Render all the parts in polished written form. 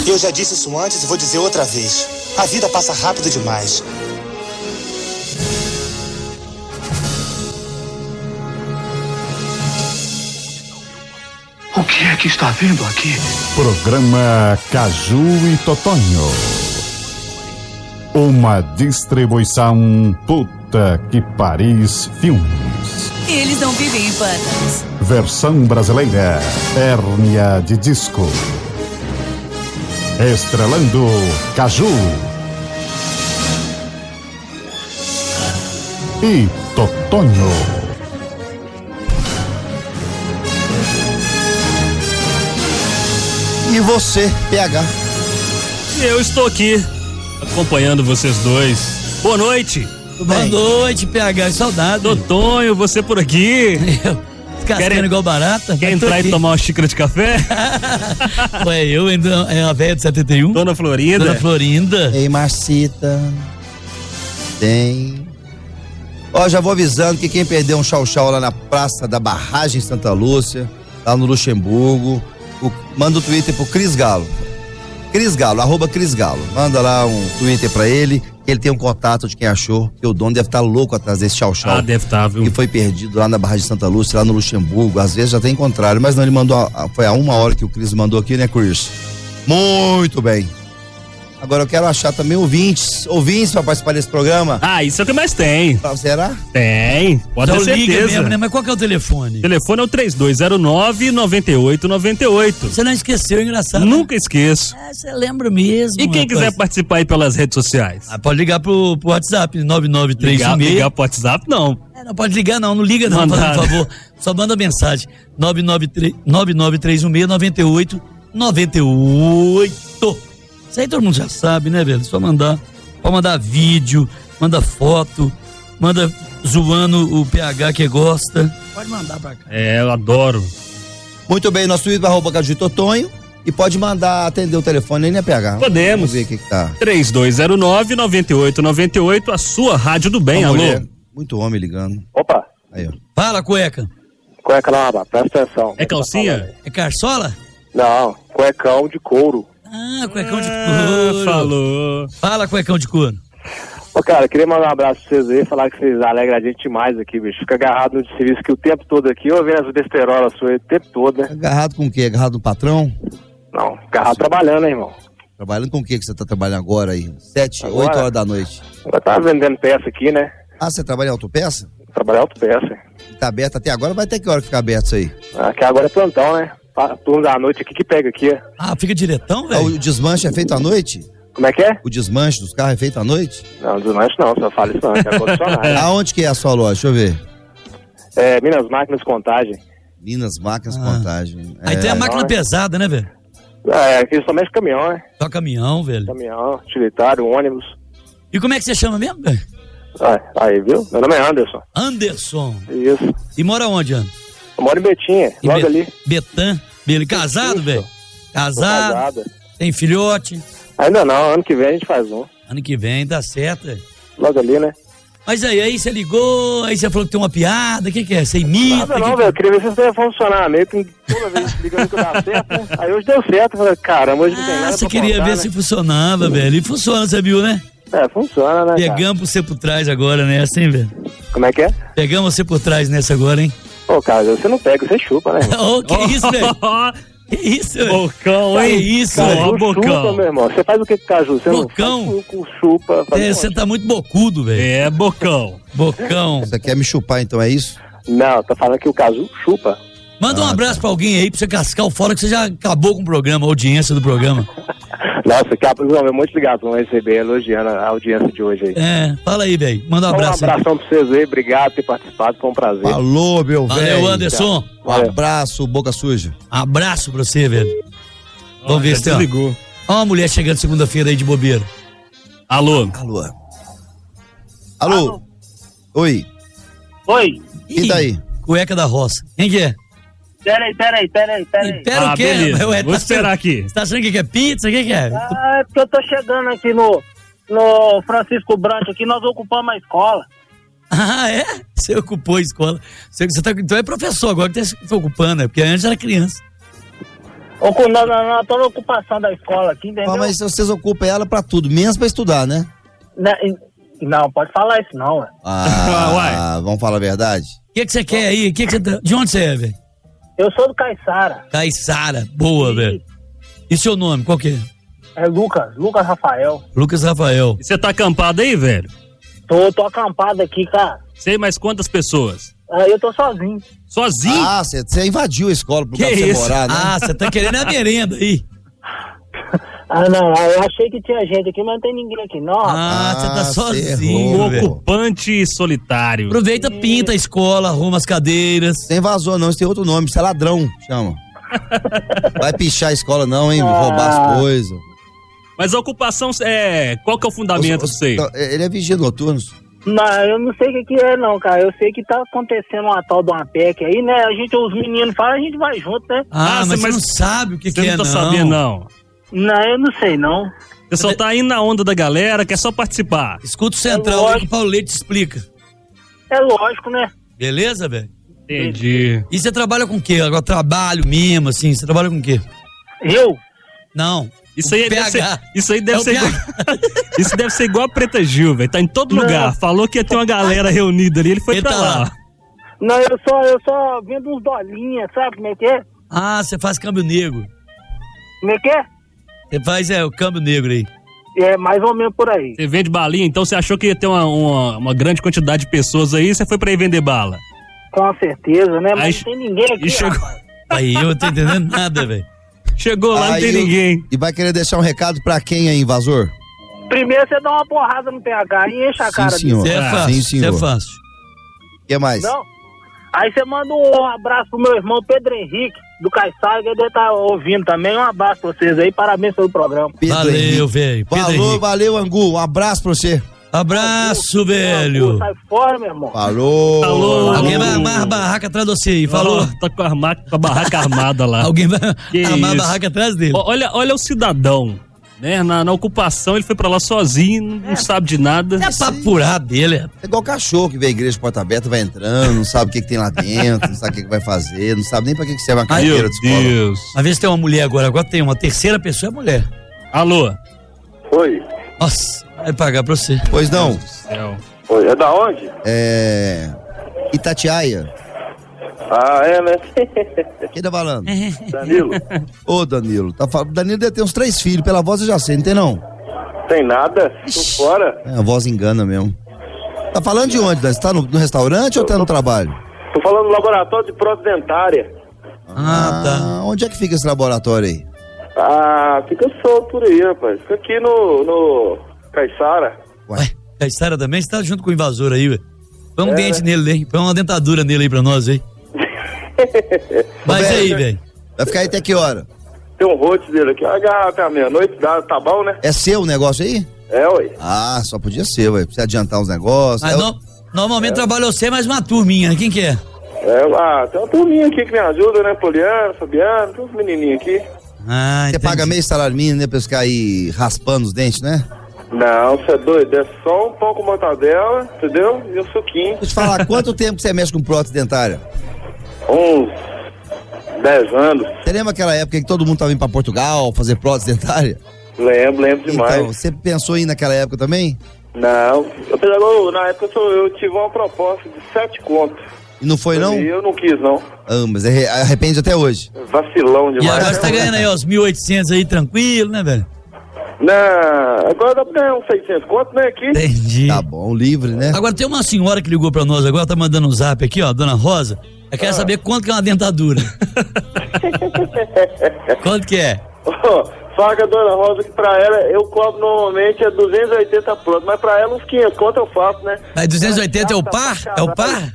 Eu já disse isso antes e vou dizer outra vez. A vida passa rápido demais. O que é que está vindo aqui? Programa Caju e Totonho. Uma distribuição Puta que Paris Filmes. Eles não vivem em pântanos. Versão brasileira, Hérnia de Disco. Estrelando Caju e Totonho. E você, PH? Eu estou aqui, acompanhando vocês dois. Boa noite. Boa noite, PH, saudade. Totonho, você por aqui? Descascando igual barata. Quer entrar e tomar uma xícara de café? Ué, eu ainda, é a velha de 71. Dona Florinda. Dona Florinda. Ei, Marcita. Tem. Ó, já vou avisando que quem perdeu um chau-chau lá na Praça da Barragem Santa Lúcia, lá no Luxemburgo, manda o Twitter pro Cris Galo. Cris Galo, @CrisGalo. Manda lá um Twitter pra ele, que ele tem um contato de quem achou, que o dono deve estar louco atrás desse chau-chau. Ah, deve estar, viu? Que foi perdido lá na Barragem Santa Lúcia, lá no Luxemburgo. Às vezes já tem encontrado, mas não, ele mandou, foi há 1 hora que o Cris mandou aqui, né, Cris? Muito bem. Agora eu quero achar também ouvintes pra participar desse programa. Ah, isso é o que mais tem. Será? Tem, pode ter certeza. Liga mesmo, né? Mas qual que é o telefone? O telefone é o 3209-9898. Você não esqueceu, engraçado. Nunca esqueço. Você lembra mesmo. E quem quiser participar aí pelas redes sociais? Pode ligar pro WhatsApp, 99316. Ligar pro WhatsApp, não. Não pode ligar, não liga não, por favor. Só manda mensagem, 993169898. Isso aí todo mundo já sabe, né, velho? Só mandar. Pode mandar vídeo, manda foto, manda zoando o PH que gosta. Pode mandar pra cá. É, eu adoro. Muito bem, nosso Twitter @Caju e Totonho. E pode mandar atender o telefone aí, né, PH? Podemos. Vamos ver o que tá. 3209-9898, a sua rádio do bem, alô. Mulher, muito homem ligando. Opa. Aí, ó. Fala, cueca. Cueca lá, presta atenção. É calcinha? É carçola? Não, cuecão de couro. Ah, cuecão de couro. Falou. Fala, cuecão de couro. Ô, cara, queria mandar um abraço pra vocês aí, falar que vocês alegram a gente demais aqui, bicho. Fica agarrado no serviço aqui o tempo todo aqui, ouvindo as besterolas suas o tempo todo, né? Agarrado com o quê? Agarrado no patrão? Não, agarrado trabalhando, hein, irmão? Trabalhando com o que você tá trabalhando agora aí? 7, 8 horas da noite. Eu tava vendendo peça aqui, né? Ah, você trabalha em autopeça? Trabalhar em autopeça. Tá aberto até agora, vai ter que hora ficar aberto isso aí? Aqui agora é plantão, né? Turno da noite aqui que pega aqui. Ah, fica diretão, velho? O desmanche é feito à noite? Como é que é? O desmanche dos carros é feito à noite? Não, desmanche não, só fala isso não, que é condicionado. Aonde que é a sua loja? Deixa eu ver. É, Minas Máquinas Contagem. Minas Máquinas Contagem. Aí tem a máquina pesada, né, velho? É, aqui só mexe caminhão, né? Só caminhão, velho. Caminhão, utilitário, ônibus. E como é que você chama mesmo, velho? Aí, viu? Meu nome é Anderson. Anderson. Isso. E mora onde, Anderson? Eu moro em Betinha, logo ali. Betã. Casado, velho? Casado. Tem filhote? Ainda não, ano que vem a gente faz um. Ano que vem, dá certo, velho. Logo ali, né? Mas aí você ligou, aí você falou que tem uma piada, o que é? Você imita? Nada não, velho, eu queria ver se isso ia funcionar. Meio que toda vez ligando que dá certo, né? Aí hoje deu certo, falei, caramba, hoje não tem nada você pra queria contar, ver né? se funcionava, velho. E funciona, você viu, né? É, funciona, né, Pegamos você por trás agora nessa, hein, velho? Como é que é? Pegamos você por trás nessa agora, hein? Ô, cara, você não pega, você chupa, né? Ô, que isso, velho? Que isso, velho? Bocão, hein? Que isso, Caju bocão. chupa, meu irmão. Você faz o que com caju? Você Bocão? não faz chupa. Você tá muito bocudo, velho. É, bocão. Bocão. Você quer me chupar então, é isso? Não, tá falando que o caju chupa. Manda um abraço pra alguém aí, pra você cascar o fora, que você já acabou com o programa, a audiência do programa. Nossa, é muito ligado, vamos receber, elogiando a audiência de hoje aí. É, fala aí, velho. Manda um abraço. Um abração pra vocês aí, obrigado por ter participado, foi um prazer. Falou, meu velho. Valeu, Anderson. Um abraço, boca suja. Abraço pra você, velho. Vamos ver se tem. Desligou. Ó uma mulher chegando segunda-feira aí de bobeira. Alô? Alô? Oi. Oi. Quem tá aí? Cueca da roça. Quem que é? Peraí. Espera o quê? Beleza. Ué, Vou esperar aqui. Você tá achando que é pizza? O que é? Ah, é porque eu tô chegando aqui no Francisco Branco aqui, nós ocupamos a escola. Ah, é? Você ocupou a escola. Você tá, então é professor agora que tá se ocupando, né? Porque antes era criança. Nós estamos na ocupação da escola aqui, entendeu? Mas vocês ocupam ela pra tudo, menos pra estudar, né? Não, pode falar isso não, ué. Vamos falar a verdade? O que você quer aí? De onde você é, velho? Eu sou do Caiçara. Caiçara, boa, velho. E seu nome, qual que é? É Lucas Rafael. Lucas Rafael. E você tá acampado aí, velho? Tô acampado aqui, cara. Sei, mas quantas pessoas? Eu tô sozinho. Sozinho? Ah, você invadiu a escola pro lugar Que pra você isso? morar, né? Ah, você tá querendo a merenda aí. Não, eu achei que tinha gente aqui, mas não tem ninguém aqui, não. Ah, você tá sozinho, Um velho. ocupante solitário. Aproveita, pinta a escola, arruma as cadeiras. Você invasou não, isso tem outro nome, isso é ladrão, chama. Vai pichar a escola não, hein, roubar as coisas. Mas a ocupação, qual que é o fundamento disso aí? Ele é vigia noturno. Não, eu não sei o que é não, cara. Eu sei que tá acontecendo uma tal de uma PEC aí, né? Os meninos falam, a gente vai junto, né? Mas você não sabe o que é, não. Você não tá sabendo, não? Não, eu não sei, não. Você só tá indo na onda da galera, quer só participar. Escuta o Central aí que o Paulo Leite explica. É lógico, né? Beleza, velho? Entendi. E você trabalha com o quê? Agora, trabalho mesmo, assim, você trabalha com o quê? Eu? Não. Isso aí deve ser, isso deve ser igual a Preta Gil, velho. Tá em todo lugar. Falou que ia ter uma galera reunida ali, ele foi pra lá. Não, eu só vendo uns dolinhas, sabe como é que é? Ah, você faz câmbio negro. Como é que é? Você faz o câmbio negro aí. É, mais ou menos por aí. Você vende balinha, então você achou que ia ter uma grande quantidade de pessoas aí, você foi pra ir vender bala. Com certeza, né? Mas Aí, não tem ninguém aqui, Aí eu não tô entendendo nada, velho. Chegou lá, não tem ninguém. E vai querer deixar um recado pra quem aí, invasor? Primeiro você dá uma porrada no PH e enche a cara senhor. dele. É fácil, Sim, senhor. é fácil. O que mais? Não? Aí você manda um abraço pro meu irmão Pedro Henrique, do Caiçara, que ele tá ouvindo também. Um abraço pra vocês aí, parabéns pelo programa. Valeu, velho. Valeu, Angu. Um abraço pra você. Abraço, velho. Sai fora, meu irmão. Falou. Alguém vai armar a barraca atrás de você aí, falou? Tá com a barraca armada lá. Alguém vai armar a isso? barraca atrás dele. Olha o cidadão, né? Na ocupação, ele foi pra lá sozinho, não sabe de nada. É papo furado dele. É igual cachorro que vê a igreja de porta aberta, vai entrando, não sabe o que tem lá dentro, não sabe o que vai fazer, não sabe nem pra que serve uma cadeira de escola. Deus. Uma vez tem uma mulher agora tem uma terceira pessoa, é mulher. Alô? Oi. Nossa, vai pagar pra você. Pois não? Oi, é da onde? Itatiaia. Ah, é, né? Quem tá falando? Danilo. Ô, Danilo. Danilo deve ter uns 3 filhos, pela voz eu já sei, não tem não? Tem nada? Tô fora. A voz engana mesmo. Tá falando de onde, Dan? Você tá no restaurante ou tá no trabalho? Tô falando do laboratório de prótese dentária. Tá. Onde é que fica esse laboratório aí? Fica solto por aí, rapaz. Fica aqui no Caiçara. Ué, Caiçara também? Você tá junto com o invasor aí, velho? Põe um dente nele aí, põe uma dentadura nele aí pra nós aí. Mas aí, velho. Vai ficar aí até que hora? Tem um rote dele aqui, até a meia-noite, tá bom, né? É seu o negócio aí? É, ué. Só podia ser, ué. Precisa adiantar uns negócios. Mas normalmente trabalha você, mais uma turminha, né? Quem que é? Tem uma turminha aqui que me ajuda, né? Poliano, Fabiano, tem uns menininhos aqui. Você paga meio salário mínimo, né? Pra ficar aí raspando os dentes, né? Não, você é doido, é só um pão com mortadela, entendeu? E um suquinho. Deixa eu te falar, quanto tempo que você mexe com prótese dentária? Uns 10 anos. Você lembra aquela época que todo mundo tava indo pra Portugal fazer prótese dentária? Lembro demais. Então, você pensou em ir naquela época também? Não, na época eu tive uma proposta de 7 contos. E não foi, não? E eu não quis, não. Mas arrepende até hoje. Vacilão demais. E agora você tá ganhando aí, os 1.800 aí, tranquilo, né, velho? Não, agora dá pra ganhar uns 600 contos, né, aqui? Entendi. Tá bom, livre, né? Agora tem uma senhora que ligou pra nós agora, tá mandando um zap aqui, ó, dona Rosa. Ela quer saber quanto que é uma dentadura. Quanto que é? Fala com a dona Rosa que pra ela, eu cobro normalmente 280 pronto, mas pra ela uns 500 conto eu faço, né? Mas 280 é o par? É o par?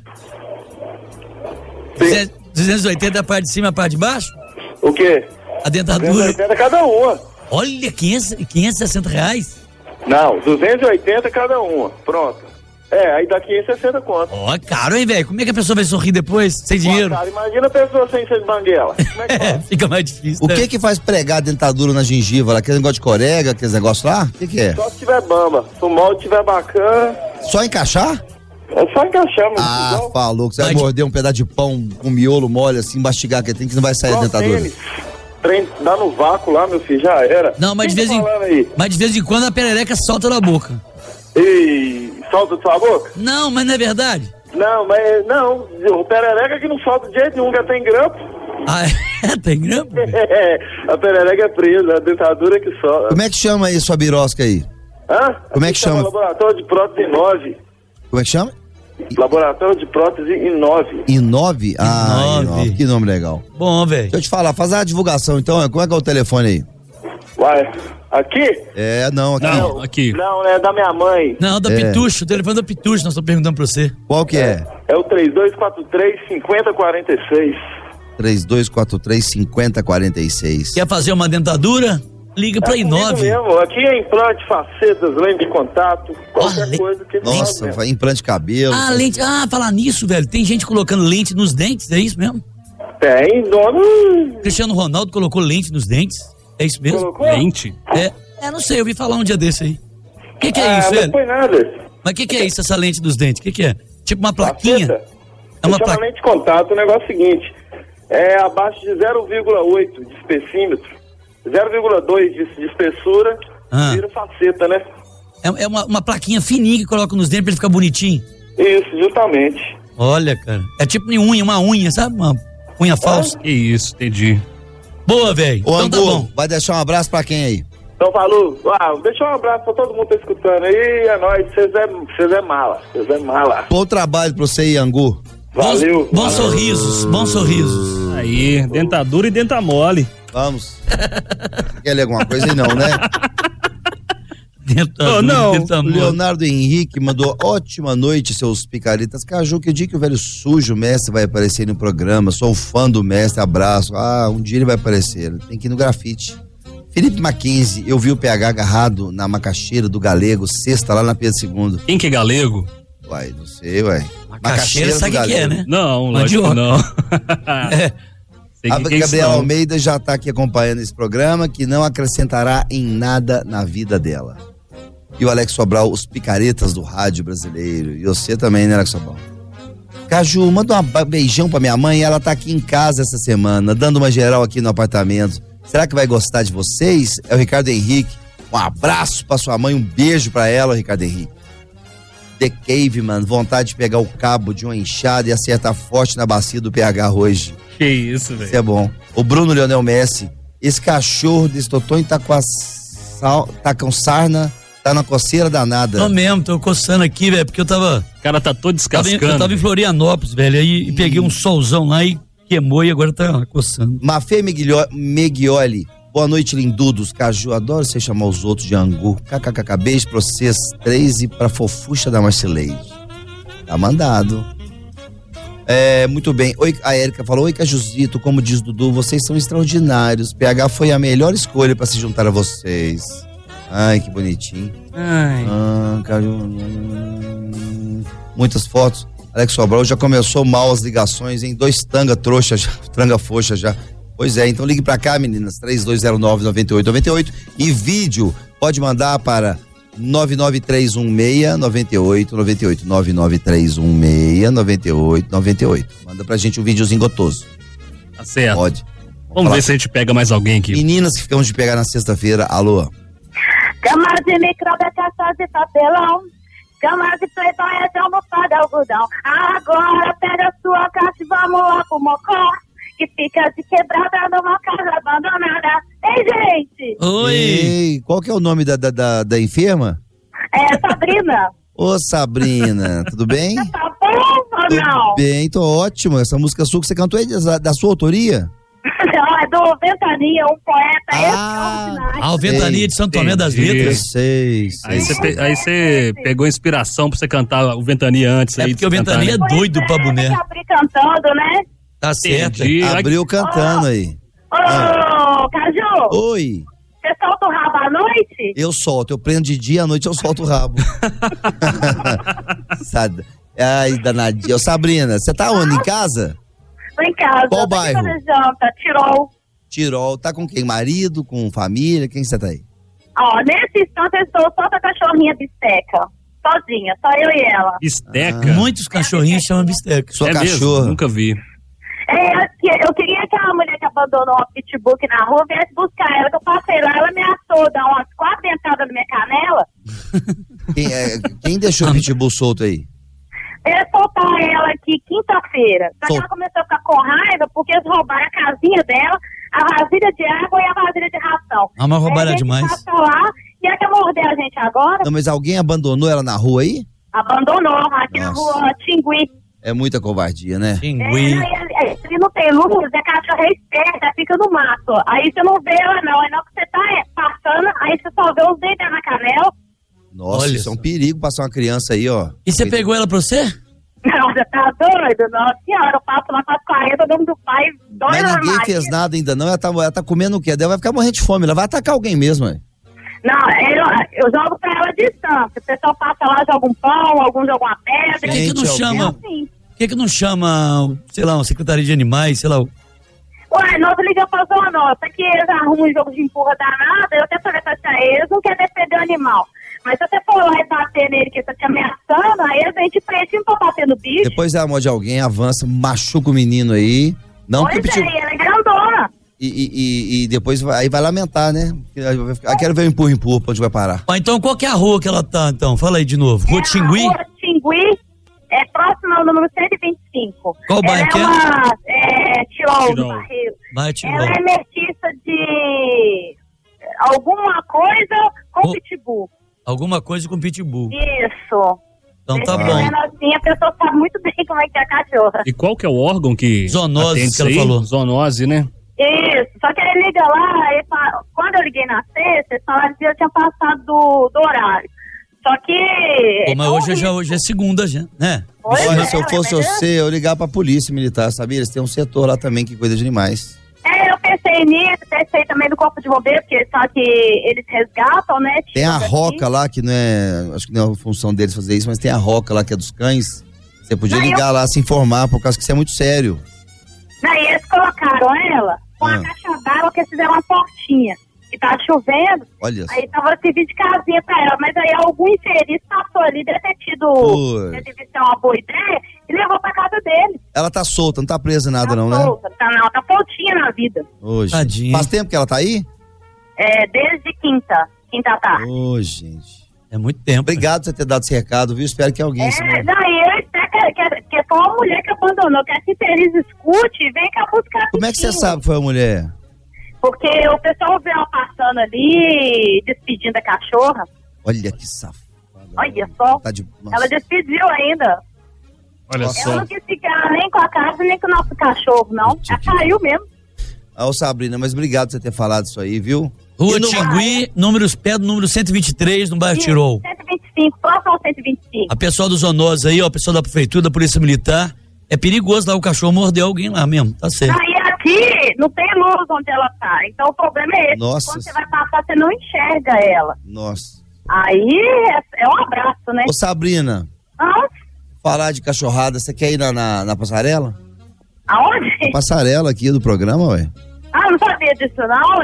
280 é a parte de cima e a parte de baixo? O quê? A dentadura. 280 cada uma. Olha, 560 reais? Não, 280 cada uma. Pronto. Aí dá 560 conto. Ó, caro, hein, velho? Como é que a pessoa vai sorrir depois, sem dinheiro? Cara, imagina a pessoa sem ser de banguela. Como é que faz? Fica mais difícil. O que faz pregar a dentadura na gengiva lá? Aquele negócio de corega, aqueles negócios lá? O que é? Só se tiver bamba. Se o molde tiver bacana. Só encaixar? É só encaixar, mano. Falou que você vai morder um pedaço de pão com miolo mole assim, mastigar que tem que não vai sair a dentadura. trem dá no vácuo lá, meu filho, já era. Não, mas de vez em quando a perereca solta da boca. E solta de sua boca? Não, mas não é verdade. Não, o perereca que não solta de jeito nenhum, já tem grampo. Ah, é? Tem grampo? A perereca é presa, a dentadura que solta. Como é que chama aí sua birosca aí? Hã? Como é que chama? Laboratório de prótese Inove. Como é que chama? Laboratório de prótese Inove. Inove? Ah, Inove. Que nome legal. Bom, velho. Deixa eu te falar, faz a divulgação então, como é que é o telefone aí? Uai, aqui? Não, aqui. Não, aqui. Não, é da minha mãe. Não, da Pitucho, o telefone da Pitucho, nós estamos perguntando pra você. Qual que é? É o 3243-5046. 3243-5046. Quer fazer uma dentadura? Liga pra Inove. Mesmo. Aqui é implante, facetas, lente de contato, qualquer coisa que Nossa, faz implante de cabelo. Lente. Falar nisso, velho. Tem gente colocando lente nos dentes, é isso mesmo? Tem, dono. Cristiano Ronaldo colocou lente nos dentes. É isso mesmo? Colocou? Lente? Não sei, eu ouvi falar um dia desse aí. O que é isso, velho? Não foi nada. Mas o que é isso, essa lente dos dentes? O que é? Tipo uma plaquinha? Faceta. É uma lente de contato, o negócio é o seguinte, é abaixo de 0,8 de espessímetro, 0,2 de espessura, vira faceta, né? É uma plaquinha fininha que coloca nos dentes pra ele ficar bonitinho? Isso, justamente. Olha, cara, é tipo uma unha, sabe? Uma unha falsa. Que isso, entendi. Boa, velho. Então tá bom. Vai deixar um abraço pra quem aí? Então, falou. Deixa um abraço pra todo mundo que tá escutando aí. É nóis. Vocês é mala. Bom trabalho pra você aí, Angu. Valeu. Bons sorrisos. Aí, dentadura e dentamole. Vamos. Quer ler alguma coisa aí? Não, né? Leonardo Henrique mandou: ótima noite, seus picaretas. Caju, que dia que o velho sujo mestre vai aparecer no programa? Sou fã do mestre, abraço. Um dia ele vai aparecer, tem que ir no grafite. Felipe Mackenzie, eu vi o PH agarrado na macaxeira do Galego, sexta lá na Pedro II. Quem que é Galego? Uai, não sei, uai. Macaxeira sabe o que é, né? Não, lógico que não. A Gabriela Almeida já tá aqui acompanhando esse programa, que não acrescentará em nada na vida dela. E o Alex Sobral, os picaretas do rádio brasileiro. E você também, né, Alex Sobral? Caju, manda um beijão pra minha mãe, ela tá aqui em casa essa semana, dando uma geral aqui no apartamento. Será que vai gostar de vocês? É o Ricardo Henrique. Um abraço pra sua mãe, um beijo pra ela, Ricardo Henrique. The Caveman, vontade de pegar o cabo de uma enxada e acertar forte na bacia do PH hoje. Que isso, velho. Isso é bom. O Bruno Leonel Messi, esse cachorro desse Totonho tá com sarna, tá na coceira danada. Tô mesmo, tô coçando aqui, velho, porque eu tava... O cara tá todo descascando. Eu tava em Florianópolis, velho, aí peguei um solzão lá e queimou e agora tá coçando. Mafê Megioli, boa noite, lindudos. Caju, adoro você chamar os outros de Angu. KKK, beijo pra vocês três e pra fofucha da Marcileide. Tá mandado. Muito bem. Oi, a Érica falou: oi, Cajuzito, como diz Dudu, vocês são extraordinários. PH foi a melhor escolha pra se juntar a vocês. Ai, que bonitinho. Caju. Muitas fotos. Alex Sobral já começou mal as ligações em 2 tanga foxa já. Pois é, então ligue pra cá, meninas, 3209-9898. E vídeo, pode mandar para 99316-9898. 99316-9898. Manda pra gente um videozinho gotoso. Tá certo. Pode. Vamos ver se a gente pega mais alguém aqui. Meninas que ficamos de pegar na sexta-feira, alô. Cama de micróbio, caça de papelão. Cama de playboy, é de almofada, algodão. Agora pega a sua caixa e vamos lá pro Mocó, que fica de quebrada numa casa abandonada. Ei, gente! Oi! Ei, qual que é o nome da enferma? É Sabrina. Ô, Sabrina, tudo bem? Tá bom ou não? Tudo bem, tô ótimo. Essa música sua que você cantou é da sua autoria? Não, é do Ventania, um poeta extraordinário. O Ventania de Santo Tomé das Letras. Sei. Aí você pegou inspiração pra você cantar o Ventania antes. É porque o Ventania é doido pra boné. Abrir cantando, né? Tá certo. Abriu cantando aí. Ô, Caju. Oi. Você solta o rabo à noite? Eu solto, eu prendo de dia, à noite eu solto o rabo. Ai, danadinha. Ô, Sabrina, você tá onde? Em casa? Tô em casa. Qual bairro? Janta, Tirol. Tá com quem? Marido, com família? Quem você tá aí? Ó, nesse instante eu estou só com a cachorrinha Bisteca. Sozinha, só eu e ela. Bisteca? Muitos cachorrinhos chamam Bisteca. Sua cachorra? Mesmo? Nunca vi. Eu queria que a mulher que abandonou a pitbull aqui na rua viesse buscar ela, que eu passei lá, ela ameaçou dar umas 4 dentadas na minha canela. Quem deixou o pitbull solto aí? Eu ia soltar ela aqui quinta-feira. Só que ela começou a ficar com raiva porque eles roubaram a casinha dela, a vasilha de água e a vasilha de ração. Ah, mas roubaram demais. Passa lá e ela quer morder a gente agora. Não, mas alguém abandonou ela na rua aí? Abandonou, aqui na rua Tingui. É muita covardia, né? Tingui. Ele não tem luz, a cachorra é esperta, fica no mato. Aí você não vê ela não, aí não que você tá passando, aí você só vê os dentes na canela. Nossa, Olha isso é um perigo passar uma criança aí, ó. E você pegou ela pra você? Não, você tá doido? Nossa senhora, eu passo lá para 40, o nome do pai, doido. Mas ninguém fez nada ainda não, ela tá comendo o quê? Ela vai ficar morrendo de fome, ela vai atacar alguém mesmo, ué. Não, eu jogo pra ela distância. O pessoal passa lá, joga um pão, alguns jogam uma pedra. Por que não chama? Por que não chama, sei lá, uma secretaria de animais, sei lá? Ué, nós ligamos pra zona nossa, que eles arrumam um jogo de empurra danada, eu até falei pra eles não querem defender o animal. Mas se você for lá e bater nele, que você tá te ameaçando, aí a gente prende pra bater no bicho. Depois ela morde alguém, avança, machuca o menino aí. Não pois que ela é grandona. E depois aí vai lamentar, né? Aí quero ver o empurra, pra onde vai parar. Ah, então qual que é a rua que ela tá, então? Fala aí de novo. Rua Tingui? Rua Tingui, é próximo ao número 125. Qual bairro que é? Tirol, do Barreiro. Ela é mestiça de alguma coisa com pitbull. Alguma coisa com pitbull. Isso. Então tá bom. Assim, a pessoa sabe muito bem como é que é a cachorra. E qual que é o órgão que zoonose atende que ela isso aí? falou? Zoonose, né? Isso, só que ele liga lá, quando eu liguei na sexta, eles falaram que eu tinha passado do horário. Só que... Pô, mas hoje é segunda já, né? Olha, se eu fosse você, eu ligava pra polícia militar, sabia? Eles têm um setor lá também que cuida de animais. Eu pensei nisso, pensei também no corpo de bombeiro, porque só que eles resgatam, né? Tem a roca lá, que não é, acho que não é a função deles fazer isso, mas tem a roca lá que é dos cães. Você podia ligar lá, se informar, por causa que isso é muito sério. Daí eles colocaram ela com a caixa d'água, que eles fizeram uma portinha. Que tá chovendo, aí tava servindo de casinha pra ela, mas aí algum infeliz passou ali, deve ter ser uma boa ideia, e levou pra casa dele. Ela tá solta, não tá presa em nada não, solta, né? Tá soltinha na vida. Hoje. Tadinha. Faz tempo que ela tá aí? Desde quinta tarde. Ô, gente. É muito tempo. Obrigado por você ter dado esse recado, viu? Espero que alguém... Daí eu espero que foi uma mulher que abandonou, que essa infeliz escute e vem cá buscar. Como é que você sabe que foi a mulher? Porque o pessoal vê ela passando ali, despedindo a cachorra. Olha que safada. Olha só. Tá ela despediu ainda. Olha só. Ela não quis ficar nem com a casa, nem com o nosso cachorro, não. Ela caiu mesmo. Ô, Sabrina, mas obrigado por você ter falado isso aí, viu? Rua Tingui, número 123, no bairro Tirol. 125, próximo ao 125. A pessoal do zoonose aí, ó, a pessoal da prefeitura, da polícia militar, é perigoso lá o cachorro morder alguém lá mesmo, tá certo. Aí aqui não tem luz onde ela tá, então o problema é esse. Nossa. Quando você vai passar, você não enxerga ela. Nossa. Aí é um abraço, né? Ô, Sabrina. Falar de cachorrada, você quer ir na passarela? Aonde? A passarela aqui do programa, ué. Não sabia disso não,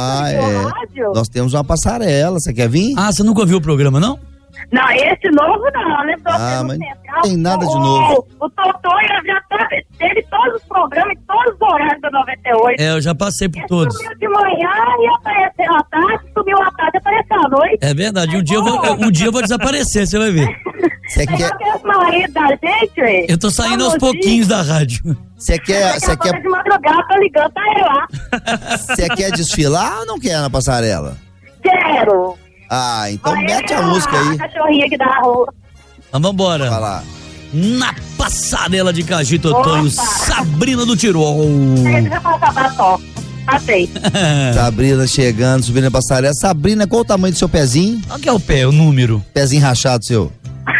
rádio? Nós temos uma passarela, você quer vir? Você nunca ouviu o programa, não? Não, esse novo não, né? Mas não tem nada de novo. O Totonho já teve todos os programas e todos os horários da 98. Eu já passei por todos. Subiu de manhã e apareceu à tarde, subiu à tarde e apareceu à noite. É verdade, um dia eu vou desaparecer, você vai ver. Você quer... marido da gente, ué? Eu tô saindo aos pouquinhos da rádio. Você quer... de madrugada, tô ligando, tá aí lá. Você quer desfilar ou não quer na passarela? Quero. Então mete a música aí. A cachorrinha aqui da rua. Então vambora. Vai lá. Na passarela de Cagi Totonho, Sabrina do Tirol. Já passar batom. Passei. Sabrina chegando, subindo a passarela. Sabrina, qual o tamanho do seu pezinho? Qual que é o pé, o número? Pezinho rachado seu.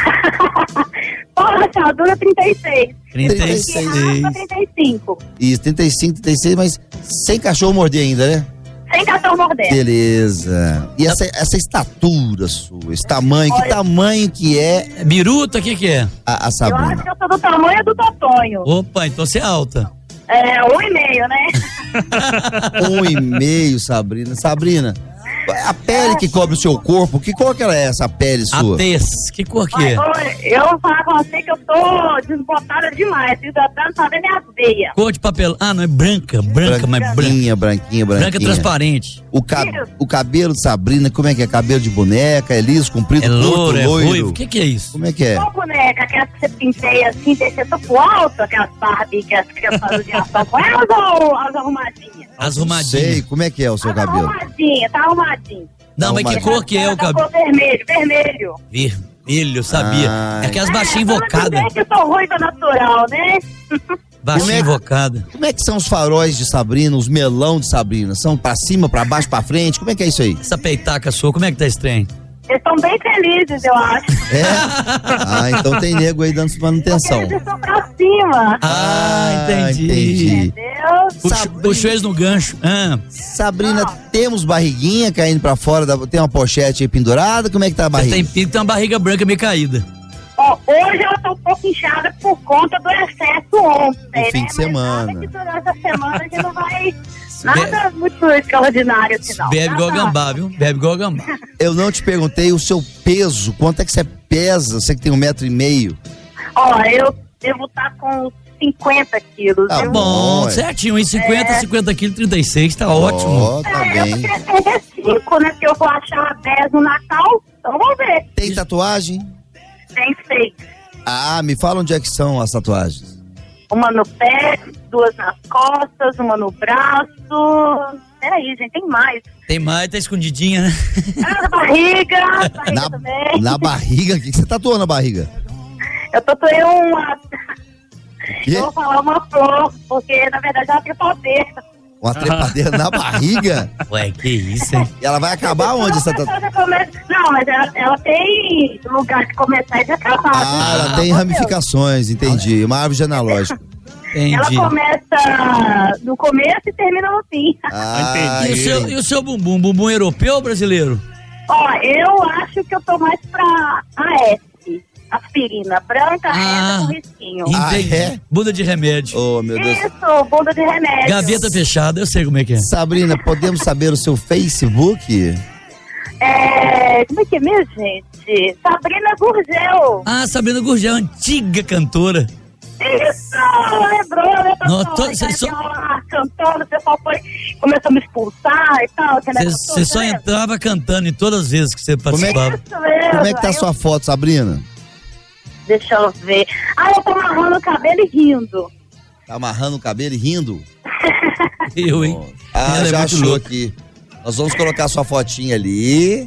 Rachadura 36. 36. 35. Isso, 35, 36, mas sem cachorro morder ainda, né? Sem cachorro morder. Beleza. E essa estatura sua, esse tamanho, que tamanho que é? Biruta, o que é? A Sabrina. Eu acho que eu sou do tamanho do Totonho. Opa, então você é alta. 1,5, né? 1,5, Sabrina. Sabrina, A pele que cobre o seu corpo, que cor que ela é essa pele sua? A tez, que cor que é? Eu vou falar com você que eu tô desbotada demais, hidratando só ver minhas veias. Cor de papel. Ah, não, é branca, mas branca. Branquinha. Branca transparente. O cabelo de Sabrina, como é que é? Cabelo de boneca, é liso, comprido, É louro, curto, é loiro? ruivo. O que é isso? Como é que é? Qual boneca? Aquelas que você pinteia assim, deixa tudo alto, aquelas Barbie que as crianças fazem de ação com elas ou as arrumadinhas? As arrumadinhas. Sei, como é que é o seu cabelo? Tá arrumadinho. Não, mas que cor que é o cabelo? Vermelho. Vermelho, sabia. É aquelas baixinhas invocadas. Que eu sou ruiva natural, né? Baixinha invocada. Como é que são os faróis de Sabrina, os melão de Sabrina? São pra cima, pra baixo, pra frente? Como é que é isso aí? Essa peitaca sua, como é que tá esse trem? Eles estão bem felizes, eu acho. É? Ah, então tem nego aí dando manutenção. Eles estão pra cima. Entendi. Entendeu? Puxou eles no gancho. Sabrina, temos barriguinha caindo pra fora, tem uma pochete aí pendurada, como é que tá a barriga? Tem uma barriga branca meio caída. Ó, hoje ela tá um pouco inchada por conta do excesso ontem, No fim de semana. Mas nada que durante a semana a gente não vai... Nada muito extraordinário, assim, não. Bebe igual gambá, viu? Bebe igual gambá. Eu não te perguntei o seu peso, quanto é que você pesa? Você que tem 1,5 m. Ó, eu devo estar com 50 quilos. Tá viu? Bom, certinho, 1,50, 50 quilos, 36, tá ótimo. Tá Eu bem. queria perder 5, né? Porque eu vou achar 10 no Natal, então vamos ver. Tem tatuagem? Tem 6. Ah, me fala onde é que são as tatuagens. Uma no pé, 2 nas costas, uma no braço. Peraí, gente, tem mais. Tem mais, tá escondidinha, né? Na barriga também. Na barriga? O que você tatuou na barriga? Eu tatuei uma... quê? Eu vou falar uma flor, porque na verdade ela tem poder. Uma trepadeira na barriga? Ué, que isso, hein? E ela vai acabar onde essa tatuagem? Não, mas ela tem lugar de começar e de acabar. Ah, ela tem ramificações, entendi. Uma árvore genealógica. Entendi. Ela começa no começo e termina no fim. Ah, E o seu bumbum? Bumbum europeu ou brasileiro? Ó, eu acho que eu tô mais pra AS. Aspirina branca, reta com risquinho. Entendi. Bunda de remédio. Oh, meu Deus. Isso, bunda de remédio. Gaveta fechada, eu sei como é que é. Sabrina, podemos saber o seu Facebook? Como é que é mesmo, gente? Sabrina Gurgel. Ah, Sabrina Gurgel, antiga cantora. Isso, lembrou, né? Cantando, o pessoal começou a me expulsar e tal. Você só entrava cantando em todas as vezes que você participava. Como é que tá a sua foto, Sabrina? Deixa eu ver. Eu tô amarrando o cabelo e rindo. Tá amarrando o cabelo e rindo? Eu, hein? Ah, já achou aqui. Nós vamos colocar sua fotinha ali.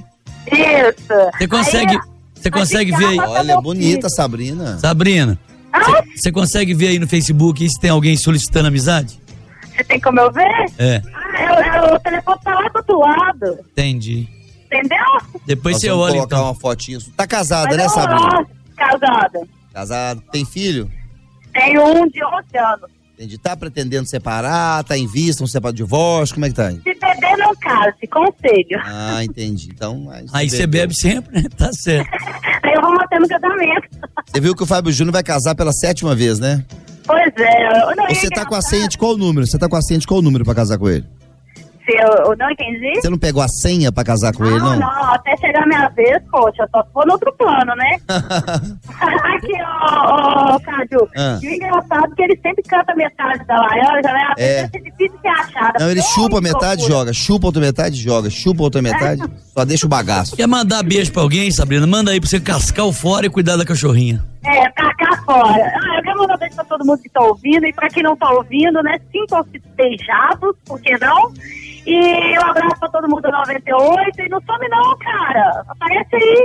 Isso. Você consegue ver aí? Olha, bonita, Sabrina. Sabrina, você consegue ver aí no Facebook se tem alguém solicitando amizade? Você tem como eu ver? É. O telefone tá lá do outro lado. Entendi. Entendeu? Depois você vamos olha, colocar então. uma fotinha. Tá casada, Mas né, eu Sabrina? gosto, casada. Casado. Tem filho? Tenho um de 11 anos. Entendi. Tá pretendendo separar? Tá em vista? Um separo divórcio? Como é que tá aí? Se beber, não case, conselho. Ah, entendi. Então, aí você bebe sempre, né? Tá certo. Aí eu vou manter no casamento. Você viu que o Fábio Júnior vai casar pela 7ª vez, né? Pois é. Você tá com a senha de qual número? Você tá com a senha de qual número pra casar com ele? Eu não entendi. Você não pegou a senha pra casar com ele, não? Não, até chegar a minha vez, poxa, só se for no outro plano, né? Aqui, ó, Cádio, e o engraçado é que ele sempre canta metade da laranja, né? É difícil de achar. Não, ele chupa metade e joga, chupa outra metade e joga, chupa outra metade, só deixa o bagaço. Quer mandar beijo pra alguém, Sabrina? Manda aí pra você cascar o fora e cuidar da cachorrinha. Cascar fora. Eu quero mandar beijo pra todo mundo que tá ouvindo e pra quem não tá ouvindo, né? Sintam-se beijados, por que não? E um abraço pra todo mundo do 98 e não some não, cara. Aparece aí.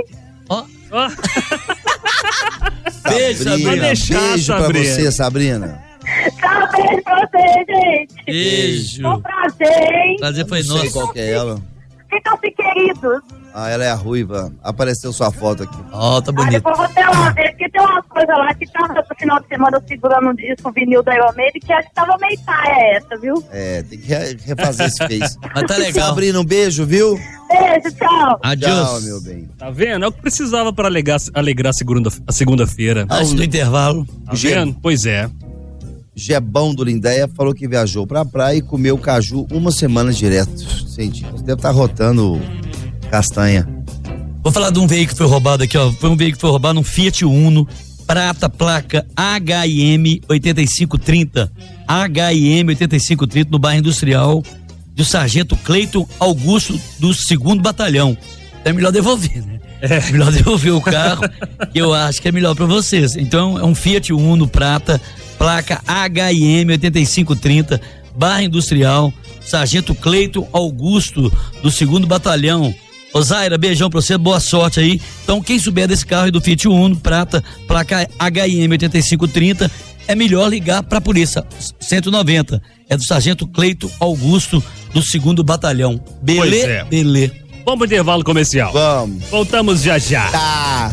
Beijo, Sabrina. Beijo pra você, Sabrina. Tchau, beijo pra você, gente. Beijo. Foi um prazer, hein? Prazer foi Não sei nosso. qual que é ela. Sintam-se queridos. Ah, ela é a ruiva. Apareceu sua foto aqui. Ó, tá bonito. Depois vou até lá ver, porque tem umas coisas lá que tava no final de semana segurando um disco vinil da Iron Maiden que acho que tava meio paia essa, viu? Tem que refazer esse face. Mas tá legal. Sabrina, um beijo, viu? Beijo, tchau. Adiós. Tchau, meu bem. Tá vendo? É o que precisava para alegrar a segunda-feira. Antes do intervalo. Tá vendo? Pois é. Gebão do Lindéia falou que viajou pra praia e comeu caju uma semana direto. Você deve estar rotando Castanha. Vou falar de um veículo que foi roubado aqui, ó. Foi um veículo que foi roubado, um Fiat Uno, prata, placa HIM 8530. HIM 8530 no bairro Industrial do Sargento Cleiton Augusto do 2º Batalhão. É melhor devolver, né? É melhor devolver o carro, que eu acho que é melhor pra vocês. Então é um Fiat Uno prata, placa HIM 8530, bairro Industrial, Sargento Cleiton Augusto do 2º Batalhão. Ô Zaira, beijão pra você, boa sorte aí. Então quem souber desse carro aí do Fiat Uno prata, placa HIM 8530, é melhor ligar pra polícia 190. É do Sargento Cleiton Augusto do 2º Batalhão. Belê? Belê. Vamos pro intervalo comercial. Vamos. Voltamos já já. Tá.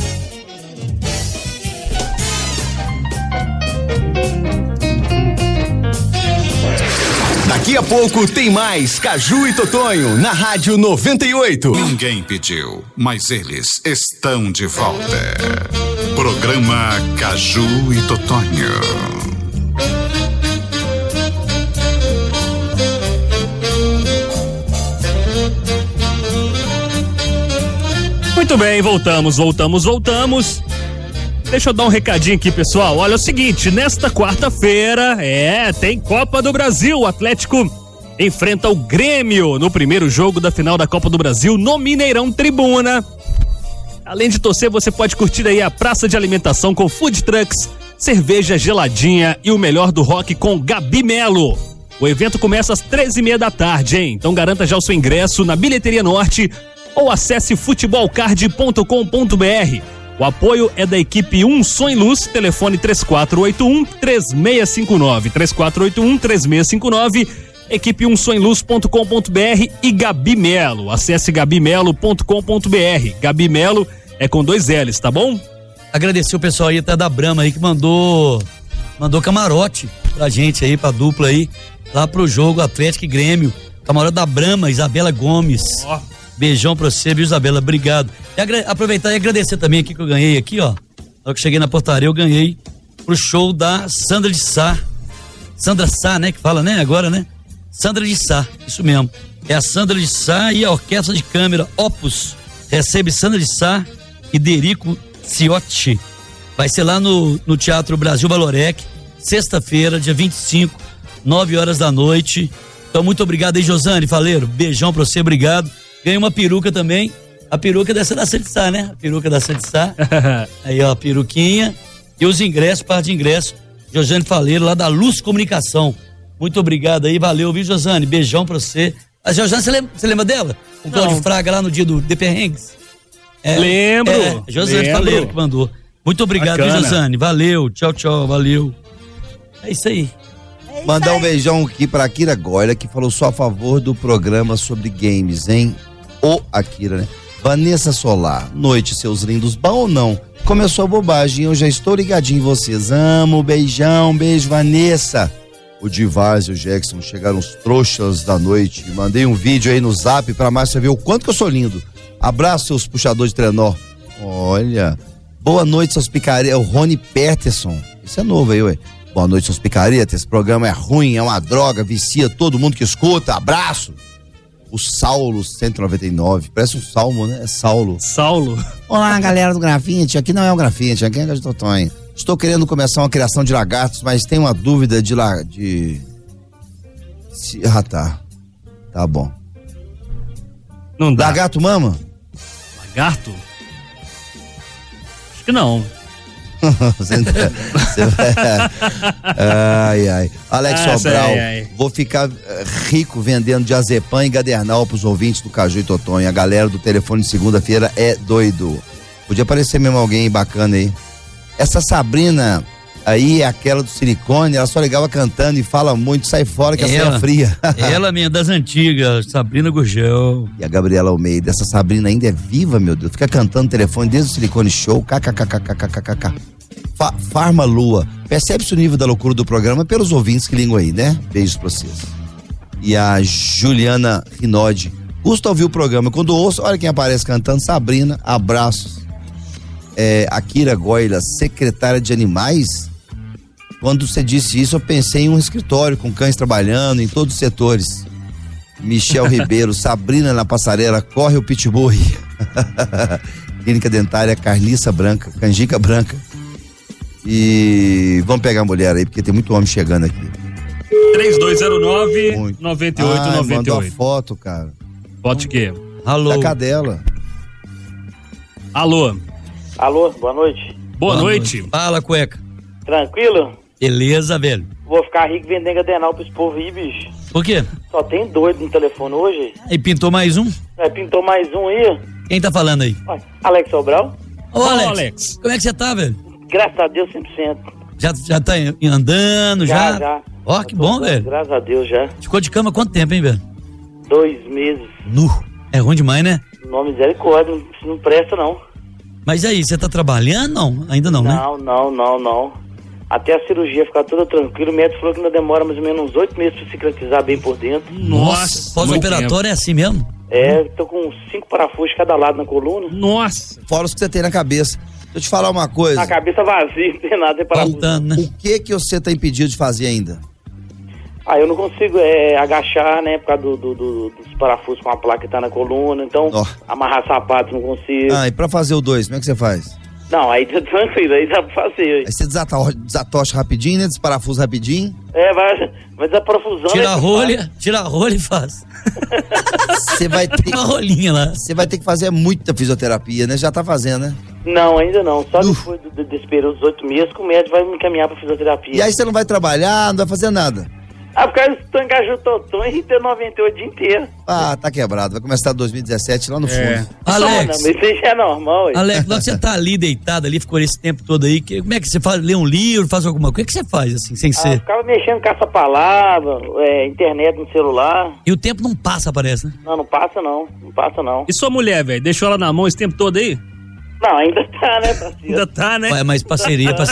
Daqui a pouco tem mais Caju e Totonho na Rádio 98. Ninguém pediu, mas eles estão de volta. Programa Caju e Totonho. Muito bem, voltamos. Deixa eu dar um recadinho aqui, pessoal. Olha o seguinte, nesta quarta-feira, tem Copa do Brasil. O Atlético enfrenta o Grêmio no primeiro jogo da final da Copa do Brasil no Mineirão Tribuna. Além de torcer, você pode curtir aí a praça de alimentação com food trucks, cerveja geladinha e o melhor do rock com Gabi Melo. O evento começa às 13h30 da tarde, hein? Então garanta já o seu ingresso na Bilheteria Norte ou acesse futebolcard.com.br. O apoio é da equipe Um Som e Luz, telefone 3481-3659, 3481-3659, equipe umsomluz.com.br e Gabi Melo, acesse gabimelo.com.br. Gabi Melo é com 2 L's, tá bom? Agradecer o pessoal aí até da Brahma aí que mandou camarote pra gente aí, pra dupla aí, lá pro jogo Atlético e Grêmio. Camarote da Brahma, Isabela Gomes. Beijão pra você, viu, Isabela? Obrigado. E aproveitar e agradecer também aqui que eu ganhei aqui, ó. Na hora que eu cheguei na portaria, eu ganhei pro show da Sandra de Sá. Sandra Sá, né? Que fala, né? Agora, né? Sandra de Sá, isso mesmo. É a Sandra de Sá e a Orquestra de Câmara Opus. Recebe Sandra de Sá e Derico Ciotti. Vai ser lá no Teatro Brasil Valorec, sexta-feira, dia 25, 9 horas da noite. Então, muito obrigado aí, Josane Faleiro. Beijão pra você, obrigado. Ganhei uma peruca também. A peruca dessa da Sandra de Sá, né? A peruca da Sandra de Sá. Aí, ó, a peruquinha. E os ingressos, parte de ingresso. Josane Faleiro, lá da Luz Comunicação. Muito obrigado aí, valeu, viu, Josane? Beijão pra você. A Josane, você lembra dela? O Cláudio Fraga lá no dia do The Perrengues? Lembro. Josane Faleiro que mandou. Muito obrigado, viu, Josane? Valeu, tchau, valeu. É isso aí. Mandar um beijão aqui pra Akira Goira, que falou só a favor do programa sobre games, hein? Ô, Akira, né? Vanessa Solar, noite, seus lindos, bom ou não? Começou a bobagem, eu já estou ligadinho em vocês. Amo, beijão, beijo, Vanessa. O Divaz e o Jackson chegaram os trouxas da noite. Mandei um vídeo aí no Zap pra Márcia ver o quanto que eu sou lindo. Abraço, seus puxadores de trenó. Olha, boa noite, seus picaretas. O Rony Peterson, isso é novo aí, ué. Boa noite, seus picaretas. Esse programa é ruim, é uma droga, vicia todo mundo que escuta. Abraço. O Saulo 199, parece um salmo, né? É Saulo. Olá, galera do Grafite. Aqui não é o Grafite, aqui é o Totonho. Estou querendo começar uma criação de lagartos, mas tenho uma dúvida Tá bom. Não dá. Lagarto mama? Lagarto? Acho que não. Ai. Alex Sobral, vou ficar rico vendendo diazepam e gadernal pros ouvintes do Caju e Totonho. A galera do telefone de segunda-feira é doido. Podia aparecer mesmo alguém bacana aí. Essa Sabrina aí é aquela do silicone, ela só ligava cantando e fala muito, sai fora que a saia é fria. Ela minha das antigas, Sabrina Gurgel. E a Gabriela Almeida, essa Sabrina ainda é viva, meu Deus, fica cantando telefone desde o Silicone Show, kkkkkkkk. Farma Lua, percebe-se o nível da loucura do programa pelos ouvintes que ligam aí, né? Beijos pra vocês. E a Juliana Rinodi, custa ouvir o programa, quando ouço, olha quem aparece cantando, Sabrina, abraços. Akira Goila, secretária de animais. Quando você disse isso, eu pensei em um escritório com cães trabalhando em todos os setores. Michel Ribeiro, Sabrina na passarela, corre o pitbull. Clínica dentária, Carniça Branca, Canjica Branca. E vamos pegar a mulher aí, porque tem muito homem chegando aqui. 3209-9898. Mandou a foto, cara. Foto de quê? Alô. Da cadela. Alô. Alô, boa noite. Boa noite. Fala, cueca. Tranquilo? Beleza, velho. Vou ficar rico vendendo Gadenal pros povos aí, bicho. Por quê? Só tem doido no telefone hoje. E pintou mais um? Pintou mais um aí. Quem tá falando aí? Alex Sobral. Ô, Alex. Como é que você tá, velho? Graças a Deus, 100%. Já tá andando, já? Já. Ó, que bom, velho. Graças a Deus, já. Ficou de cama há quanto tempo, hein, velho? 2 meses. É ruim demais, né? Não, misericórdia, não presta, não. Mas aí, você tá trabalhando? Não, ainda não, né? Não. Até a cirurgia ficar toda tranquila, o médico falou que ainda demora mais ou menos uns 8 meses pra cicatrizar bem por dentro. Nossa, pós-operatório é assim mesmo? Tô com 5 parafusos cada lado na coluna. Nossa. Fora os que você tem na cabeça. Deixa eu te falar uma coisa. Na cabeça vazia, não tem nada, tem parafuso. Faltando, né? O que você tá impedido de fazer ainda? Eu não consigo agachar, né, por causa dos parafusos com a placa que tá na coluna, então amarrar sapato não consigo. E pra fazer o 2, como é que você faz? Não, aí tá tranquilo, aí dá pra fazer. Aí você desatocha rapidinho, né, desparafusa rapidinho. Vai desaparafusando. Tira a rolha e faz. Você vai ter uma rolinha lá. Você vai ter que fazer muita fisioterapia, né? Já tá fazendo, né? Não, ainda não. Só depois desse período dos 8 meses que o médico vai me encaminhar pra fisioterapia. E aí você não vai trabalhar, não vai fazer nada? Por causa do Caju Totão e ter 98 o dia inteiro. Tá quebrado. Vai começar 2017 lá no fundo. Alex. Mas isso aí já é normal. Alex, logo que você tá ali deitado ali, ficou esse tempo todo aí, como é que você faz? Lê um livro, faz alguma coisa? O que você faz assim, sem ser? Ficava mexendo caça-palavra, internet no celular. E o tempo não passa, parece, né? Não passa não. E sua mulher, velho? Deixou ela na mão esse tempo todo aí? Não, ainda tá, né, parceiro? Ainda tá, né? Mas parceria. Tá,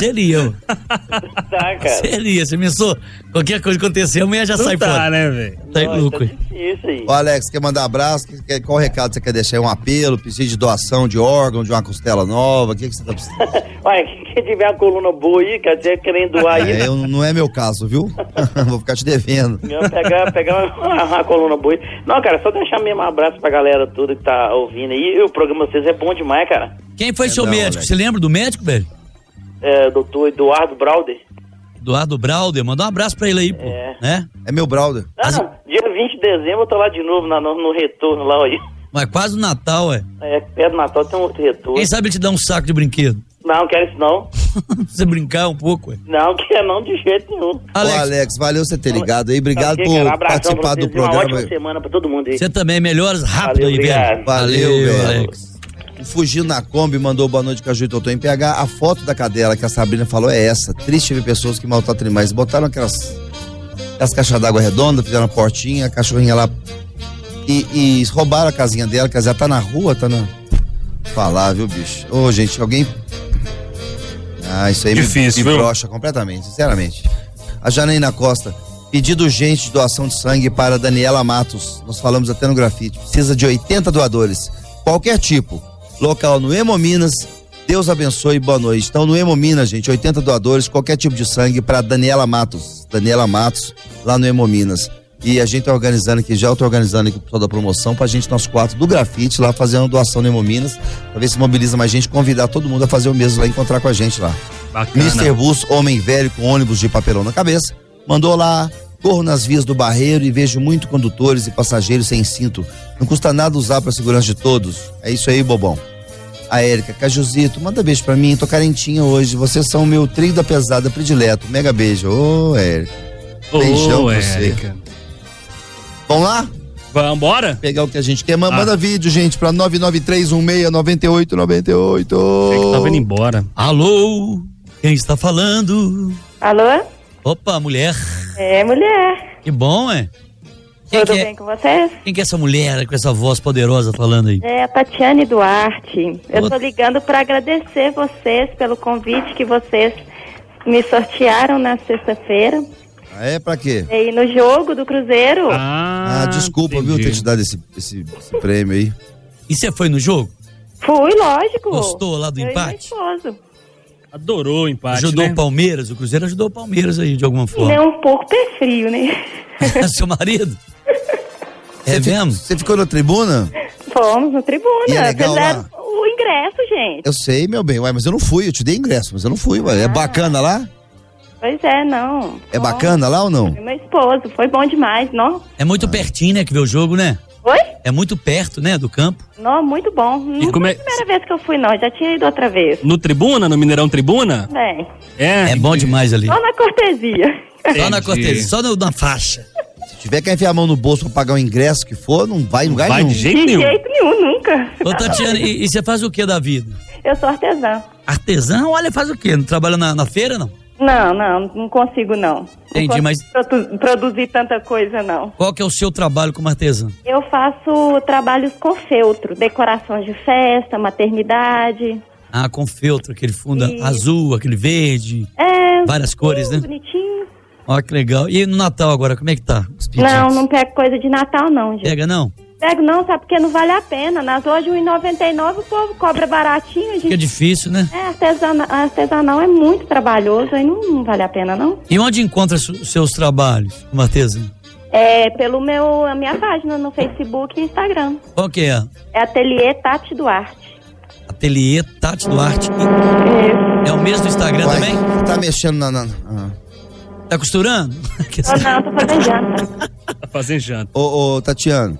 cara. Parceria, você pensou? Qualquer coisa que acontecer, a mulher já sai fora. né, velho? Tá louco. Isso aí. Ô, Alex, quer mandar abraço? Qual recado você quer deixar? Um apelo? Precisa de doação de órgão, de uma costela nova? O que você tá precisando? Quem tiver a coluna boa aí, quer dizer, querendo doar aí. Não é meu caso, viu? Vou ficar te devendo. Pegar uma coluna boa. Não, cara, só deixar mesmo um abraço pra galera toda que tá ouvindo aí. O programa de vocês é bom demais, cara. Quem foi seu médico? Alex. Você lembra do médico, velho? Doutor Eduardo Brauder. Eduardo Brauder, manda um abraço pra ele aí, pô. É meu brother. Dia 20 de dezembro eu tô lá de novo no retorno lá, aí. Mas quase no Natal, Perto do Natal tem um outro retorno. Quem sabe ele te dá um saco de brinquedo? Não quero isso não. Pra você brincar um pouco, Não quero não, de jeito nenhum. Alex, valeu você ter ligado aí. Obrigado por participar do programa. Uma ótima semana pra todo mundo aí. Você também, melhoras rápido aí, velho. Valeu, velho. Alex. O Fugindo na Kombi mandou boa noite, Caju e Totô em PH. A foto da cadela que a Sabrina falou é essa. Triste ver pessoas que maltratam animais. Botaram aquelas caixas d'água redondas, fizeram uma portinha, a cachorrinha lá e roubaram a casinha dela, quer dizer, tá na rua, falar, viu, bicho? Ô, gente, alguém... isso aí difícil, me brocha completamente, sinceramente. A Janaína Costa, pedido urgente de doação de sangue para Daniela Matos. Nós falamos até no grafite. Precisa de 80 doadores, qualquer tipo. Local no Hemominas. Deus abençoe e boa noite. Então, no Hemominas, gente, 80 doadores, qualquer tipo de sangue para Daniela Matos. Daniela Matos, lá no Hemominas. E a gente tá organizando aqui, já tô organizando aqui o pessoal da promoção pra gente, nós 4 do grafite, lá fazer uma doação no Hemominas, pra ver se mobiliza mais gente, convidar todo mundo a fazer o mesmo lá, encontrar com a gente lá. Bacana. Mr. Bus, homem velho com ônibus de papelão na cabeça, mandou lá: corro nas vias do Barreiro e vejo muito condutores e passageiros sem cinto. Não custa nada usar pra segurança de todos. É isso aí, bobão. A Érica, Cajuzito, manda beijo pra mim, tô carentinha hoje, vocês são o meu trio da pesada predileto. Mega beijo. Ô, Érica. Beijão pra você. Érica. Vamos lá? Vambora? Pegar o que a gente quer. Manda vídeo, gente, pra 993169898. É que tava indo embora. Alô? Quem está falando? Alô? Opa, mulher. É, mulher. Que bom, Tudo bem com vocês? Quem que é essa mulher com essa voz poderosa falando aí? É a Tatiane Duarte. Eu tô ligando para agradecer vocês pelo convite que vocês me sortearam na sexta-feira. É, pra quê? E no jogo do Cruzeiro. Desculpa, viu, ter te dado esse prêmio aí. E você foi no jogo? Fui, lógico. Gostou lá do empate? E meu esposo. Adorou o empate, Ajudou né? o Palmeiras? O Cruzeiro ajudou o Palmeiras aí, de alguma forma. Ele é um pouco pé frio, né? Seu marido? mesmo? Você ficou na tribuna? Fomos na tribuna. E é legal fizeram lá? o ingresso, gente. Eu sei, meu bem. Ué, mas eu não fui. Eu te dei ingresso, mas eu não fui. Ué. É bacana lá? Pois é, não. É bacana lá ou não? Meu esposo, foi bom demais, não? É muito pertinho, né, que vê o jogo, né? Oi? É muito perto, né, do campo. Não, muito bom. Não foi a primeira vez que eu fui, não. Já tinha ido outra vez. No Tribuna, no Mineirão Tribuna? Bem. É bom demais ali. Só na cortesia. Só na cortesia, só na faixa. Se tiver que enfiar a mão no bolso pra pagar o ingresso que for, não vai em lugar nenhum. de jeito nenhum. De jeito nenhum, nunca. Ô, Tatiana, e você faz o que da vida? Eu sou artesã. Artesã? Olha, faz o quê? Não trabalha na feira, não? Não consigo, não. Entendi, não mas... produzir tanta coisa, não. Qual que é o seu trabalho como artesã? Eu faço trabalhos com feltro, decorações de festa, maternidade. Ah, com feltro, aquele fundo azul, aquele verde. Várias cores, né? Bonitinho. Ó, que legal. E no Natal agora, como é que tá? Não pego coisa de Natal, não, gente. Pega, não? Pego não, sabe porque não vale a pena. Nas lojas de R$1,99 o povo cobra baratinho, gente. Fica difícil, né? Artesanal é muito trabalhoso, aí não vale a pena, não. E onde encontra os seus trabalhos como artesã? A minha página no Facebook e Instagram. Qual que é? É Ateliê Tati Duarte. Ateliê Tati Duarte. É o mesmo do Instagram também? Você tá mexendo Tá costurando? Não, tô fazendo janta. Tá fazendo janta. Ô, Tatiana.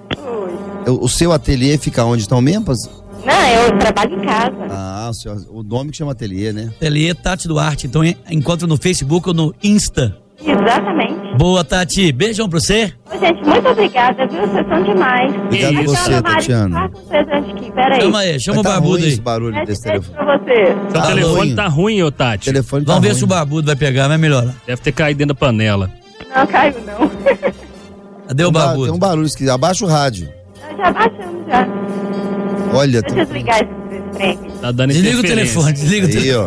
O seu ateliê fica onde? Estão Mempas? Não, eu trabalho em casa. Ah, o nome que chama ateliê, né? Ateliê Tati Duarte. Então encontra no Facebook ou no Insta. Exatamente. Boa, Tati. Beijão pra você. Gente, muito obrigada, viu? Vocês são demais. Obrigado a você, Tatiana. Chama o Barbudo aí. Esse barulho desse telefone. Pra você. Seu telefone tá ruim, ô Tati. Vamos ver se o Barbudo vai pegar, vai melhorar. Deve ter caído dentro da panela. Não, caiu não. Cadê o Barbudo? Tem um barulho esquisito. Abaixa o rádio. Já baixamos já. Olha, deixa eu desligar esse trem. Tá dando desliga o telefone, desliga o telefone.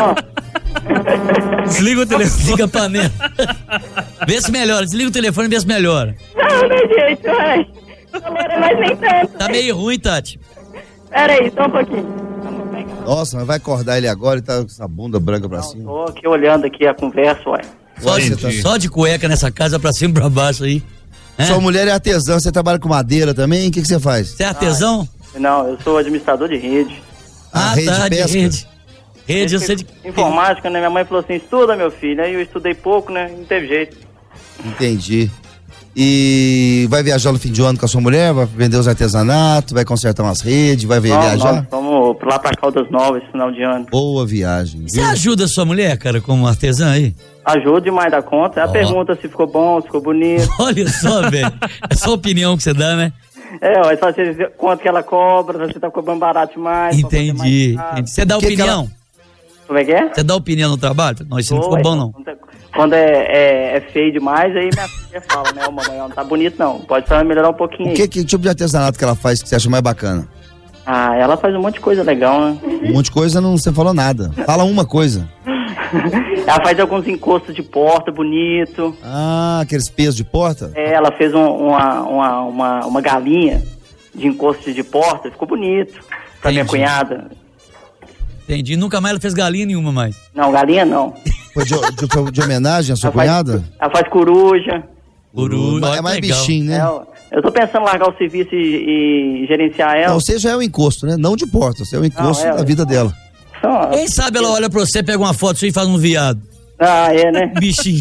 Desliga o telefone. Desliga a panela. Vê se melhora, desliga o telefone e vê se melhora. Não, meu jeito, ai. Mas nem tanto. Tá meio ruim, Tati. Pera aí, só um pouquinho. Nossa, mas vai acordar ele agora e tá com essa bunda branca pra cima. Tô aqui olhando aqui a conversa, ué. Só de cueca nessa casa pra cima e pra baixo aí. Sua mulher é artesã, você trabalha com madeira também? O que você faz? Você é artesão? Não, eu sou administrador de rede. Rede de pesca? Rede, eu sei de... Informática, né? Minha mãe falou assim, estuda, meu filho. Aí eu estudei pouco, né? Não teve jeito. Entendi. E vai viajar no fim de ano com a sua mulher? Vai vender os artesanatos? Vai consertar umas redes? Vai viajar? Nós vamos lá pra Caldas Novas esse final de ano. Boa viagem. Você ajuda a sua mulher, cara, como artesã aí? Ajuda demais da conta. Ela pergunta se ficou bom, se ficou bonito. Olha só, velho. É só opinião que você dá, né? É só você ver quanto que ela cobra, se você tá cobrando barato demais. Entendi. Você dá opinião? Como é que é? Você dá opinião no trabalho? Não, isso não ficou bom, não. Quando é feio demais, aí minha filha fala, né? Mamãe, não tá bonito, não. Pode só melhorar um pouquinho aí. Que tipo de artesanato que ela faz que você acha mais bacana? Ela faz um monte de coisa legal, né? Um monte de coisa, você falou nada. Fala uma coisa. Ela faz alguns encostos de porta bonito. Ah, aqueles pesos de porta? Ela fez uma galinha de encosto de porta, ficou bonito. Pra minha cunhada. Entendi. Nunca mais ela fez galinha nenhuma mais. Não, galinha não. Foi de homenagem à sua cunhada? Ela faz coruja. É mais bichinho, né? Eu tô pensando em largar o serviço e gerenciar ela. Não, você já é o encosto, né? Não de porta, você é o encosto da vida dela. Quem sabe ela olha pra você, pega uma foto sua e faz um viado. Né? Bichinho.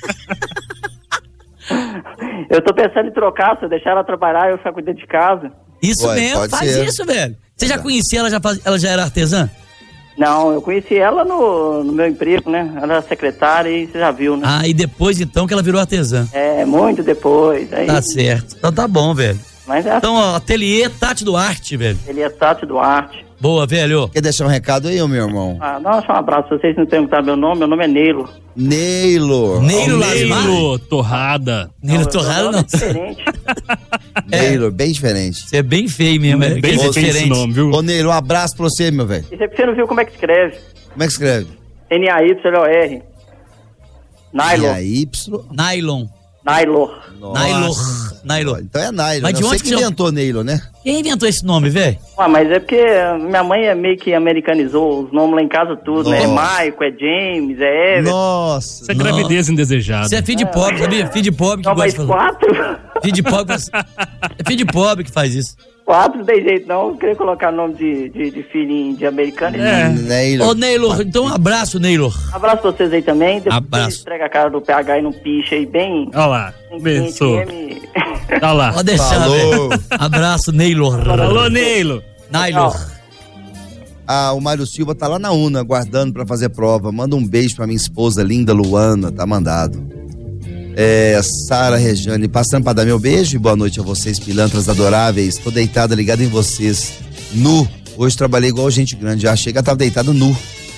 Eu tô pensando em trocar, se eu deixar ela trabalhar, eu ficar cuidando de casa. Isso mesmo, faz isso, velho. Você já conhecia ela, ela já era artesã? Não, eu conheci ela no meu emprego, né? Ela era secretária e você já viu, né? E depois então que ela virou artesã. Muito depois. Aí... Tá certo. Então tá bom, velho. Mas então, Ateliê Tati Duarte, velho. Ateliê Tati Duarte. Boa, velho. Quer deixar um recado aí, meu irmão? Nossa, um abraço. Se vocês não perguntaram meu nome é Neilo. Neilo Torrada. Neilo Torrada não. É diferente. Neilo, bem diferente. Você é bem feio mesmo, bem diferente esse nome, viu? Ô, Neilo, um abraço pra você, meu velho. Isso é porque você não viu como é que escreve. Como é que escreve? N-A-Y-L-O-R. Nylon. Nylon. Nailor. Então é Nailor. Mas de onde que inventou Nailor, né? Quem inventou esse nome, velho? Mas é porque minha mãe meio que americanizou os nomes lá em casa tudo, né? É Michael, é James, é Everton. Nossa. Isso é gravidez indesejada. Você é filho de pobre, sabia? Filho de pobre que Não, gosta mas de fazer. 4? Filho de pobre. É filho de pobre que faz isso. 4 não tem jeito não, eu queria colocar nome de filhinho de americano. Nailor. Ô, Nailor, então um abraço, Nailor. Abraço pra vocês aí também. Depois Abraço. Entrega a cara do PH aí no piche aí bem... Olha lá, pensou. Olha lá. Pode deixar, velho. Abraço, Nailor. Alô, Nailor. Nailor. O Mário Silva tá lá na UNA, aguardando pra fazer prova. Manda um beijo pra minha esposa linda, Luana, tá mandado. Sara Regiane, passando pra dar meu beijo e boa noite a vocês, pilantras adoráveis. Tô deitada, ligada em vocês. Nu. Hoje trabalhei igual gente grande. Já chega, tava deitado nu.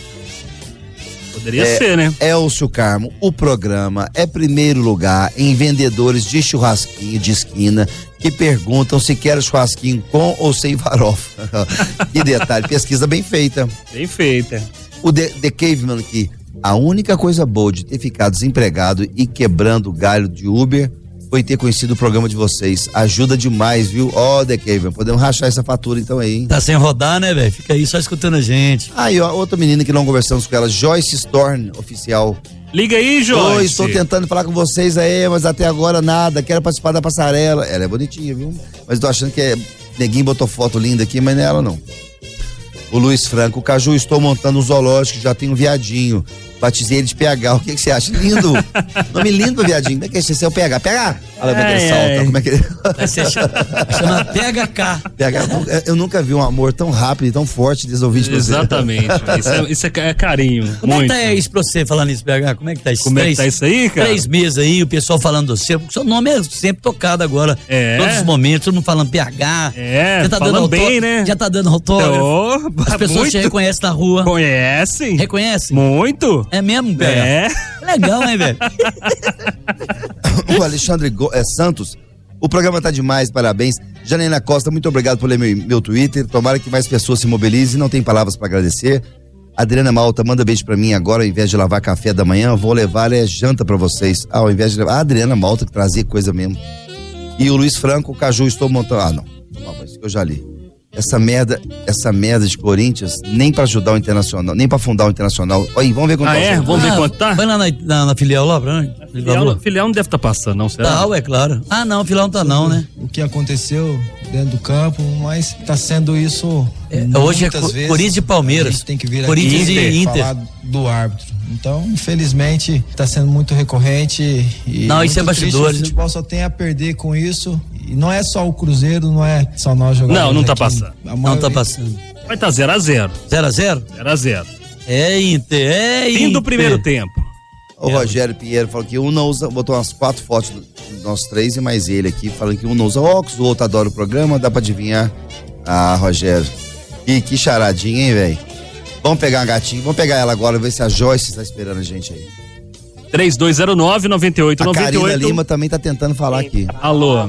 Poderia ser, né? Elcio Carmo, o programa é primeiro lugar em vendedores de churrasquinho de esquina que perguntam se quer churrasquinho com ou sem farofa. Que detalhe, pesquisa bem feita. Bem feita. O The Caveman aqui, a única coisa boa de ter ficado desempregado e quebrando o galho de Uber foi ter conhecido o programa de vocês. Ajuda demais, viu? The Caveman, podemos rachar essa fatura então aí, hein? Tá sem rodar, né, velho? Fica aí só escutando a gente. Aí, outra menina que não conversamos com ela, Joyce Storn, oficial. Liga aí, Joyce. Oi, estou tentando falar com vocês aí, mas até agora nada. Quero participar da passarela. Ela é bonitinha, viu? Mas tô achando que neguinho botou foto linda aqui, mas não é ela não. O Luiz Franco, Caju, estou montando um zoológico, já tem um viadinho. Batizei ele de PH. O que você acha? Lindo. Nome lindo pro viadinho. Como é que é esse? Esse é o PH. PH! Olha como é que ele salta. Como é que ele... Chama PHK. Eu nunca vi um amor tão rápido e tão forte desenvolvido de você. Exatamente. Isso é carinho. Como muito. é que tá isso pra você falar nisso, PH? Como é que tá isso? Como é que tá isso aí, cara? 3 meses aí, o pessoal falando do seu. Seu nome é sempre tocado agora. Todos os momentos, todo mundo falando PH. Você tá dando bem, né? Já tá dando autógrafo. As pessoas te reconhecem na rua. Conhecem? Reconhecem? Muito. É mesmo, PH? Legal, hein, velho? O Alexandre Santos, o programa tá demais, parabéns. Janaína Costa, muito obrigado por ler meu Twitter. Tomara que mais pessoas se mobilizem, não tem palavras para agradecer. Adriana Malta, manda beijo pra mim agora, ao invés de lavar café da manhã, vou levar janta pra vocês. Ao invés de levar. A Adriana Malta que trazia coisa mesmo. E o Luiz Franco, Caju, estou montando. Não, mas eu já li. Essa merda de Corinthians, nem pra ajudar o Internacional, nem pra fundar o Internacional. Olha aí, vamos ver quanto tá. Vamos ver quanto tá? Vai lá na filial lá, pra Filial não deve estar passando, não, será? Tá, é claro. Não, filial não tá não, né? O que aconteceu dentro do campo, mas tá sendo isso hoje é Corinthians e Palmeiras. A gente tem que vir Corinthians aqui e Inter. falar do árbitro. Então, infelizmente, tá sendo muito recorrente e não, isso é bastidores. O futebol só tem a perder com isso. E não é só o Cruzeiro, não é só nós jogadores. Não tá passando. Não tá passando. Vai tá 0-0. 0-0? 0-0. É Inter, Fim do primeiro tempo. O Rogério Pinheiro falou que um não usa, botou umas 4 fotos de nós 3 e mais ele aqui, falando que um não usa óculos, o outro adora o programa, dá pra adivinhar. Rogério. Que charadinha, hein, velho? Vamos pegar uma gatinha, vamos pegar ela agora, ver se a Joyce está esperando a gente aí. 3209-9898. A Karina Lima também tá tentando falar aqui. Alô.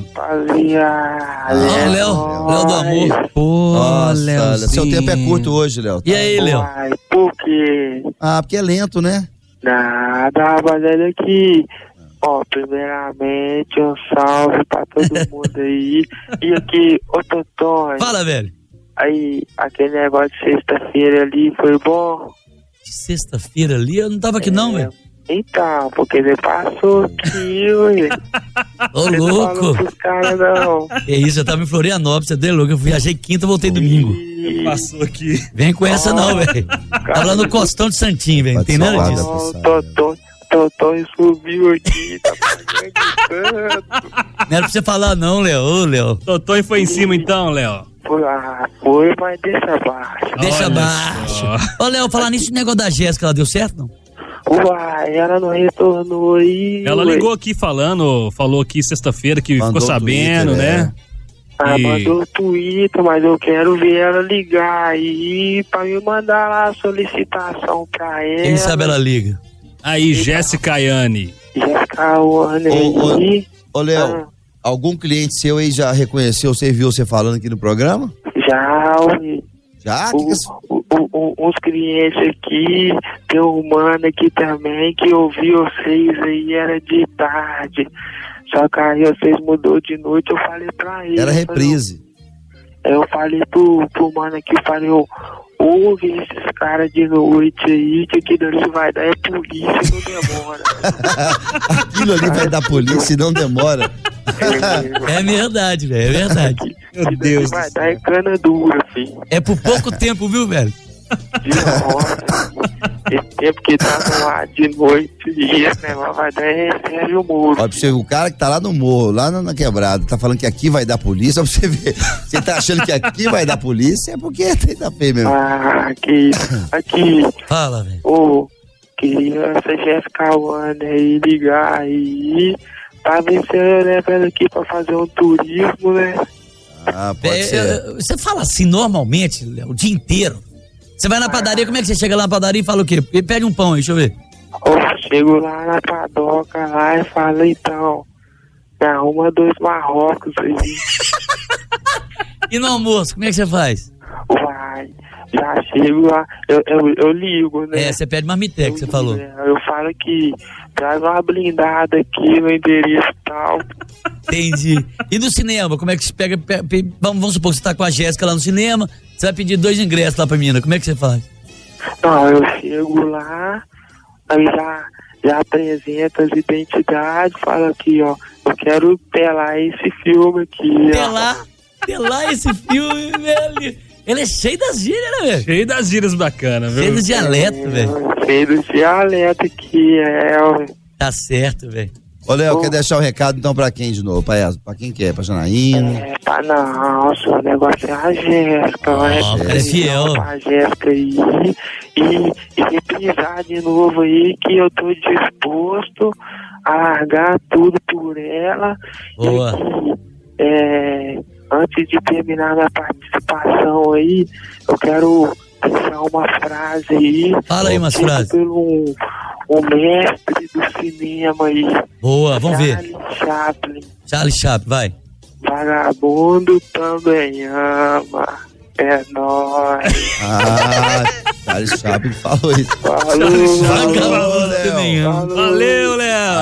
Léo do amor. Nossa, seu tempo é curto hoje, Léo. E aí, Léo? Por quê? Porque é lento, né? Nada, rapaziada, aqui. Primeiramente, um salve pra todo mundo aí. E aqui, Totônio. Fala, velho. Aí, aquele negócio de sexta-feira ali foi bom? De sexta-feira ali? Eu não tava aqui não, velho. Então, porque ele passou aqui, ué. Ô, louco. Não. É isso, eu tava em Florianópolis, você deu louco. Eu viajei quinta, voltei domingo. Passou aqui. Vem com essa não, velho. Tava lá no Costão de Santinho, velho. Não tem nada disso. Totônio subiu aqui, tá pagando tanto. Não era pra você falar não, Léo. Ô, Léo. Totônio foi em cima então, Léo. Foi, mas deixa abaixo. Deixa abaixo. Ô, Léo, falar nisso, o negócio da Jéssica, ela deu certo, não? Uai, ela não retornou aí. Ela ligou aqui falou aqui sexta-feira que mandou ficou sabendo, Twitter, né? Mandou o Twitter, mas eu quero ver ela ligar aí pra me mandar lá a solicitação pra ela. Quem sabe ela liga. Aí, Jéssica Ayane. Jéssica Ayane. Ô, Léo, algum cliente seu aí já reconheceu, você viu você falando aqui no programa? Já, Já? Uns clientes aqui, tem um mano aqui também que ouvi vocês aí, era de tarde. Só que aí vocês mudou de noite, eu falei pra ele. Era reprise. Eu falei pro mano aqui, eu falei, ouve esses caras de noite aí, que aquilo ali vai dar é polícia e não demora. Aquilo ali vai dar polícia e não demora. É verdade, velho, é verdade. Meu Deus. Vai dar é cana dura, filho. É por pouco tempo, viu, velho? Esse tempo que tá no ar de noite e esse negócio vai dar é Sérgio Moro. Ó, pra você ver, o cara que tá lá no morro, lá na quebrada, tá falando que aqui vai dar polícia, ó, pra você ver. Você tá achando que aqui vai dar polícia, é porque tem da feio mesmo. Ah, que aqui. Fala, velho. Ô, queria essa Jéssica Wanda aí ligar aí, pra ver se eu levo ela aqui pra fazer um turismo, né? Ah, pode ser. Você fala assim normalmente, Léo, o dia inteiro. Você vai na padaria, como é que você chega lá na padaria e fala o quê? Pede um pão aí, deixa eu ver. Eu chego lá na padoca lá e falo, então, me arruma 2 Marrocos aí. E no almoço, como é que você faz? Uai, já chego lá, eu ligo, né? É, você pede marmitex, que você falou. Eu falo que traz uma blindada aqui no endereço e tal. Entendi. E no cinema, como é que você pega, vamos supor que você tá com a Jéssica lá no cinema, você vai pedir 2 ingressos lá pra menina, como é que você faz? Não, eu chego lá, aí já apresento as identidades, falo aqui, ó, eu quero pelar esse filme aqui. Pelar esse filme, velho. Ele é cheio das gírias, né, velho? Cheio das gírias bacana, viu? Cheio do dialeto, velho. Cheio do dialeto aqui, Tá certo, velho. Ô, Léo, quer deixar o recado então pra quem de novo? Pra quem que é? Pra Janaína? Nossa, o negócio é a Jéssica. É fiel. A Jéssica aí e reprisar de novo aí que eu tô disposto a largar tudo por ela. Boa. E antes de terminar minha participação aí, eu quero deixar uma frase aí. Fala aí umas frases. Pelo um mestre do cinema aí. Boa, vamos ver. Charlie Chaplin, vai. Vagabundo também ama. É nóis. Charlie Chaplin falou isso. Falou, Léo. Valeu,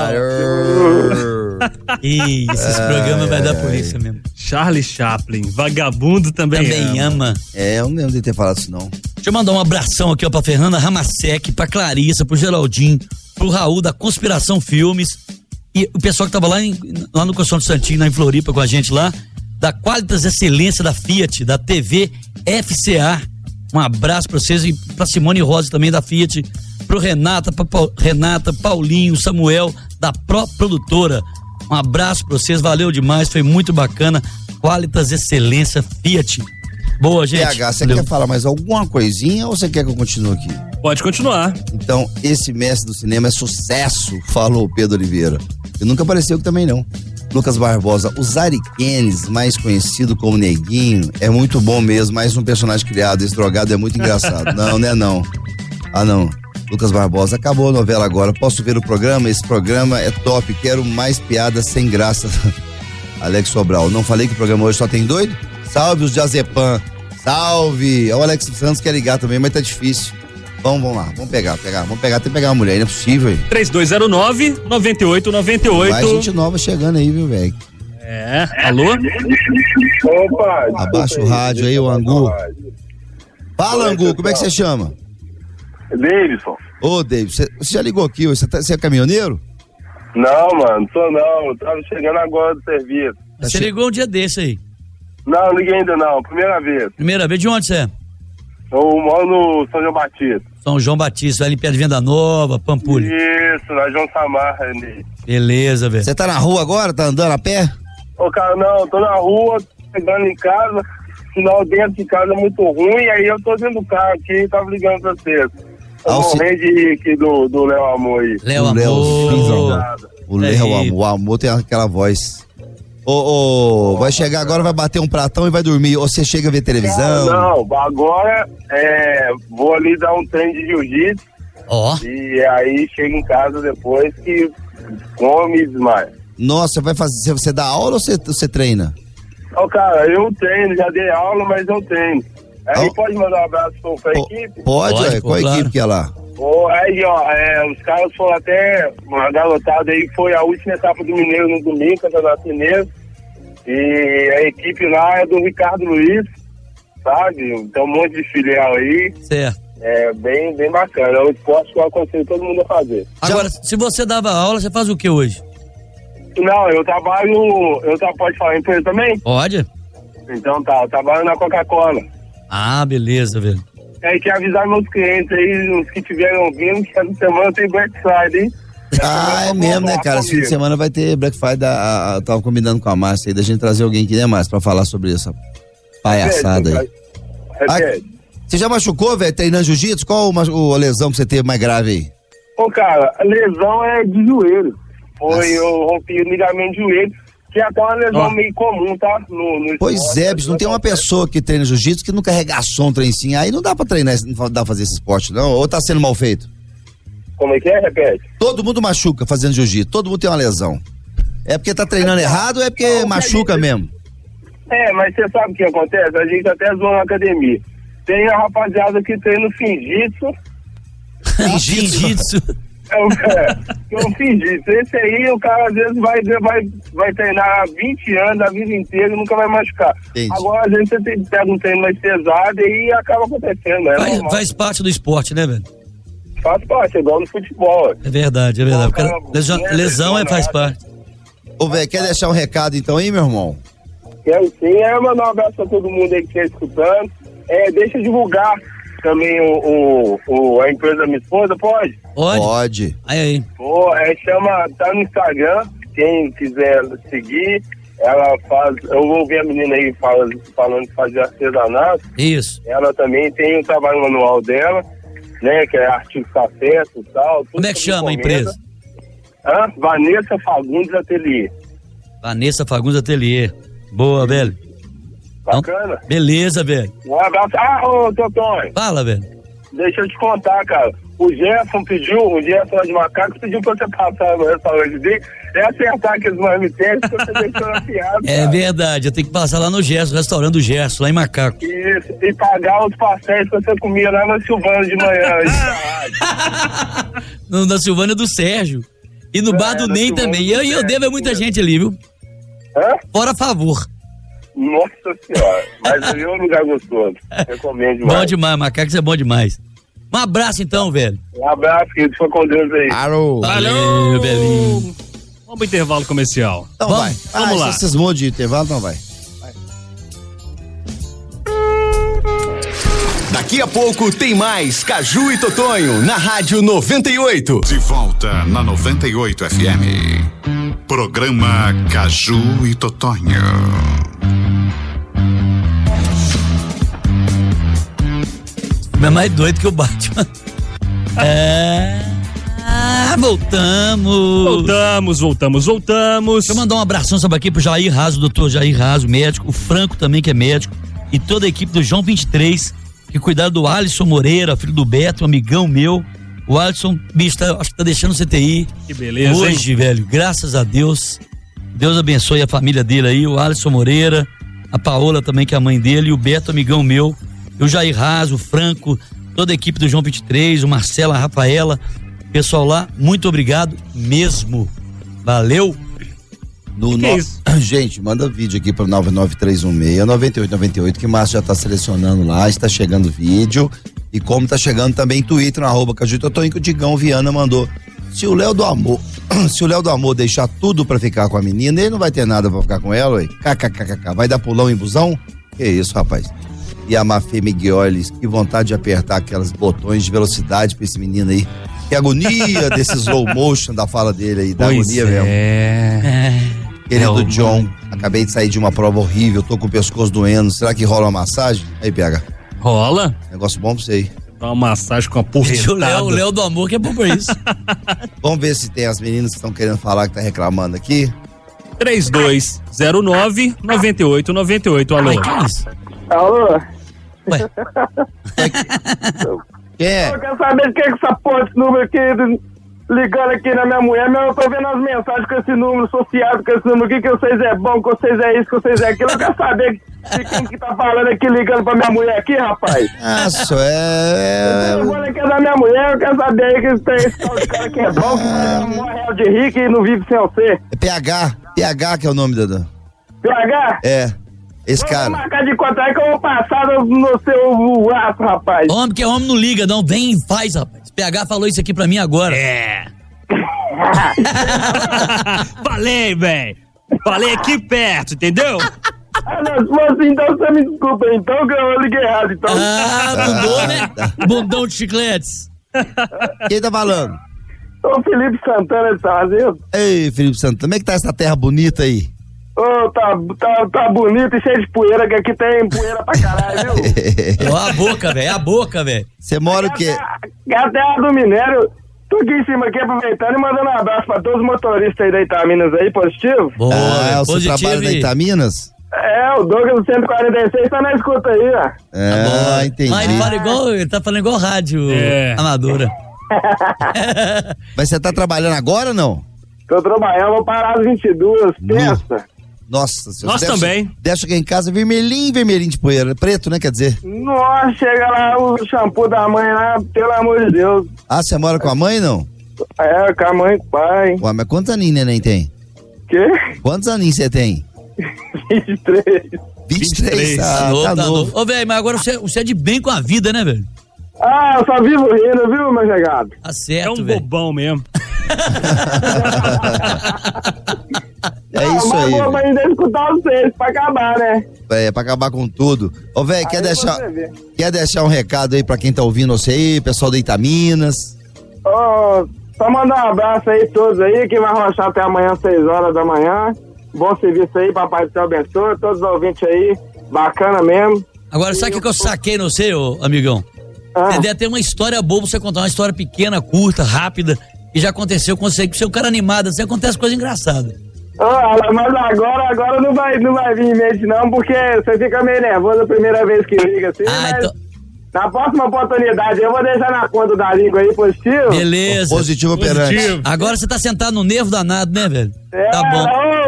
Léo. Ih, esses programas vai dar polícia mesmo. Charlie Chaplin, vagabundo também ama. Eu não lembro de ter falado isso, não. Deixa eu mandar um abração aqui, ó, pra Fernanda Ramasek, pra Clarissa, pro Geraldinho, pro Raul da Conspiração Filmes e o pessoal que tava lá no Constante Santinho, lá em Floripa com a gente lá, da Qualitas Excelência da Fiat, da TV FCA. Um abraço pra vocês e pra Simone Rosa também da Fiat, pro Renata, Paulinho, Samuel, da Pro Produtora. Um abraço pra vocês, valeu demais, foi muito bacana. Qualitas Excelência Fiat. Boa, gente. PH, você quer falar mais alguma coisinha ou você quer que eu continue aqui? Pode continuar. Então, esse mestre do cinema é sucesso, falou o Pedro Oliveira. E nunca apareceu aqui também, não. Lucas Barbosa, o Zariquenes, mais conhecido como Neguinho, é muito bom mesmo, mais um personagem criado, esse drogado é muito engraçado. Não, né, não. Ah, não. Lucas Barbosa, acabou a novela agora, posso ver o programa? Esse programa é top, quero mais piadas sem graça. Alex Sobral, não falei que o programa hoje só tem doido? Salve os de Azepam, salve. O Alex Santos quer ligar também, mas tá difícil. Vamos lá, vamos pegar, tem que pegar uma mulher, não é possível. Hein? 3209-9898. Mais gente nova chegando aí, viu, velho? Alô? Opa! Abaixa o rádio aí, o Angu. Fala, Angu, como é que você chama? Davidson. Ô, Davidson, você já ligou aqui, você é caminhoneiro? Não, mano, eu tava chegando agora do serviço. Você ligou um dia desse aí? Não, liguei ainda não, primeira vez. Primeira vez, de onde você é? Eu moro no São João Batista. São João Batista, ali perto de Venda Nova, Pampulha. Isso, na João Samarra ali. Beleza, velho. Você tá na rua agora? Tá andando a pé? Ô, cara, não, tô na rua, chegando em casa, sinal dentro de casa é muito ruim, aí eu tô dentro do carro aqui e tava ligando pra vocês. Eu morri de rir aqui do Léo Amor aí. Léo Amor. O Léo Amor tem aquela voz. Vai chegar agora, vai bater um pratão e vai dormir. Ou você chega a ver televisão? Não, agora vou ali dar um treino de jiu-jitsu. E aí chego em casa depois que come e desmaia. Nossa, você dá aula ou você treina? Cara, eu treino, já dei aula, mas eu treino. Aí pode mandar um abraço pra equipe? Pode, qual a equipe que é lá? Aí, ó, os caras foram até, uma garotada aí, foi a última etapa do Mineiro no domingo, Campeonato Mineiro. E a equipe lá é do Ricardo Luiz, sabe? Tem um monte de filial aí. Certo. É bem bacana. É um esporte que eu aconselho todo mundo a fazer. Agora, se você dava aula, você faz o que hoje? Não, eu trabalho. Pode falar empresa também? Pode. Então tá, eu trabalho na Coca-Cola. Ah, beleza, velho. Aí quer avisar meus clientes aí, os que estiverem ouvindo, que essa semana tem Black Friday. Ah, é mesmo, né, cara? Esse fim de semana vai ter Black Friday. Eu tava combinando com a Márcia aí da gente trazer alguém aqui, né, Márcia, pra falar sobre essa palhaçada aí. Você já machucou, velho, treinando jiu-jitsu? Qual a lesão que você teve mais grave aí? Ô, cara, a lesão é de joelho. Eu rompi o ligamento de joelho, que é até uma lesão meio comum, tá? No pois esporte, é, bicho, não tem uma pessoa que treina jiu-jitsu que nunca arregaçou um trencinho. Aí não dá pra treinar, não dá pra fazer esse esporte, não? Ou tá sendo mal feito? Como é que é? Repete. Todo mundo machuca fazendo jiu-jitsu, todo mundo tem uma lesão. É porque tá treinando errado ou é porque machuca mesmo? Mas você sabe o que acontece? A gente até zoa na academia. Tem a rapaziada que treina o Fingitsu. Fingitsu? É um Fingitsu. Esse aí, o cara às vezes vai treinar há 20 anos, a vida inteira e nunca vai machucar. Entendi. Agora, às vezes, você pega um treino mais pesado e acaba acontecendo, né? Faz parte do esporte, né, velho? Faz parte, é igual no futebol. É verdade. Lesão faz parte. Ô, velho, quer deixar um recado então aí, meu irmão? Quero sim, mandar um abraço pra todo mundo aí que está escutando. Deixa eu divulgar também a empresa da minha esposa, pode? Pode. Aí. Tá no Instagram, quem quiser seguir, ela faz, eu ouvi a menina aí falando que fazia artesanato. Isso. Ela também tem o trabalho manual dela, né, que é artigo café e tal. Como é que chama a empresa? Vanessa Fagundes Atelier. Vanessa Fagundes Atelier. Boa, velho. Bacana. Então, beleza, velho. Um abraço. Ô, Totonho. Fala, velho. Deixa eu te contar, cara. O Gerson lá de Macacos, pediu pra você passar no restaurante dele e acertar aqueles marmitetes que você deixou na piada. É verdade, eu tenho que passar lá no Gerson, restaurante do Gerson, lá em Macaco. Isso, e pagar os pastéis que você comia lá na Silvânia de manhã. Na Silvânia do Sérgio. E no bar do Ney também. E eu devo a muita gente ali, viu? Fora a favor. Nossa senhora, mas ali é um lugar gostoso. Recomendo demais. Bom demais, Macacos é bom demais. Um abraço então, velho. Um abraço, querido. Fica com Deus aí. Alô. Valeu, Belinho. Vamos pro intervalo comercial. Então vai. Vamos lá. Se vocês mudam de intervalo, então vai. Daqui a pouco tem mais Caju e Totonho na Rádio 98. De volta na 98 FM. Programa Caju e Totonho. É mais doido que o Batman. Voltamos. Deixa eu mandar um abração sobre aqui pro Jair Raso, doutor Jair Raso, médico, o Franco também que é médico, e toda a equipe do João 23, que cuidaram do Alisson Moreira, filho do Beto, um amigão meu. O Alisson, bicho, acho que tá deixando o CTI. Que beleza, hoje, hein? velho, graças a Deus. Deus abençoe a família dele aí, o Alisson Moreira, a Paola também, que é a mãe dele, e o Beto, amigão meu. O Jair Raso, o Franco, toda a equipe do João 23, o Marcelo, a Rafaela, pessoal lá, muito obrigado mesmo. Valeu. Gente, manda vídeo aqui para 99316-9898, que o Márcio já tá selecionando lá, está chegando vídeo. E como tá chegando também Twitter, no @Caju e Totonho, que o Digão Viana mandou. Se o Léo do Amor deixar tudo pra ficar com a menina, ele não vai ter nada pra ficar com ela, ué. KKKK. Vai dar pulão em busão? Que isso, rapaz. E a Mafê Migueles, que vontade de apertar aqueles botões de velocidade pra esse menino aí. Que agonia desse slow motion da fala dele aí, da agonia mesmo. Querido John, acabei de sair de uma prova horrível, tô com o pescoço doendo. Será que rola uma massagem? Aí, PH. Rola? Negócio bom pra você aí. Dá uma massagem com a porretada. O Léo do Amor que é bom pra isso. Vamos ver se tem as meninas que estão querendo falar, que tá reclamando aqui. 3209-9898, alô. Ai, que é isso? Alô? Ué. Quem é? Eu quero saber de que essa porra desse número aqui, ligando aqui na minha mulher, mas eu tô vendo as mensagens com esse número associado com esse número aqui, que vocês é bom, que vocês é isso, que vocês é aquilo. Eu quero saber E quem que tá falando aqui, ligando pra minha mulher aqui, rapaz? Nossa, O telefone aqui é da minha mulher, eu quero saber aí que tem esse tal de cara que é bom, que morre de rico e não vive sem você. É PH que é o nome da... PH? É, esse cara. Vou marcar de encontrar que eu vou passar no seu aço, rapaz. Homem que é homem não liga, não. Vem e faz, rapaz. PH falou isso aqui pra mim agora. É. Falei, velho. Falei aqui perto, entendeu? Não, se for assim, então você me desculpa, então, que eu liguei errado, então. Mudou, né? Bundão de chicletes. Quem tá falando? Ô, Felipe Santana de Sarrazinho. Ei, Felipe Santana, como é que tá essa terra bonita aí? Ô, tá bonito e cheio de poeira, que aqui tem poeira pra caralho, viu? Ó, a boca, velho. Você mora o quê? É a terra do minério. Tô aqui em cima, aqui, aproveitando e mandando um abraço pra todos os motoristas aí da Itaminas aí, positivo. Boa, você trabalha na Itaminas? É, o Douglas do 146 tá na escuta aí, ó. Ah, entendi. Mas ele tá falando igual rádio amadora. Mas você tá trabalhando agora ou não? Tô trabalhando, vou parar às 22, terça. Nossa, nós também. Deve chegar em casa vermelhinho de poeira. Preto, né, quer dizer? Nossa, chega lá o shampoo da mãe lá, pelo amor de Deus. Ah, você mora com a mãe, não? É, com a mãe e com o pai. Ué, mas quantos aninhos neném tem? Quê? Quantos aninhos você tem? 23. 23? Ah, tá novo. Ô, velho, mas agora você é de bem com a vida, né, velho? Ah, eu só vivo rindo, viu, meu chegado? Tá certo, é um bobão mesmo. É isso aí. Mas ainda escutar vocês pra acabar, né? É, pra acabar com tudo. Ô, velho, quer deixar um recado aí pra quem tá ouvindo você aí, pessoal da Itaminas? Ô, só mandar um abraço aí todos aí, que vai rochar até amanhã, 6 horas da manhã. Bom serviço aí, papai do céu abençoe, todos os ouvintes aí, bacana mesmo. Agora, sabe o que eu saquei no seu, amigão? Você deve ter uma história boa pra você contar, uma história pequena, curta, rápida, que já aconteceu com você, que você é um cara animado, assim, acontece coisa engraçada. Mas agora não vai vir em mente não, porque você fica meio nervoso a primeira vez que liga assim, mas então... na próxima oportunidade eu vou deixar na conta da língua aí, positivo. Beleza. Positivo operante. Agora você tá sentado no nervo danado, né, velho? É, tá bom.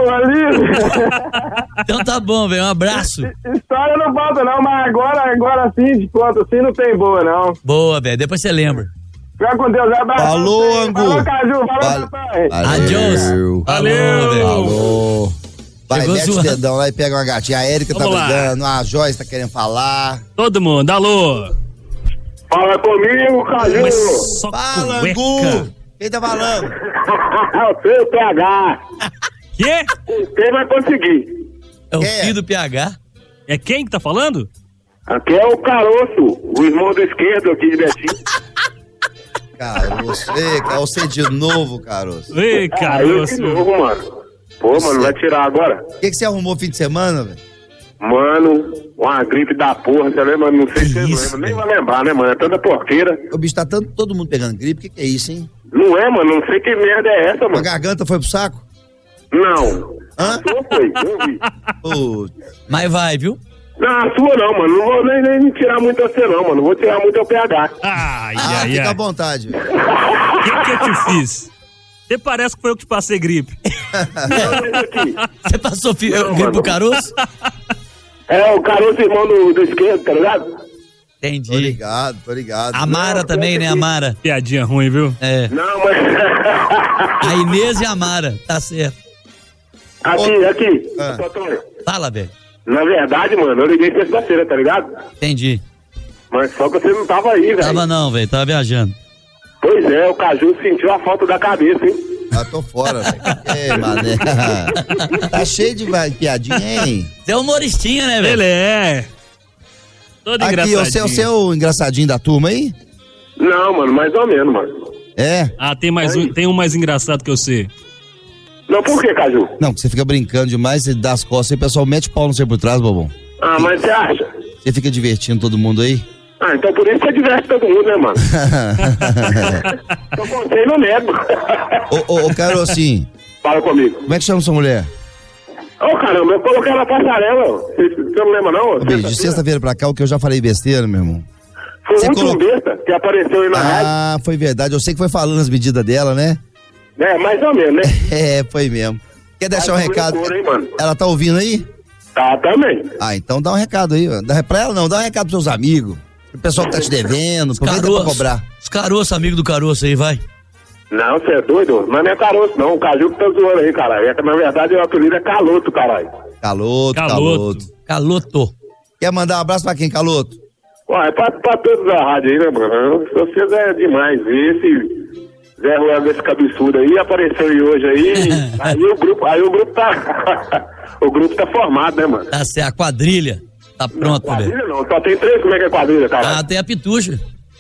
Não, então tá bom, velho, um abraço. História não falta não, mas agora sim, de conta assim, não tem boa não. Boa, velho, depois você lembra. Fica com Deus, abraço. Falou, Angu. Falou, Caju. Falou, papai. Adiós. Valeu. Falou. Vai, Chegou mete o zoando. dedão lá e pega uma gatinha. A Érica tá Vamos lá. brigando, a Joyce tá querendo falar. Todo mundo, alô. Fala comigo, Caju. Mas só Fala, cueca. Angu. Quem tá falando? O seu PH. Quê? Quem vai conseguir? É o filho do PH. É quem que tá falando? Aqui é o Caroço, o irmão do esquerdo aqui de Betim. Caroço. Ei, você de novo, Caroço. Ei, Caroço. De novo, mano. Pô, mano, vai tirar agora? O que você arrumou fim de semana, velho? Mano, uma gripe da porra, você lembra? Não sei se você lembra, nem vai lembrar, né, mano? É tanta porqueira. O bicho tá todo mundo pegando gripe, o que é isso, hein? Não é, mano? Não sei que merda é essa, mano. A garganta foi pro saco? Não. Hã? A sua foi, eu vi. Mas vai, viu? Não, a sua não, mano. Não vou nem tirar muito a você, não, mano. Vou tirar muito o PH. Fica à vontade, velho. O que eu te fiz? Você parece que foi eu que te passei gripe. Você passou gripe pro Caroço? É, o Caroço, irmão do esquerdo, tá ligado? Entendi. Tô ligado. A Mara também, né, a Mara? Piadinha ruim, viu? É. Não, mas... A Inês e a Mara, tá certo. Aqui. Fala, velho. Na verdade, mano, eu liguei sexta-feira, tá ligado? Entendi. Mas só que você não tava aí, velho. Tava não, velho, tava viajando. Pois é, o Caju sentiu a falta da cabeça, hein? Ah, tô fora, velho. Ei, mané. Tá cheio de piadinha, hein? Você é humoristinha, né, velho? Ele é. Todo engraçadinho. Aqui, você é o engraçadinho da turma aí? Não, mano, mais ou menos, mano. É? Ah, tem um mais engraçado que eu sei. Não, por que, Caju? Não, porque você fica brincando demais, você dá as costas e o pessoal mete pau no seu por trás, bobão. Ah, mas você acha? Você fica divertindo todo mundo aí? Ah, então por isso você diverte todo mundo, né, mano? Eu contei e não nego. Ô, Carocinho. Fala comigo. Como é que chama sua mulher? Ô, caramba, eu coloquei ela na passarela. Você não lembra, não? Beijo, de sexta-feira pra cá, o que eu já falei besteira, meu irmão. Foi o último besta que apareceu aí na rádio. Ah, foi verdade. Eu sei que foi falando as medidas dela, né? É, mais ou menos, né? É, foi mesmo. Quer deixar um recado? Cor, hein, mano? Ela tá ouvindo aí? Tá, também. Ah, então dá um recado aí. Dá pra ela não, dá um recado pros seus amigos. O pessoal que tá te devendo, aproveita pra cobrar. Os caroços, amigo do caroço aí, vai. Não, você é doido? Mas não é caroço, não. O Caju que tá zoando aí, caralho. Na verdade, o apelido é Caloto, caralho. Caloto. Quer mandar um abraço pra quem, Caloto? Ué, pra todos da rádio aí, né, mano? Vocês é demais. Esse Zé Ruel desse cabeçudo aí apareceu aí hoje aí. Aí o grupo tá. O grupo tá formado, né, mano? Tá certo, a quadrilha. Tá pronto, velho. Quadrilha não, só tem 3, como é que é quadrilha, cara? Ah, tem a Pitucha.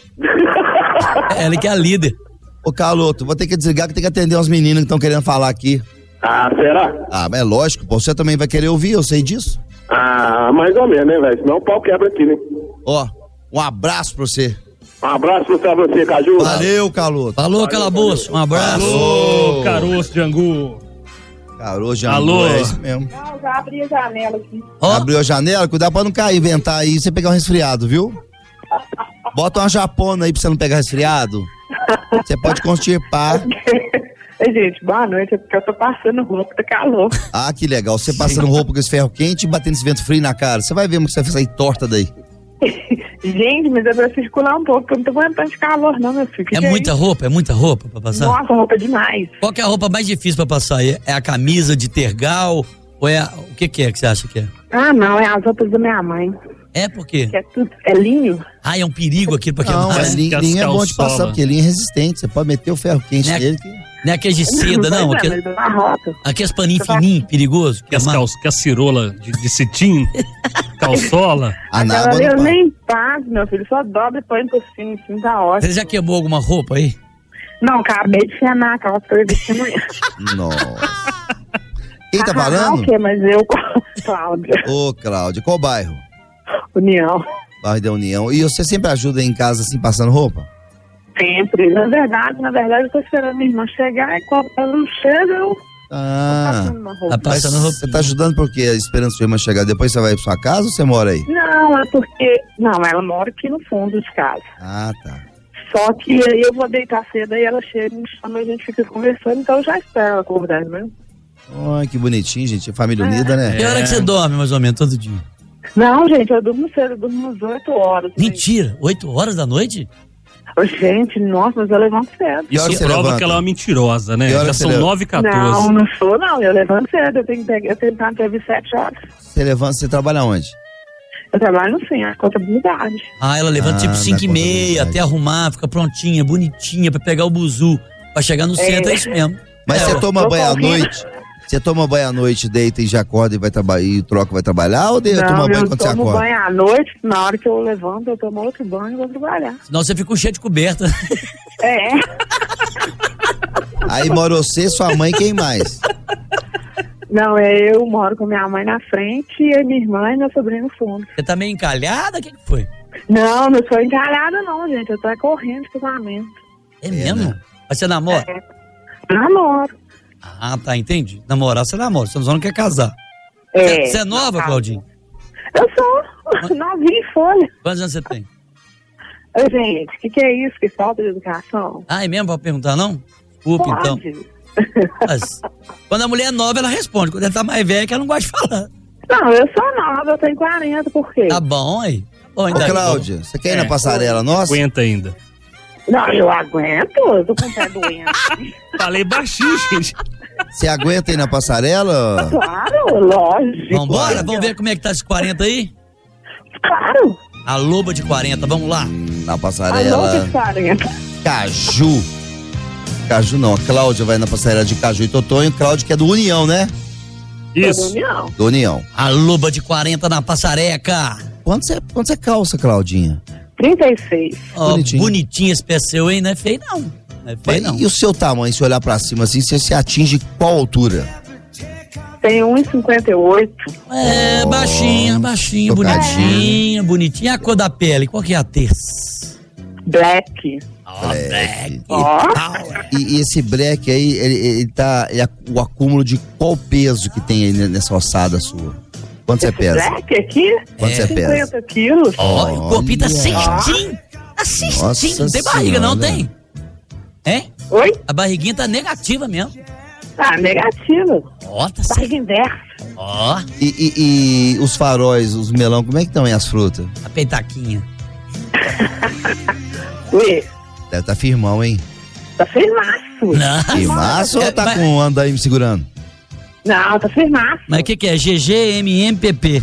Ela que é a líder. Ô, Caloto, vou ter que desligar que tem que atender uns meninos que estão querendo falar aqui. Ah, será? Ah, mas é lógico, você também vai querer ouvir, eu sei disso. Ah, mais ou menos, né, velho? Senão o pau quebra aqui, né? Ó, um abraço pra você. Um abraço pra você, Caju. Valeu, Caloto. Falou, Calabouço. Um abraço. Alô, caroço de angu. Caroço de angu, Alô. é isso mesmo. Não, já abri a janela aqui. Abriu a janela, cuidado pra não cair, inventar aí e você pegar um resfriado, viu? Bota uma japona aí pra você não pegar resfriado. Você pode constipar. Ei, gente, boa noite, é porque eu tô passando roupa, tá calor. Ah, que legal. Você passando roupa com esse ferro quente e batendo esse vento frio na cara. Você vai ver como você vai sair torta daí. Gente, mas eu preciso circular um pouco, porque eu não tô aguentando de calor não, meu filho. É muita roupa pra passar? Nossa, roupa demais. Qual que é a roupa mais difícil pra passar? É a camisa de tergal? Ou é o que é que você acha que é? Ah, não, é as roupas da minha mãe. É por quê? Que é tudo, é linho. Ah, é um perigo aquilo pra quebrar. Não, mas linho é bom de passar, porque linho é resistente. Você pode meter o ferro quente nele. Não é aqueles de seda, não. Aqueles paninhos fininhos, perigosos. Que a cirola de cetim, calçola. Aquela eu nem passo, meu filho. Só dobra e põe por cima, assim, tá ótimo. Você já queimou alguma roupa aí? Não, acabei de fenar a calça que eu ia vestir amanhã. Nossa. Quem tá falando? O quê? Mas eu, Cláudia. Ô, Cláudia, qual bairro? União. Bairro da União. E você sempre ajuda em casa, assim, passando roupa? Sempre. Na verdade, eu tô esperando minha irmã chegar e quando ela não chega, eu tá passando roupa. Você tá ajudando por quê? Esperando sua irmã chegar. Depois você vai pra sua casa ou você mora aí? Não, é porque... Não, ela mora aqui no fundo de casa. Ah, tá. Só que aí eu vou deitar cedo, aí ela chega e me chama e a gente fica conversando, então eu já espero ela acordar mesmo. Ai, que bonitinho, gente. Família unida, né? Que hora que você dorme, mais ou menos, todo dia? Não, gente, eu durmo cedo, eu durmo umas 8 horas. Mentira, 8 horas da noite? Gente, nossa, mas eu levanto cedo. Isso prova que ela é uma mentirosa, né? Já são 9h14. Não sou, não. Eu levanto cedo, eu tenho que estar até 7 horas. Você levanta, você trabalha onde? Eu trabalho no SIM, a contabilidade. Ah, ela levanta tipo 5h30, até arrumar, fica prontinha, bonitinha, pra pegar o buzu, pra chegar no centro, é isso mesmo. Mas você toma banho à noite? Você toma banho à noite, deita e já acorda e vai trabalhar e troca, vai trabalhar? Ou toma banho quando você acorda? Eu tomo banho à noite, na hora que eu levanto, eu tomo outro banho e vou trabalhar. Senão você fica cheio de coberta. É. Aí mora você, sua mãe, quem mais? Não, eu moro com minha mãe na frente e minha irmã e meu sobrinho no fundo. Você tá meio encalhada? O que foi? Não sou encalhada não, gente. Eu tô correndo de casamento. É mesmo? Mas você namora? Namoro. Ah, tá, entendi. Namorar, você namora, você não quer casar. Você é nova, Claudinha? Eu sou novinha em folha. Quantos anos você tem? Gente, o que é isso? Que falta de educação? Ah, é mesmo pra perguntar, não? Desculpa, então. Mas, quando a mulher é nova, ela responde. Quando ela tá mais velha, que ela não gosta de falar. Não, eu sou nova, eu tenho 40, por quê? Tá bom, aí. Ô, Cláudia, você quer ir na passarela nossa? Aguenta ainda. Não, eu aguento, eu tô com o pé doendo. Falei baixinho, gente. Você aguenta ir na passarela? Claro, lógico. Vambora, vamos ver como é que tá esses 40 aí? Claro. A loba de 40, vamos lá. Na passarela. A loba de 40. Caju. Caju não, a Cláudia vai na passarela de Caju e Totonho. Cláudia que é do União, né? Isso. Do União. Do União. A loba de 40 na passareca. Quanto você calça, Claudinha? 36. Oh, bonitinho esse pé seu, hein? Não é feio, não. Não é feio, não. E o seu tamanho, se olhar pra cima assim, você se atinge qual altura? Tem 1,58. É, baixinha, bonitinha, bonitinha. E a cor da pele, qual que é a terça? Black. Black. E esse black aí, ele tá... o acúmulo de qual peso que tem aí nessa ossada sua? Quanto você pesa? Black aqui? Quanto você pesa? 50 quilos. O corpinho tá cestinho. Assistinho. Não tem barriga, não tem? Hein? Oi? A barriguinha tá negativa mesmo. Tá negativa. Ó, tá barriga inversa. Ó. E os faróis, os melão, como é que estão aí as frutas? A peitaquinha. Ué, Deve tá firmão, hein? tá firmaço. Não. Firmaço ou tá com um ando aí me segurando? Não, tá firmaço. Mas o que é? GG, MMPP?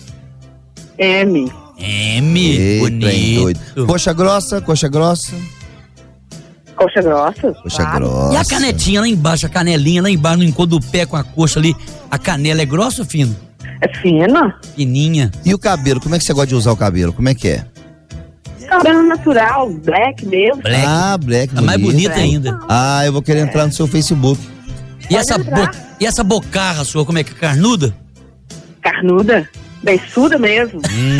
M. M, Eita, hein, bonito. doido. Coxa grossa. Coxa grossa? Coxa Claro. grossa. E a canetinha lá embaixo, a canelinha lá embaixo, no encontro do pé com a coxa ali, a canela é grossa ou fina? É fina. Fininha. E o cabelo, como é que você gosta de usar o cabelo? Como é que é? Cabelo natural, black mesmo. Black. Ah, black, A mais bonita Black. ainda. Ah, eu vou querer entrar no seu Facebook. E essa bocarra sua, como é que é? Carnuda? Carnuda. Beiçuda mesmo.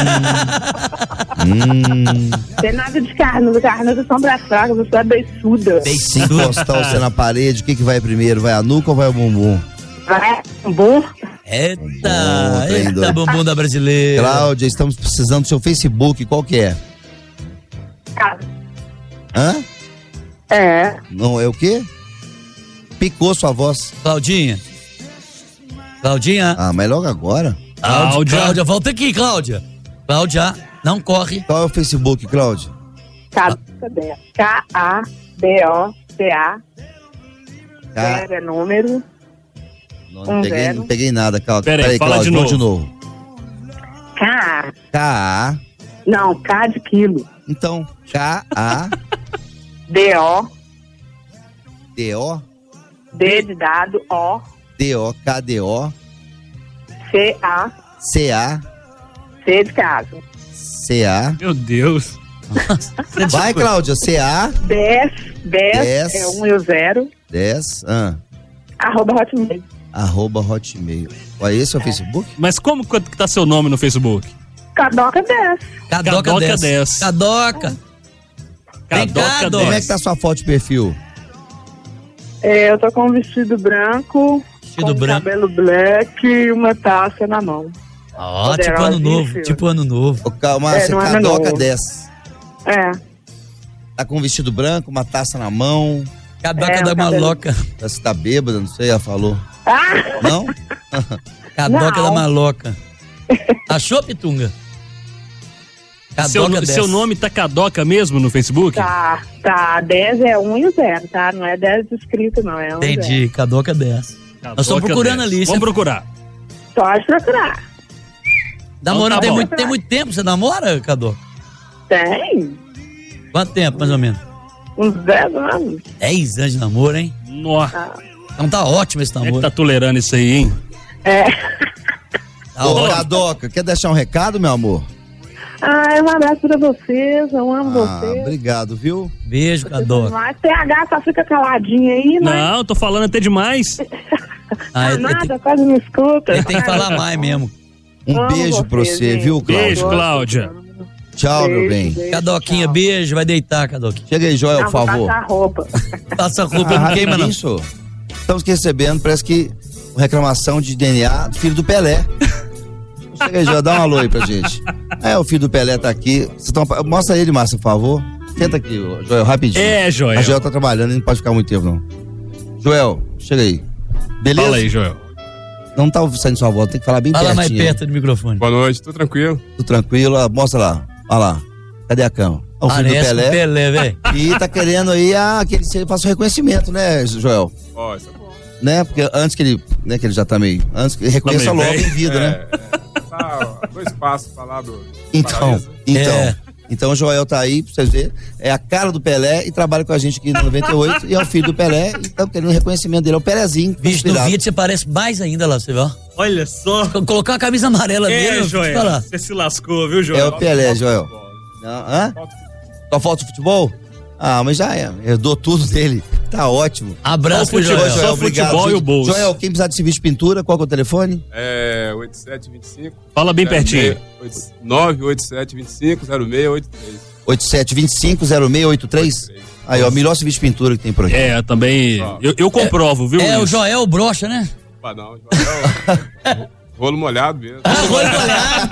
Tem nada de carnuda. Carnuda são braços fracos, você é beiçuda. Se encostar você na parede, o que vai primeiro? Vai a nuca ou vai o bumbum? Vai, bumbum. Eita, bumbum da brasileira. Cláudia, estamos precisando do seu Facebook, qual que é? Hã? É. Não é o quê? Picou sua voz. Claudinha. Ah, mas logo agora. Cláudia, volta aqui, Cláudia. Cláudia, não corre. Qual é o Facebook, Cláudia? K-A-D-O-C-A. Zero é número. Não peguei nada, Cláudia. Peraí, fala Cláudia, de vamos novo. K. K-A. Não, K de quilo. Então, K-A. D-O. D-O. D de dado, O. D-O. K-D-O. C-A. C-A. C de casa. C-A. Meu Deus. Vai, Cláudia. C-A. 10 10. é 1 e o 0. 10. @hotmail. @hotmail. Olha, esse é o Facebook? Mas como que tá seu nome no Facebook? Cadoca 10. Cadoca 10. Cadoca. Vem cá, Dó. Como é que tá a sua foto de perfil? Eu tô com um vestido branco, com branco. cabelo black e uma taça na mão. Ó, tipo ano novo, tipo ano novo. Calma, você no ano Cadoca novo. 10. É. Tá com um vestido branco, uma taça na mão. Cadoca da maloca. Você tá bêbada, não sei, ela falou. Não? Cadoca Não. da maloca. Achou, Pitunga? Cadoca Seu nome tá Cadoca mesmo no Facebook? Tá. 10 é 1 e o 0, tá? Não é 10 escrito, não. É 1 e 0. Entendi, Cadoca 10. Nós estamos procurando 10. ali. Vamos procurar. Pode procurar. Namorando Então tá tem muito tempo. Você namora, Cadoca? Tem. Quanto tempo, mais ou menos? Uns 10 anos. 10 anos de namoro, hein? Nossa. Então tá ótimo esse Como é namoro. que tá tolerando isso aí, hein? É. Tá Ô, ótimo. Cadoca, quer deixar um recado, meu amor? Um abraço pra vocês, eu amo vocês. Obrigado, viu? Beijo, Cadoca. Mas TH só fica caladinho aí, né? Não, tô falando até demais. Nada, quase não escuta. Ele tem que falar mais mesmo. Um Amo beijo pra vocês, você, gente. viu, Cláudia? Beijo, Cláudia. Tchau, meu bem. Cadoquinha, beijo, vai deitar, Cadoquinha. Chega aí, Joel, por Vou favor. passar a roupa. Passa a roupa, não queima não. Isso. Estamos recebendo, parece que, uma reclamação de DNA do filho do Pelé. Chega aí, Joel, dá um alô aí pra gente. O filho do Pelé tá aqui. Mostra ele, Márcio, por favor. Senta aqui, Joel, rapidinho. Joel. A Joel tá trabalhando, ele não pode ficar muito tempo, não. Joel, chega aí. Beleza? Fala aí, Joel. Não tá saindo sua voz, tem que falar bem pertinho. Fala mais perto do microfone. Boa noite, tudo tranquilo? Tudo tranquilo, mostra lá. Olha lá. Cadê a cama? O filho do Parece Pelé. o Pelé, velho. E tá querendo aí que ele faça o reconhecimento, né, Joel? Ó, isso é bom. Né? Porque antes que ele, né, que ele já tá meio, antes que ele reconheça Tá meio logo velho. em vida, né? Tá 2 passos pra lá do Então, Paraíso. então o Joel tá aí, pra vocês verem, é a cara do Pelé e trabalha com a gente aqui no 98 e é o filho do Pelé e tá querendo o reconhecimento dele, é o Pelézinho. Bicho, no vídeo você parece mais ainda lá, você viu? Olha só. Colocar a camisa amarela dele, eu vou te falar. Você se lascou, viu, Joel? É o Pelé, Joel. Não, hã? Só falta o futebol? Mas já herdou tudo dele. Tá ótimo. Abraço pro Joel. Só obrigado, futebol e o gente. bolso. Joel, quem precisar de serviço de pintura, qual que é o telefone? 8725. Fala bem pertinho. 987250683. 8725-0683? Aí, ó, melhor serviço de pintura que tem por aqui. Também. Eu comprovo, viu? É, o Luiz? Joel brocha, né? Opa, não. Rolo molhado mesmo. Rolo molhado.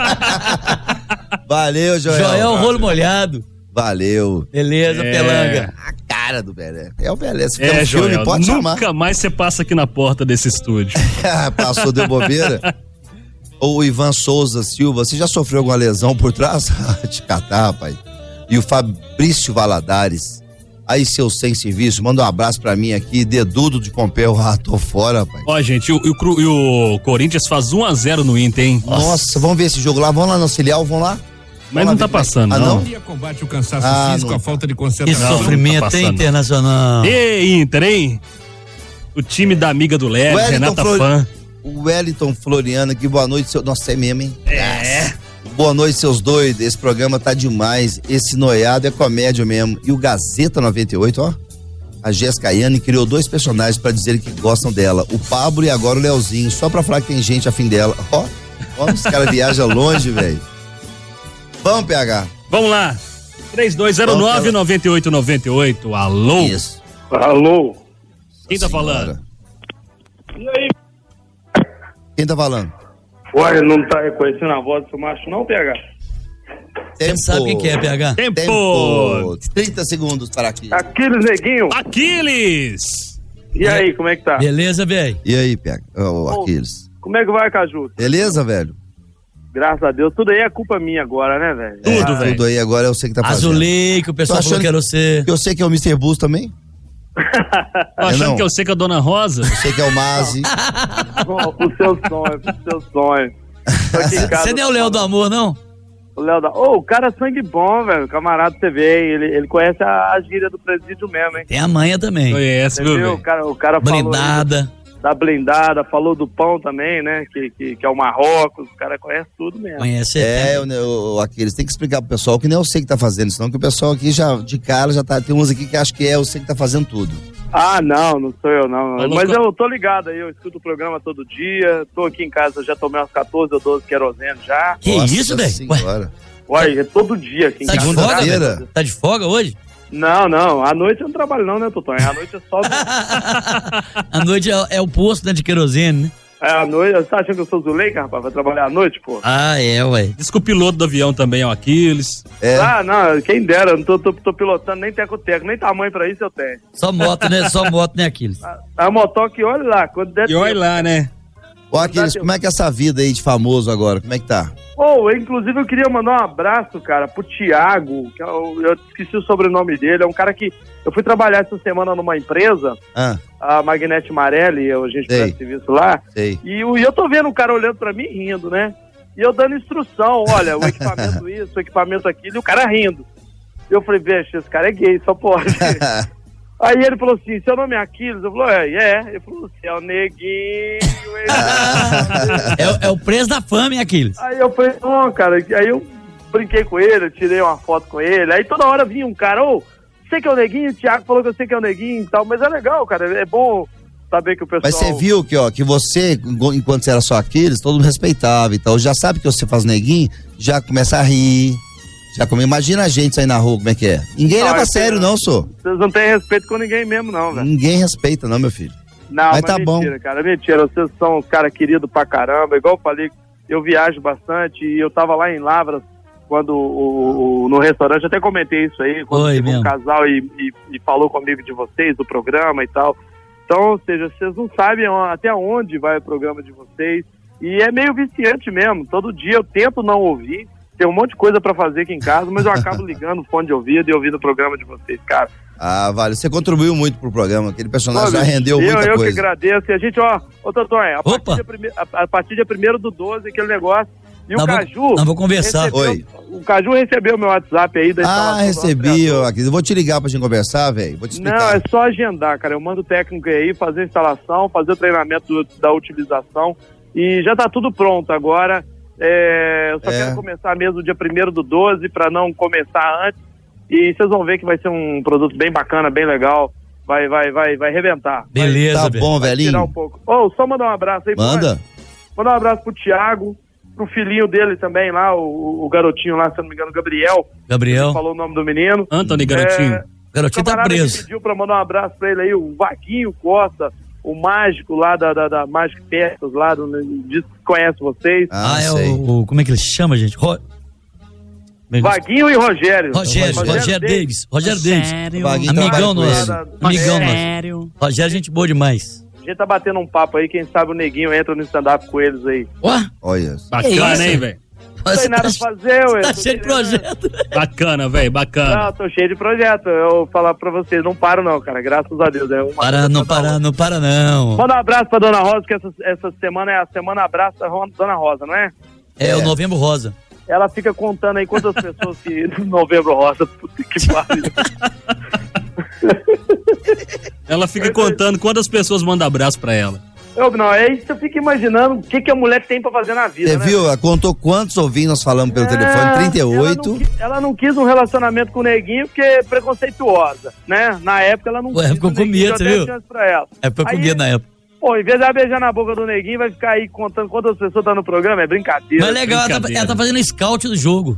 Valeu, Joel. Joel, rolo molhado. Valeu. Beleza, Pelanga. A cara do Belé. É o Belé. Se quer um filme, Joel, pode chamar. Nunca mais você passa aqui na porta desse estúdio. Passou, deu bobeira. O Ivan Souza Silva, você já sofreu alguma lesão por trás? Te catar, rapaz. E o Fabrício Valadares. Aí, seu sem serviço, manda um abraço pra mim aqui, dedudo de Pompeu. Tô fora, rapaz. Ó, gente, o Corinthians faz 1-0 no Inter, hein? Nossa, vamos ver esse jogo lá. Vamos lá no Filial, vamos lá? Mas não tá passando, não. Combate o cansaço físico, a falta de Que concentração. sofrimento, hein, Internacional. E Inter, hein? O time da amiga do Léo, Renata Fã. O Wellington Floriano aqui, boa noite, seu... Nossa, é mesmo, hein? É. Boa noite, seus doidos. Esse programa tá demais. Esse noiado é comédia mesmo. E o Gazeta 98, ó. A Jéssica Iane criou 2 personagens pra dizer que gostam dela. O Pablo e agora o Leozinho. Só pra falar que tem gente afim dela. Ó, os caras viajam longe, velho. Vamos, PH. Vamos lá. 3209-9898. Alô? Isso. Alô? Quem tá falando? E aí? Quem tá falando? Ué, não tá reconhecendo a voz do seu macho não, PH? Você sabe quem que é, PH? Tempo. 30 segundos para aqui. Aquiles, neguinho. Aquiles. E aí, como é que tá? Beleza, velho? E aí, PH? Aquiles. Como é que vai, Caju? Beleza, velho? Graças a Deus. Tudo aí é culpa minha agora, né, velho? Tudo, velho. Tudo aí agora eu sei que tá fazendo. Azulei, que o pessoal falou que era você. Eu sei que é o Mr. Bus também. Tô achando que eu sei que é a Dona Rosa? Eu sei que é o Mazi. Pro seu sonho. Você não é o Léo do Amor, não? O Léo da... o cara é sangue bom, velho. Camarada TV, ele conhece a gíria do presídio mesmo, hein? Tem a manha também. Conhece, viu, velho? O cara blindada. Falou da blindada, falou do pão também, né? Que é o Marrocos, o cara conhece tudo mesmo. Conhece. Aqueles tem que explicar pro pessoal que nem eu sei que tá fazendo, senão que o pessoal aqui já, de cara, já tá, tem uns aqui que acha que eu sei que tá fazendo tudo. Ah, não sou eu não. Mas eu tô ligado aí, eu escuto o programa todo dia, tô aqui em casa, já tomei umas 14 ou 12 querosene já. Que Nossa isso, velho? Ué, é todo dia aqui em casa. Segunda-feira? Tá de folga hoje? Não, à noite eu não trabalho não, né, Totonho? À noite é só... À noite é o posto, né, de querosene, né? À noite, você tá achando que eu sou Zuleika, rapaz? Vai trabalhar à noite, pô? Ah, ué. Diz que o piloto do avião também é o Aquiles. Ah, não, quem dera, eu não tô pilotando nem teco-teco, nem tamanho pra isso eu tenho. Só moto, né, Aquiles? A motoca, olha lá, quando der... E olha lá, né? Ô, Aquiles, como é que é essa vida aí de famoso agora? Como é que tá? Inclusive eu queria mandar um abraço, cara, pro Thiago, que eu esqueci o sobrenome dele, é um cara que eu fui trabalhar essa semana numa empresa, a Magnete Marelli, a gente presta serviço lá, e eu tô vendo o cara olhando pra mim rindo, né? E eu dando instrução, olha, o equipamento isso, o equipamento aquilo, e o cara rindo. E eu falei, veja, esse cara é gay, só pode. Aí ele falou assim, seu nome é Aquiles? Eu falei, Ele falou, você é o neguinho. É o preço da fama, hein, Aquiles? Aí eu falei, não, cara. Aí eu brinquei com ele, eu tirei uma foto com ele. Aí toda hora vinha um cara, você que é o neguinho? O Thiago falou que eu sei que é o neguinho e tal. Mas é legal, cara, é bom saber que o pessoal... Mas você viu que você, enquanto você era só Aquiles, todo mundo respeitava e tal. Já sabe que você faz neguinho, já começa a rir. Imagina a gente sair na rua, como é que é? Ninguém leva a sério, não, sô. Vocês não têm respeito com ninguém mesmo, não, velho. Ninguém respeita, não, meu filho. Não, mas tá mentira, bom. Cara, mentira. Vocês são uns caras queridos pra caramba. Igual eu falei, eu viajo bastante e eu tava lá em Lavras, quando no restaurante, até comentei isso aí, quando teve um casal e falou comigo de vocês, do programa e tal. Então, ou seja, vocês não sabem até onde vai o programa de vocês. E é meio viciante mesmo. Todo dia eu tento não ouvir. Tem um monte de coisa pra fazer aqui em casa, mas eu acabo ligando o fone de ouvido e ouvindo o programa de vocês, cara. Ah, vale. Você contribuiu muito pro programa. Aquele personagem já rendeu muita coisa. Eu que agradeço. E a gente, ô Totonho, a partir de 1º/12, aquele negócio. E o Caju... Não, vou conversar. Oi. O Caju recebeu meu WhatsApp aí da instalação. Recebi, eu vou te ligar pra gente conversar, velho. Vou te explicar. Não, é só agendar, cara. Eu mando o técnico aí, fazer a instalação, fazer o treinamento da utilização. E já tá tudo pronto agora. Eu só quero começar mesmo dia 1º/12 para não começar antes. E vocês vão ver que vai ser um produto bem bacana, bem legal. Vai arrebentar. Beleza, tá bom, velhinho. Tirar um pouco. Só mandar um abraço aí. Manda. Mandar um abraço pro Thiago, pro filhinho dele também lá, o garotinho lá, se não me engano, Gabriel. Gabriel. Falou o nome do menino. Anthony Garotinho. Garotinho tá preso. Pediu pra mandar um abraço pra ele aí, o Vaguinho Costa, o mágico lá da Magic Peças, lá, diz que conhece vocês. Como é que ele chama, gente? Vaguinho e Rogério. Rogério Davis. Rogério Davis. Amigão nosso. Rogério, gente boa demais. A gente tá batendo um papo aí, quem sabe o Neguinho entra no stand-up com eles aí. Olha. Bacana, hein, velho? Não tem nada pra fazer, ué. Tá cheio de projeto. Bacana, velho, bacana. Não, tô cheio de projeto. Eu vou falar pra vocês, não paro não, cara. Graças a Deus. Não para não. Manda um abraço pra Dona Rosa, que essa semana é a Semana Abraço da Dona Rosa, não é? É o Novembro Rosa. Ela fica contando aí quantas pessoas que no Novembro Rosa, puta que pariu. Ela fica contando quantas pessoas mandam abraço pra ela. Não, é isso que eu fico imaginando o que a mulher tem pra fazer na vida. Você viu? Ela contou quantos ouvintes nós falamos pelo telefone? 38. Ela não quis um relacionamento com o Neguinho porque é preconceituosa, né? Na época ela não quis. Ficou com medo, você viu? Ficou com medo na época. Pô, em vez de ela beijar na boca do Neguinho, vai ficar aí contando quantas pessoas tá no programa, é brincadeira. Mas é legal, ela tá fazendo scout do jogo.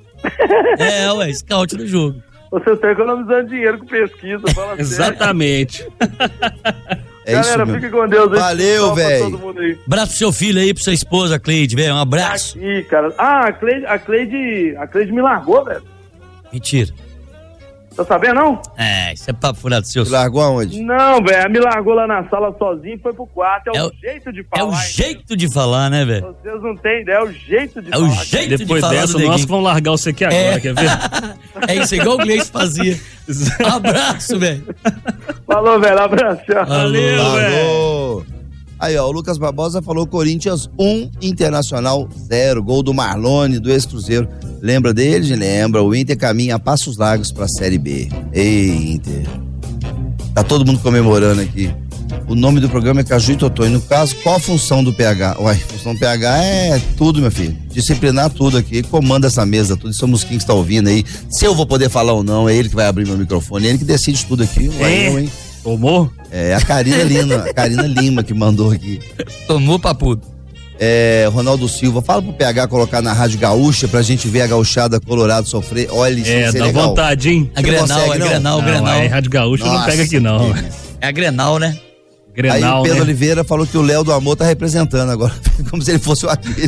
Scout do jogo. Vocês estão economizando dinheiro com pesquisa, fala Exatamente. Galera, fique com Deus aí. Valeu, velho. Abraço pro seu filho aí, pra sua esposa, Cleide, velho. Um abraço. Aqui, cara. A Cleide me largou, velho. Mentira. Tá sabendo, não? Isso é papo furado seu. Me largou aonde? Não, velho. Ela me largou lá na sala sozinho e foi pro quarto. É o jeito de falar. É o jeito de falar, né, velho? Vocês não têm ideia, é o jeito de falar. É o jeito de falar. Depois dessa, nós vamos largar você aqui agora, quer ver? É isso, igual o Gleice fazia. Abraço, velho. Falou, velho. Abraço. Valeu, velho. Aí, ó, o Lucas Barbosa falou Corinthians 1, Internacional 0. Gol do Marlone, do ex-Cruzeiro. Lembra dele? Lembra. O Inter caminha a passos largos pra Série B. Ei, Inter. Tá todo mundo comemorando aqui. O nome do programa é Caju e Totonho. No caso, qual a função do PH? Uai, a função do PH é tudo, meu filho. Disciplinar tudo aqui. Comanda essa mesa, tudo. Isso é o Mosquinho que está ouvindo aí. Se eu vou poder falar ou não, é ele que vai abrir meu microfone. É ele que decide tudo aqui. Uai, eu, hein? Tomou? É a Karina Lima que mandou aqui. Tomou, papudo. Ronaldo Silva, fala pro PH colocar na Rádio Gaúcha pra gente ver a gauchada Colorado sofrer. Olha, isso vai ser dá legal. vontade, hein? A Grenal. Rádio Gaúcha não pega aqui, não. É a Grenal, né? Aí o Pedro Oliveira falou que o Léo do Amor tá representando agora, como se ele fosse o Aquiles.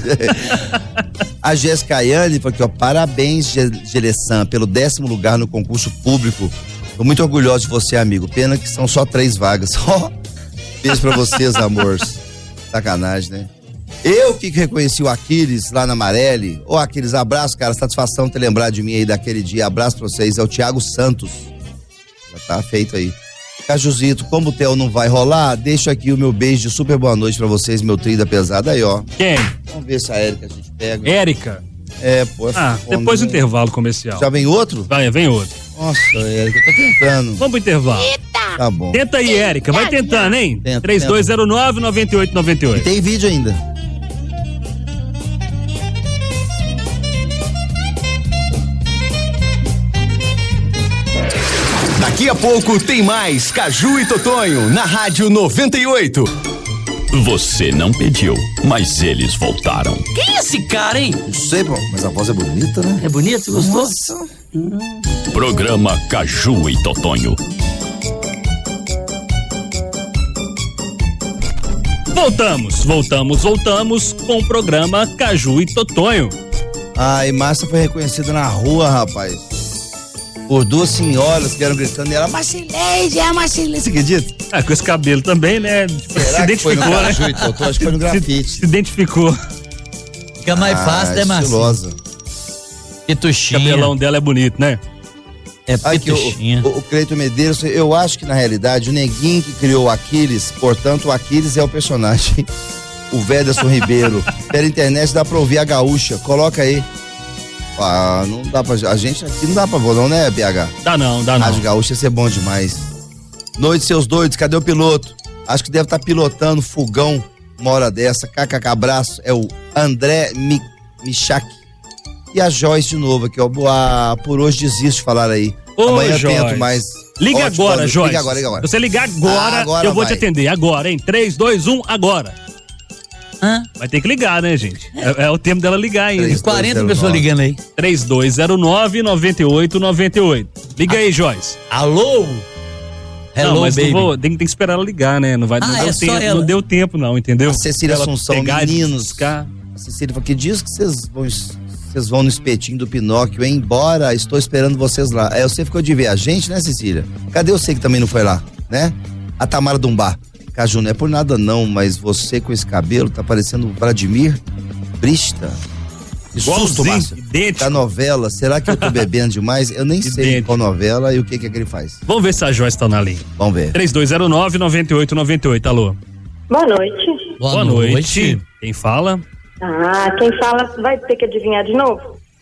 A Jéssica Ayane falou aqui, ó, parabéns, Gelessan, pelo 10º lugar no concurso público. Tô muito orgulhoso de você, amigo. Pena que são só 3 vagas. Beijo pra vocês, amores. Sacanagem, né? Eu que reconheci o Aquiles lá na Marelli. Ô, Aquiles, abraço, cara. Satisfação ter lembrado de mim aí daquele dia. Abraço pra vocês. É o Thiago Santos. Já tá feito aí. Cajuzito, como o Theo não vai rolar, deixo aqui o meu beijo de super boa noite pra vocês, meu trio da pesada aí, ó. Quem? Vamos ver se a Érica a gente pega. Érica? Pô. Depois do intervalo comercial. Já vem outro? Vem outro. Nossa, Érica, eu tô tentando. Vamos pro intervalo. Eita! Tá bom. Tenta aí, Érica. Vai tentando, hein? 3209-9898. E tem vídeo ainda. Daqui a pouco tem mais Caju e Totonho na Rádio 98. Você não pediu, mas eles voltaram. Quem é esse cara, hein? Não sei, mas a voz é bonita, né? É bonita? Você gostou? Nossa. Programa Caju e Totonho. Voltamos com o programa Caju e Totonho. E Márcia foi reconhecida na rua, rapaz. Por 2 senhoras que eram gritando e ela, Marcileide, você acredita? Com esse cabelo também, né? Será que foi no Caju e Totonho? Acho que foi no grafite. Se identificou. Fica mais fácil, né, Márcia? Estilosa. Pituxinha. O cabelão dela é bonito, né? É pituxinha. O Cleiton Medeiros, eu acho que na realidade o Neguinho que criou o Aquiles, portanto o Aquiles é o personagem. O Vederson Ribeiro. Pela internet dá pra ouvir a gaúcha, coloca aí. Não dá pra. A gente aqui não dá pra ver, não, né, BH? Dá não. Rádio Gaúcha ia ser bom demais. Noite, seus doidos, cadê o piloto? Acho que deve estar pilotando fogão uma hora dessa. KKK, abraço. É o André Michak. E a Joyce de novo aqui, ó. Por hoje desisto de falar aí. Amanhã Joyce. tento mais. Liga agora, Joyce. Liga agora. Se você ligar agora eu vou te atender. Agora, hein? 3, 2, 1, agora. Vai ter que ligar, né, gente? É o tempo dela ligar ainda. 40 pessoas ligando aí. 3209-9898. Liga aí, Joyce. Alô? Não, mas baby. Tem que esperar ela ligar, né? Não vai não deu tempo, não, entendeu? A Cecília Assunção, pegar, meninos. A Cecília falou, que dias que vocês vão vocês vão no espetinho do Pinóquio, hein? Bora, estou esperando vocês lá. Você ficou de ver a gente, né, Cecília? Cadê você que também não foi lá, né? A Tamara Dumbá. Caju, não é por nada não, mas você com esse cabelo tá parecendo o Vladimir Brista. Que susto, Márcio. Da novela, será que eu tô bebendo demais? Eu nem sei qual novela e o que é que ele faz. Vamos ver se a Joyce tá na linha. Vamos ver. 3209-9898, alô. Boa noite. Boa noite. Quem fala? Quem fala vai ter que adivinhar de novo?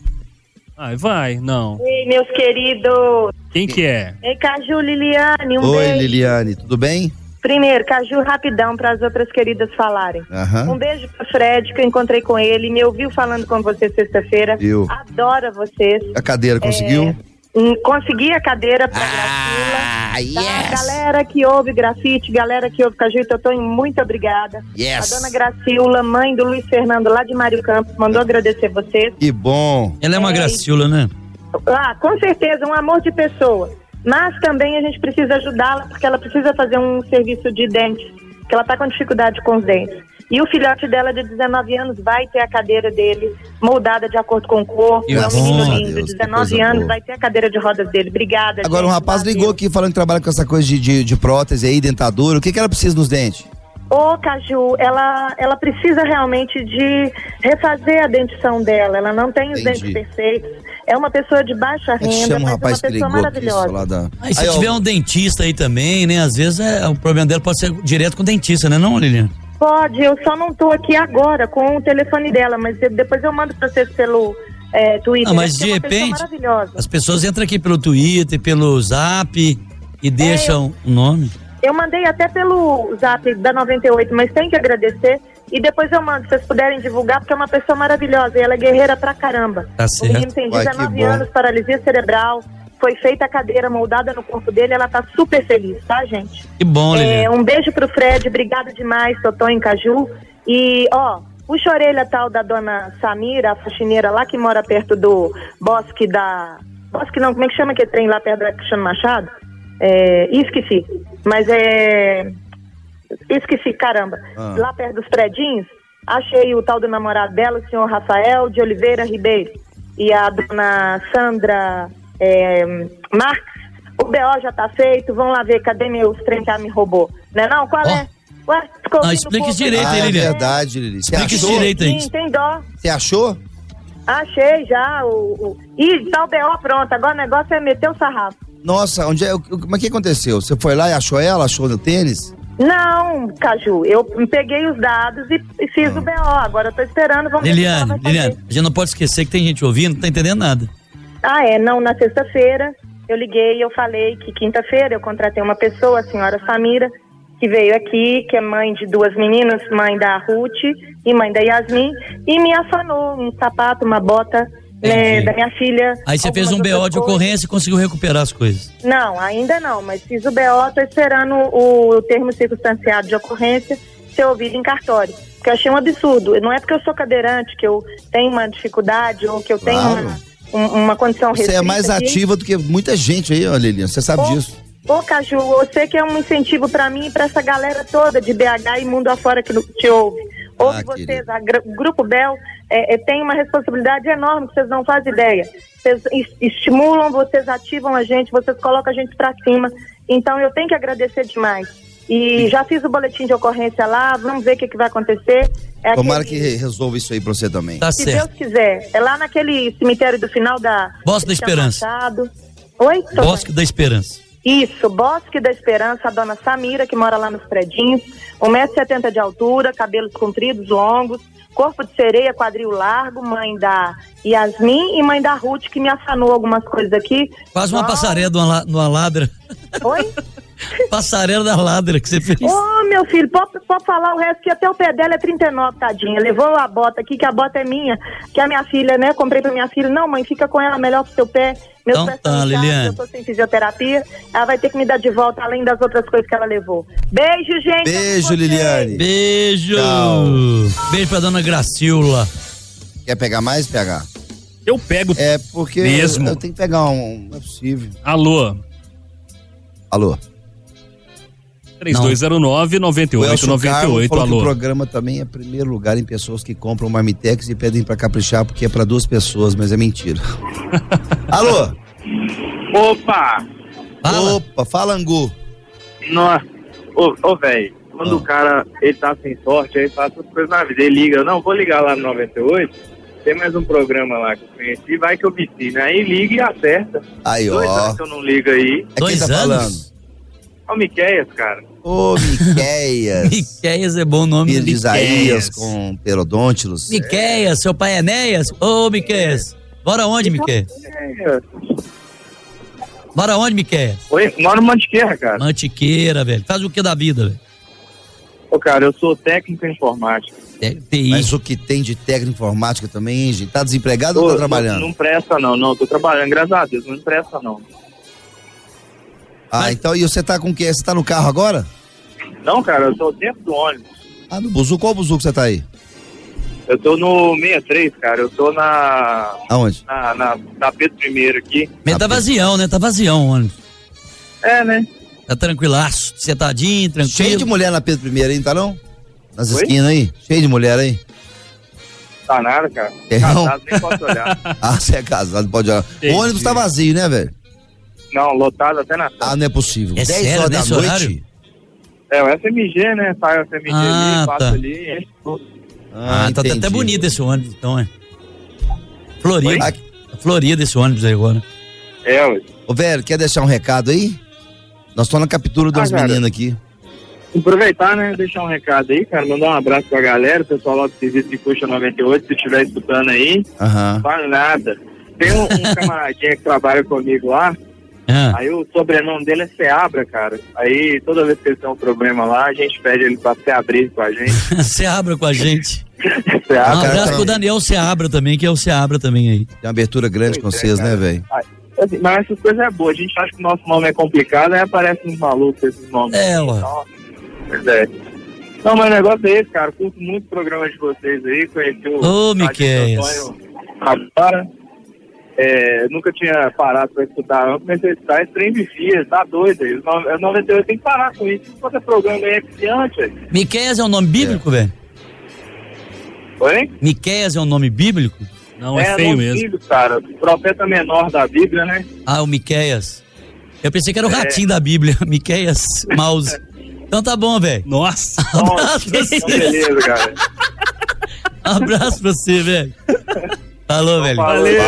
Vai, não. Ei, meus queridos. Quem que é? Ei, Caju, Liliane, Oi, beijo. Liliane, tudo bem? Primeiro, Caju, rapidão, para as outras queridas falarem. Um beijo pro Fred, que eu encontrei com ele, me ouviu falando com você sexta-feira. Adora vocês. A cadeira, conseguiu? Consegui a cadeira pra Gracila. Tá? Galera que ouve grafite, galera que ouve Caju e Totonho, muito obrigada. A dona Gracila, mãe do Luiz Fernando, lá de Mário Campos, mandou agradecer vocês. Que bom. Ela é uma Gracila, né? Com certeza, um amor de pessoa. Mas também a gente precisa ajudá-la, porque ela precisa fazer um serviço de dentes, que ela tá com dificuldade com os dentes. E o filhote dela de 19 anos vai ter a cadeira dele moldada de acordo com o corpo. É um menino lindo, 19 anos, vai ter a cadeira de rodas dele. Obrigada. Agora, um rapaz ligou aqui falando que trabalha com essa coisa de prótese aí, dentadura. O que ela precisa nos dentes? Caju, ela precisa realmente de refazer a dentição dela. Ela não tem os dentes perfeitos. É uma pessoa de baixa renda, mas é uma pessoa maravilhosa. Aí se tiver um dentista aí também, né? Às vezes o problema dela pode ser direto com o dentista, né, não, Liliane? Pode, eu só não tô aqui agora com o telefone dela, mas depois eu mando pra vocês pelo Twitter. Mas de repente, as pessoas entram aqui pelo Twitter, pelo Zap e deixam o nome. Eu mandei até pelo Zap da 98, mas tem que agradecer. E depois eu mando, se vocês puderem divulgar, porque é uma pessoa maravilhosa. E ela é guerreira pra caramba. Tá certo. O menino tem 19 anos, paralisia cerebral. Foi feita a cadeira moldada no corpo dele. Ela tá super feliz, tá, gente? Que bom, Liliane. Um beijo pro Fred. Obrigado demais, Totonho, Caju. E, puxa a orelha tal da dona Samira, a faxineira lá que mora perto do Bosque não, como é que chama aquele trem lá perto da Cristiano Machado? Esqueci. Mas esqueci, caramba. Lá perto dos predinhos, achei o tal do namorado dela, o senhor Rafael de Oliveira Ribeiro. E a dona Sandra Marques. O BO já tá feito, vão lá ver, cadê meus trem que ela me roubou? Não? Qual é? Ué, explica isso direito aí, Liliane. É verdade, Lili. Explica isso direito aí. Sim, tem dó. Você achou? Achei já. Ih, tá o BO pronto, agora o negócio é meter o sarrafo. Nossa, como é que aconteceu? Você foi lá e achou ela? Achou no tênis? Não, Caju, eu peguei os dados e fiz o BO, agora eu tô esperando, vamos ver o que ela vai fazer. Liliane, a gente não pode esquecer que tem gente ouvindo, não tá entendendo nada. Não, na sexta-feira eu liguei e eu falei que quinta-feira eu contratei uma pessoa, a senhora Samira, que veio aqui, que é mãe de 2 meninas, mãe da Ruth e mãe da Yasmin, e me afanou um sapato, uma bota da minha filha. Aí você fez um BO de ocorrência e conseguiu recuperar as coisas? Não, ainda não, mas fiz o BO, tô esperando o termo circunstanciado de ocorrência ser ouvido em cartório. Porque eu achei um absurdo. Não é porque eu sou cadeirante, que eu tenho uma dificuldade ou que eu tenho uma condição restrita. Você é mais ativa do que muita gente aí, Liliane, você sabe disso. Caju, você que é um incentivo pra mim e pra essa galera toda de BH e mundo afora que te ouve. Ouve vocês, o Grupo Bel tem uma responsabilidade enorme que vocês não fazem ideia. Vocês estimulam, vocês ativam a gente, vocês colocam a gente pra cima. Então eu tenho que agradecer demais. E já fiz o boletim de ocorrência lá, vamos ver o que vai acontecer. Tomara que resolva isso aí pra você também. Tá se certo. Deus quiser. É lá naquele cemitério do final da... Bosque da Esperança. Oi? Bosque da Esperança. Isso, Bosque da Esperança, a dona Samira, que mora lá nos predinhos, 1,70 m de altura, cabelos compridos, longos, corpo de sereia, quadril largo, mãe da Yasmin e mãe da Ruth, que me afanou algumas coisas aqui. Quase uma passarela de uma ladra. Oi? Passarela da ladra que você fez. Meu filho, pode falar o resto, que até o pé dela é 39, tadinha. Levou a bota aqui, que a bota é minha, que a minha filha, né, comprei pra minha filha. Não, mãe, fica com ela melhor pro seu pé. Meus pés estão inchados, eu tô sem fisioterapia. Ela vai ter que me dar de volta, além das outras coisas que ela levou. Beijo, gente. Beijo, Liliane. Beijo. Tchau. Beijo pra dona Gracila. Quer pegar mais, PH? Eu pego porque mesmo. Eu tenho que pegar não é possível. Alô. 3209-9898, alô. O programa também é primeiro lugar em pessoas que compram Marmitex e pedem pra caprichar porque é pra 2 pessoas, mas é mentira. Alô? Opa! Opa, fala, Angu. Nossa, ô velho, quando o cara, ele tá sem sorte, aí faz essas coisas na vida, ele liga, não, vou ligar lá no 98, tem mais um programa lá que eu conheci, vai que eu vici, né? Aí liga e acerta. Aí, 2 anos que eu não ligo aí. É quem tá falando? É o Miqueias, cara. Ô, Miqueias. Miqueias é bom nome. Filho de Isaías com Perodôntilos. Miqueias, seu pai é Enéas? Ô, Miqueias. Bora onde, Miqueias? Bora onde, Miqueias? Oi, moro no Mantiqueira, cara. Mantiqueira, velho. Faz o que da vida, velho? Ô, cara, eu sou técnico em informática. TI. Mas o que tem de técnico em informática também, gente? Tá desempregado ou tá trabalhando? Não presta não, tô trabalhando, graças a Deus, não presta não. Ah, então, e você tá com o quê? Você tá no carro agora? Não, cara, eu tô dentro do ônibus. Ah, no buzu, qual buzu que você tá aí? Eu tô no 63, cara, eu tô na... Aonde? Na Pedro I aqui. Mas tá vazião, né? Tá vazião o ônibus. É, né? Tá tranquilaço, sentadinho, tranquilo. Cheio de mulher na Pedro I aí, tá não? Nas esquinas aí? Cheio de mulher aí? Tá nada, cara. Casado, nem posso olhar. Ah, você é casado, pode olhar. O ônibus tá vazio, né, velho? Não, lotado até na... Ah, não é possível. É 10 sério, horas da nesse noite? horário? É, o FMG, né? Sai o FMG ali, passa tá. ali, enche tudo. Tá entendi. até bonito esse ônibus, então, é. Florida. Oi? Florida esse ônibus aí agora. É, ué. Ô, velho, quer deixar um recado aí? Nós estamos na captura de umas meninas aqui. Aproveitar, né? Deixar um recado aí, cara. Mandar um abraço pra galera, o pessoal lá do serviço de Coxa 98, se estiver escutando aí. Aham. Não vale nada. Tem um camaradinha que trabalha comigo lá. Aí o sobrenome dele é Seabra, cara. Aí toda vez que ele tem um problema lá, a gente pede ele pra se abrir com a gente. Seabra com a gente. Seabra. Um abraço pro Daniel Seabra também, que é o Seabra também aí. Tem uma abertura grande com vocês, né, velho? Assim, mas essas coisas é boa. A gente acha que o nosso nome é complicado, aí aparecem uns malucos esses nomes. É, ué. Pois é. Não, mas o negócio é esse, cara. Curto muito o programa de vocês aí. Conheci o... Ô, Miqueias. Agora. Nunca tinha parado pra escutar. Eu comecei a escutar esse trem vicia, tá doido aí. O 98 tem que parar com isso. Quanto programa aí é viciante, velho. Miqueias é um nome bíblico, velho? Oi? Miqueias é um nome bíblico? Não, é feio mesmo. Bíblico, cara. O profeta menor da Bíblia, né? Ah, o Miqueias. Eu pensei que era o ratinho da Bíblia. Miqueias Mouse. Então tá bom, velho. Nossa. Abraço pra você. Então, beleza, cara. Abraço pra você, velho. Falou, velho.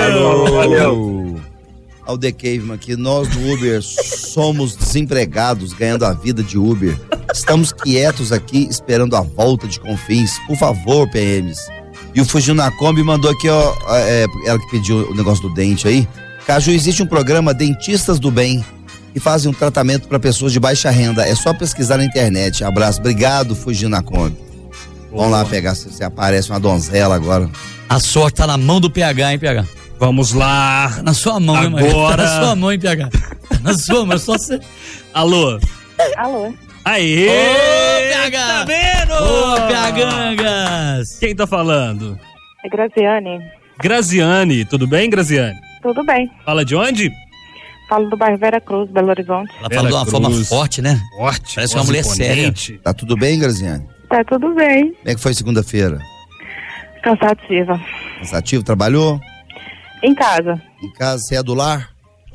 Valeu. Ao The Caveman aqui, nós do Uber somos desempregados ganhando a vida de Uber. Estamos quietos aqui esperando a volta de Confins. Por favor, PMs. E o Fugiu na Kombi mandou aqui, ó, ela que pediu o negócio do dente aí. Caju, existe um programa Dentistas do Bem que fazem um tratamento para pessoas de baixa renda. É só pesquisar na internet. Abraço. Obrigado, Fugiu na Kombi. Vamos lá pegar se aparece uma donzela agora. A sorte tá na mão do PH, hein, PH? Vamos lá. Tá na sua mão, hein, Maria? Agora. Tá na sua mão, hein, PH? Tá na sua mão, é só você. Alô? Alô? Aê! Ô, PH! Tá vendo? Ô, PHangas! Quem tá falando? É Graziane. Graziane, tudo bem, Graziane? Tudo bem. Fala de onde? Falo do bairro Vera Cruz, Belo Horizonte. Ela fala de uma forma forte, né? Forte. Parece uma mulher séria. Tá tudo bem, Graziane? Tá tudo bem. Como é que foi segunda-feira? Cansativa. Cansativo? Trabalhou? Em casa. Em casa, você é do lar?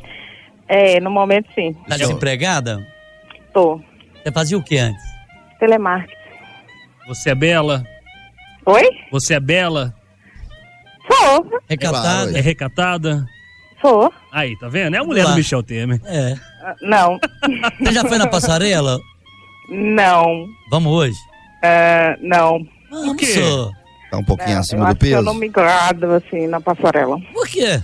No momento sim. Tá desempregada? Tô. Você fazia o que antes? Telemarketing. Você é bela? Oi? Você é bela? Sou. Recatada? É recatada? Sou. Aí, tá vendo? É a mulher do Michel Temer. É. Não. Você já foi na passarela? Não. Vamos hoje? Não. Vamos, quê? só. Tá um pouquinho acima eu do acho que peso? eu não me grado, assim, na passarela. Por quê?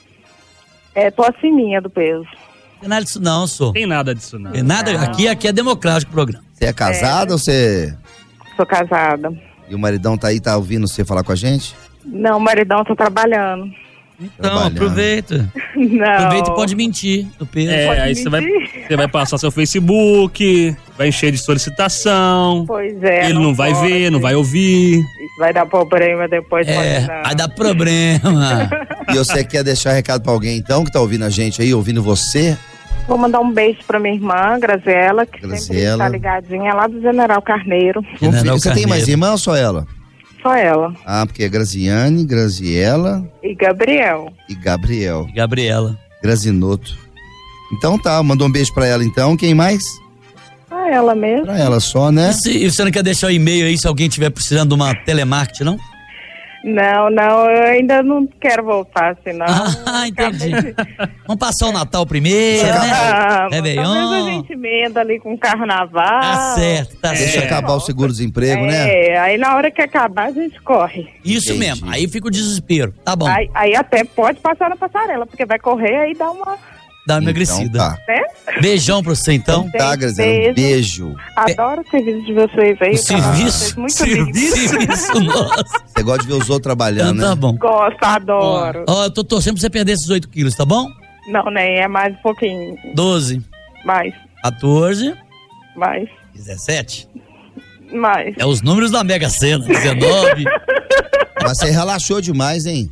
Tô acima do peso. Tem nada disso não, sou. Tem nada disso não. Tem nada, aqui é democrático o programa. Você é casada ou você... Sou casada. E o maridão tá aí, tá ouvindo você falar com a gente? Não, o maridão tá trabalhando. Então, aproveita. Não. Aproveita e pode mentir do peso. Aí você vai passar seu Facebook, vai encher de solicitação. Pois é. Ele não vai ver, não vai ouvir. Isso vai dar problema depois. Vai dar problema. E você quer deixar recado pra alguém então, que tá ouvindo a gente aí, ouvindo você? Vou mandar um beijo pra minha irmã, Graziela, que sempre está ligadinha, lá do General Carneiro. Você tem mais irmã ou só ela? Só ela. Ah, porque é Graziane, Graziela... E Gabriel. E Gabriel. E Gabriela. Grazinoto. Então tá, mandou um beijo pra ela então. Quem mais? Pra ela mesmo. Pra ela só, né? E você não quer deixar o e-mail aí se alguém tiver precisando de uma telemarketing, não? Não, eu ainda não quero voltar, senão... Ah, entendi. Vamos passar o Natal primeiro, né? Talvez a gente emenda ali com o Carnaval. Tá certo, tá certo. Deixa acabar o seguro-desemprego, né? Aí na hora que acabar a gente corre. Isso mesmo, aí fica o desespero, tá bom. Aí até pode passar na passarela, porque vai correr aí dá uma emagrecida. Tá. Beijão pra você então. Tá, Graziela, um beijo. Adoro o serviço de vocês aí. O serviço? Muito Serviço nosso. Você gosta de ver os outros trabalhando, então, tá bom. Gosto, adoro. Ó, eu tô torcendo pra você perder esses 8 quilos, tá bom? Não, nem é mais um pouquinho. 12. Mais. 14. Mais. 17. Mais. É os números da Mega Sena. 19. Mas você relaxou demais, hein?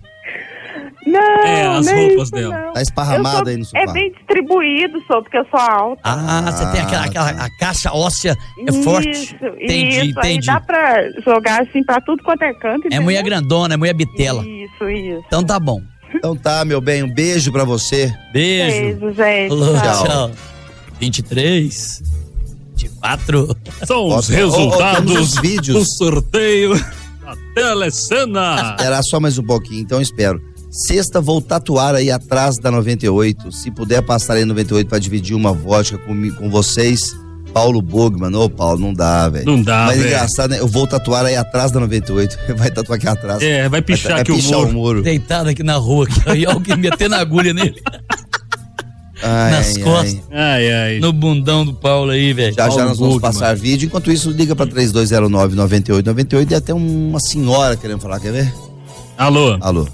Não, as roupas dela. Não. Tá esparramada aí no sofá. É bem distribuído, só porque eu sou alta. Ah, você tem a caixa óssea é forte. Entendi. Aí dá pra jogar assim pra tudo quanto é canto. É mulher grandona, é mulher bitela. Isso. Então tá bom. Então tá, meu bem, um beijo pra você. Beijo. Beijo, gente. Falou, tchau. 23, 24. São os resultados os vídeos do sorteio da Telecena. Esperar só mais um pouquinho, então espero. Sexta, vou tatuar aí atrás da 98. Se puder passar aí 98 pra dividir uma vodka com vocês. Paulo Bogman. Ô, Paulo, não dá, velho. Não dá, Mas velho. engraçado, né? Eu vou tatuar aí atrás da 98. Vai tatuar aqui atrás. Vai pichar vai aqui pichar o muro. Deitado aqui na rua, aqui, aí alguém metendo agulha nele. Nas costas. No bundão do Paulo aí, velho. Já nós vamos passar vídeo. Enquanto isso, liga pra 3209-9898. E até uma senhora querendo falar, quer ver? Alô.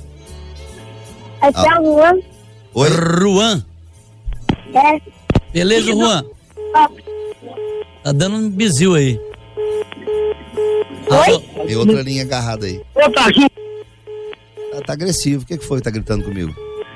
Aqui é a Juan. Oi? Ruan. É. Beleza, Juan? Tá dando um bizil aí. Oi? Tem outra linha agarrada aí. Tá agressivo. O que foi que tá gritando comigo?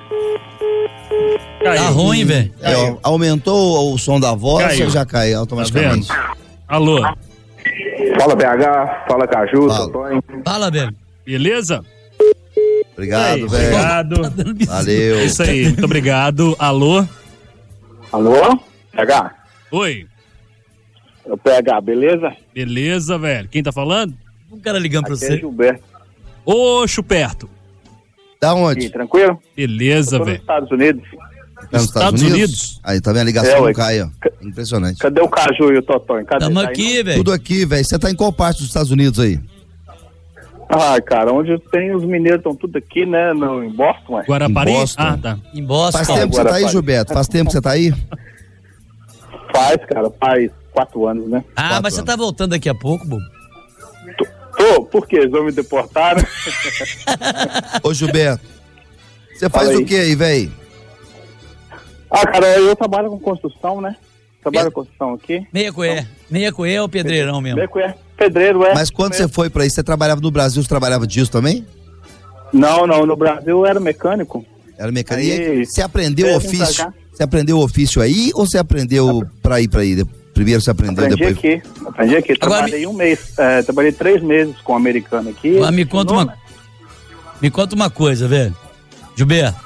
Tá ruim, velho. Aumentou o som da voz, Caiu. já cai automaticamente. Alô. Fala, BH. Fala, Caju. Totonho. Fala, velho. Beleza? Obrigado, velho. Obrigado. Valeu. Isso aí, muito obrigado. Alô? Alô? PH? Oi. O PH, beleza? Beleza, velho. Quem tá falando? Um cara ligando pra Aqui você. É Gilberto. Ô, Chuperto. Da onde? E, tranquilo? Beleza, Nos velho. Estados Unidos. Tá nos Estados Unidos? Aí, tá vendo? A ligação não cai, ó. Impressionante. Cadê o Caju e o Totonho? Cadê? Tamo Tá aí, aqui, não? velho. Tudo aqui, velho. Você tá em qual parte dos Estados Unidos aí? Ah, cara, onde tem os mineiros estão tudo aqui, né? Em Boston, ué. Guarapari? Em Boston. Ah, tá. Em Boston. Faz tempo que você tá aí, Gilberto? Faz tempo que você tá aí? Faz, cara, faz 4 anos, né? Ah, mas você tá voltando daqui a pouco, bobo? Tô, por quê? Eles vão me deportar, né? Ô, Gilberto, você faz o que aí, velho? Ah, cara, eu trabalho com construção, né? Trabalho com construção aqui. Meia coé é o pedreirão mesmo. Meia coé, pedreiro, é. Mas quando você foi pra aí, você trabalhava no Brasil, você trabalhava disso também? Não, no Brasil eu era mecânico. Era mecânico. Aí, Você aprendeu o vim ofício? pra cá. Você aprendeu o ofício aí ou você aprendeu pra ir pra aí? Primeiro você aprendeu, depois... Aprendi aqui. Agora Trabalhei um mês, trabalhei 3 meses com um americano aqui. Agora me conta uma coisa, velho. Gilberto,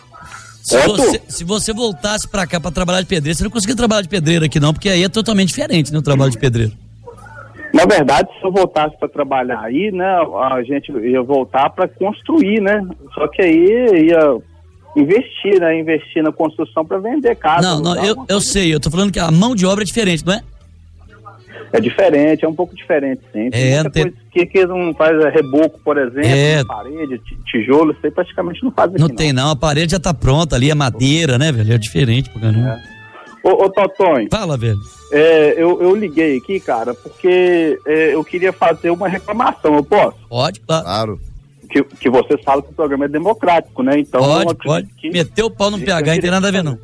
se você voltasse pra cá pra trabalhar de pedreiro, você não conseguia trabalhar de pedreiro aqui não, porque aí é totalmente diferente, né, o trabalho de pedreiro. Na verdade, se eu voltasse para trabalhar aí, né, a gente ia voltar para construir, né? Só que aí ia investir, né? Investir na construção para vender casa. Não, eu sei, eu tô falando que a mão de obra é diferente, não é? É diferente, é um pouco diferente, sim. Tem muita coisa que não faz reboco, por exemplo, parede, tijolo, isso aí praticamente não faz aqui, não. Tem não, a parede já tá pronta ali, é madeira, né, velho? É diferente, porque não... Ô, Totonho. Fala, velho. Eu liguei aqui, cara, porque eu queria fazer uma reclamação, eu posso? Pode, claro. Que vocês falam que o programa é democrático, né? Então, pode. Meteu o pau no PH, não tem nada a ver, não.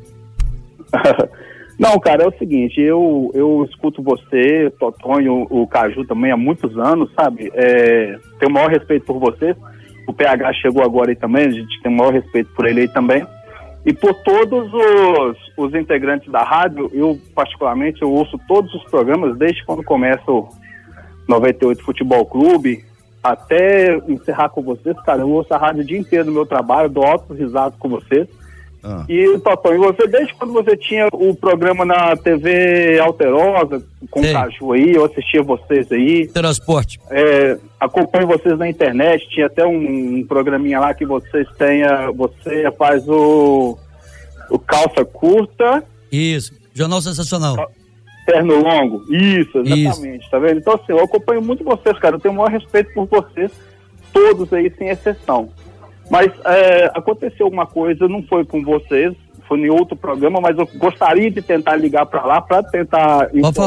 Não, cara, é o seguinte, eu escuto você, o Totonho, o Caju também há muitos anos, sabe? Tenho o maior respeito por vocês. O PH chegou agora aí também, a gente tem o maior respeito por ele aí também. e por todos os integrantes da rádio. Eu, particularmente, eu ouço todos os programas, desde quando começa o 98 Futebol Clube, até encerrar com vocês, cara. Eu ouço a rádio o dia inteiro no meu trabalho, dou altos risados com vocês. E, Totonho, você, desde quando você tinha o programa na TV Alterosa, com o Caju aí, eu assistia vocês aí. Transporte. Acompanho vocês na internet, tinha até um programinha lá que você faz o Calça Curta. Isso, Jornal Sensacional. Terno Longo, isso, exatamente, tá vendo? Então, assim, eu acompanho muito vocês, cara, eu tenho o maior respeito por vocês, todos aí, sem exceção. Mas aconteceu uma coisa, não foi com vocês, foi em outro programa, mas eu gostaria de tentar ligar para lá para tentar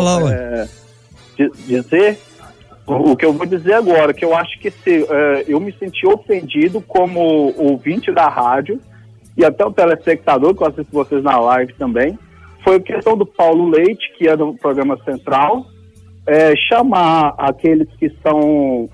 dizer o que eu vou dizer agora, que eu acho que eu me senti ofendido como ouvinte da rádio e até o telespectador, que eu assisto vocês na live também, foi a questão do Paulo Leite, que é do programa Central, chamar aqueles que são...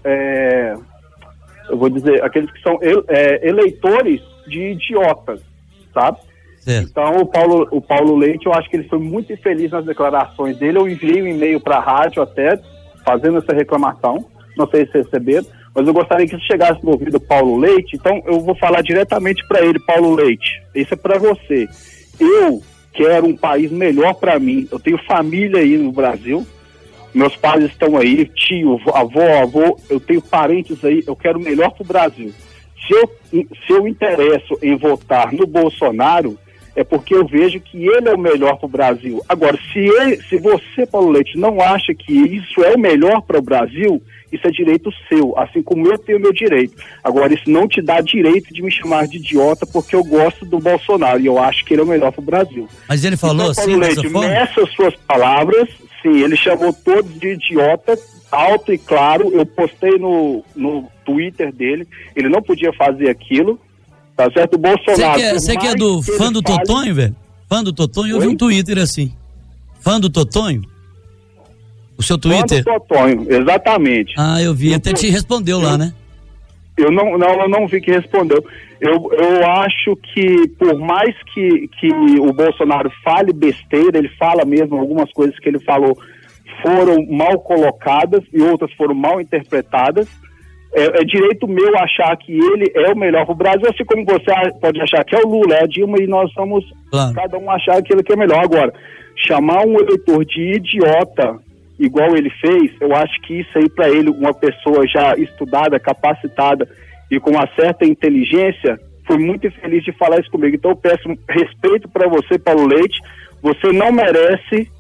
eu vou dizer, aqueles que são eleitores de idiotas, sabe? Certo. Então, o Paulo Leite, eu acho que ele foi muito infeliz nas declarações dele. Eu enviei um e-mail para a rádio até, fazendo essa reclamação, não sei se receberam, mas eu gostaria que isso chegasse no ouvido do Paulo Leite. Então, eu vou falar diretamente para ele. Paulo Leite, isso é para você. Eu quero um país melhor para mim. Eu tenho família aí no Brasil, meus pais estão aí, tio, avô, eu tenho parentes aí, eu quero o melhor pro Brasil. Se eu interesso em votar no Bolsonaro, é porque eu vejo que ele é o melhor pro Brasil. Agora, se você, Paulo Leite, não acha que isso é o melhor para o Brasil, isso é direito seu, assim como eu tenho meu direito. Agora, isso não te dá direito de me chamar de idiota, porque eu gosto do Bolsonaro e eu acho que ele é o melhor pro Brasil. Mas ele falou então, assim, Paulo Leite, nessas suas palavras... Sim, ele chamou todos de idiota, alto e claro. Eu postei no Twitter dele, ele não podia fazer aquilo, tá certo? O Bolsonaro... Você que é do fã do Totonho, velho? Fã do Totonho? Eu vi um Twitter assim. Fã do Totonho? O seu Twitter? Fã do Totonho, exatamente. Ah, eu vi, até te respondeu lá, né? Eu não vi que respondeu. Eu acho que, por mais que o Bolsonaro fale besteira, ele fala mesmo, algumas coisas que ele falou foram mal colocadas e outras foram mal interpretadas. É direito meu achar que ele é o melhor pro Brasil, assim como você pode achar que é o Lula, é a Dilma, e nós somos, cada um achar aquilo que é melhor. Agora, chamar um eleitor de idiota, igual ele fez, eu acho que isso aí para ele, uma pessoa já estudada, capacitada e com uma certa inteligência, foi muito infeliz de falar isso comigo. Então eu peço respeito para você, Paulo Leite, você não merece,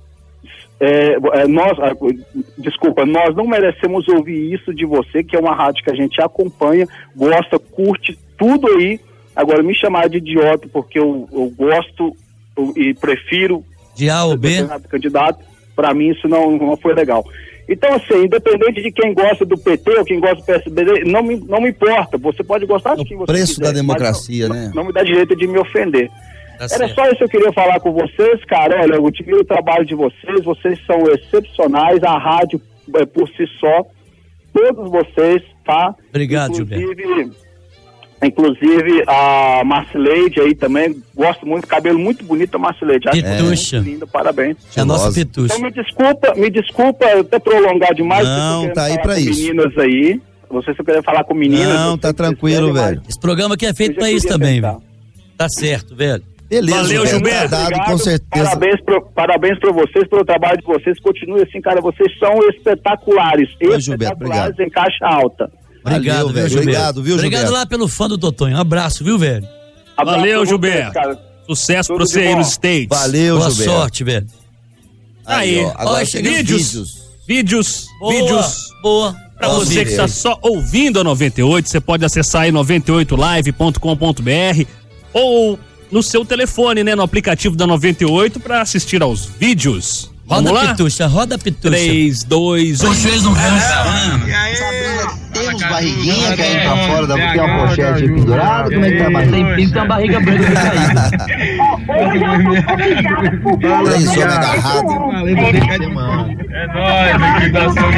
nós não merecemos ouvir isso de você, que é uma rádio que a gente acompanha, gosta, curte tudo aí. Agora, me chamar de idiota porque eu gosto e prefiro de A ou B candidato, para mim isso não foi legal. Então, assim, independente de quem gosta do PT ou quem gosta do PSDB, não me importa. Você pode gostar de quem você quiser. O preço da democracia, né? Não me dá direito de me ofender. Era só isso que eu queria falar com vocês, cara. Olha, eu tive o trabalho de vocês são excepcionais, a rádio por si só, todos vocês, tá? Obrigado, Gilberto. Inclusive a Marcileide aí também, gosto muito, cabelo muito bonito a Marcileide. Pitucha. Linda, parabéns. É a nossa Pitucha. Então me desculpa até prolongar demais. Não, tá aí pra isso. Meninas aí, você só querer falar com meninas. Não, tá tranquilo, velho. Esse programa aqui é feito pra isso também, velho. Tá certo, velho. Beleza, valeu, Gilberto. Obrigado, com certeza. Parabéns pra vocês, pelo trabalho de vocês. Continue assim, cara, vocês são espetaculares. Espetaculares em caixa alta. Obrigado, valeu, velho. Obrigado, viu, Gilberto? Obrigado lá pelo fã do Totonho. Um abraço, viu, velho? Valeu, Gilberto. Sucesso pra você aí nos States. Valeu, boa Gilberto. Boa sorte, velho. Aí, agora vídeos. Boa. Pra você que está só ouvindo a 98, você pode acessar aí 98live.com.br ou no seu telefone, né, no aplicativo da 98 pra assistir aos vídeos. Vamos lá? Roda a Pitucha. 3, 2, 1. E aí, de barriguinha caindo pra fora, tem uma pochete pendurada, como é que tá a barriga? Tem pinto, tem uma barriga branca que caiu. Hoje eu tô convidada por Três homens agarrados. É nóis, liquidação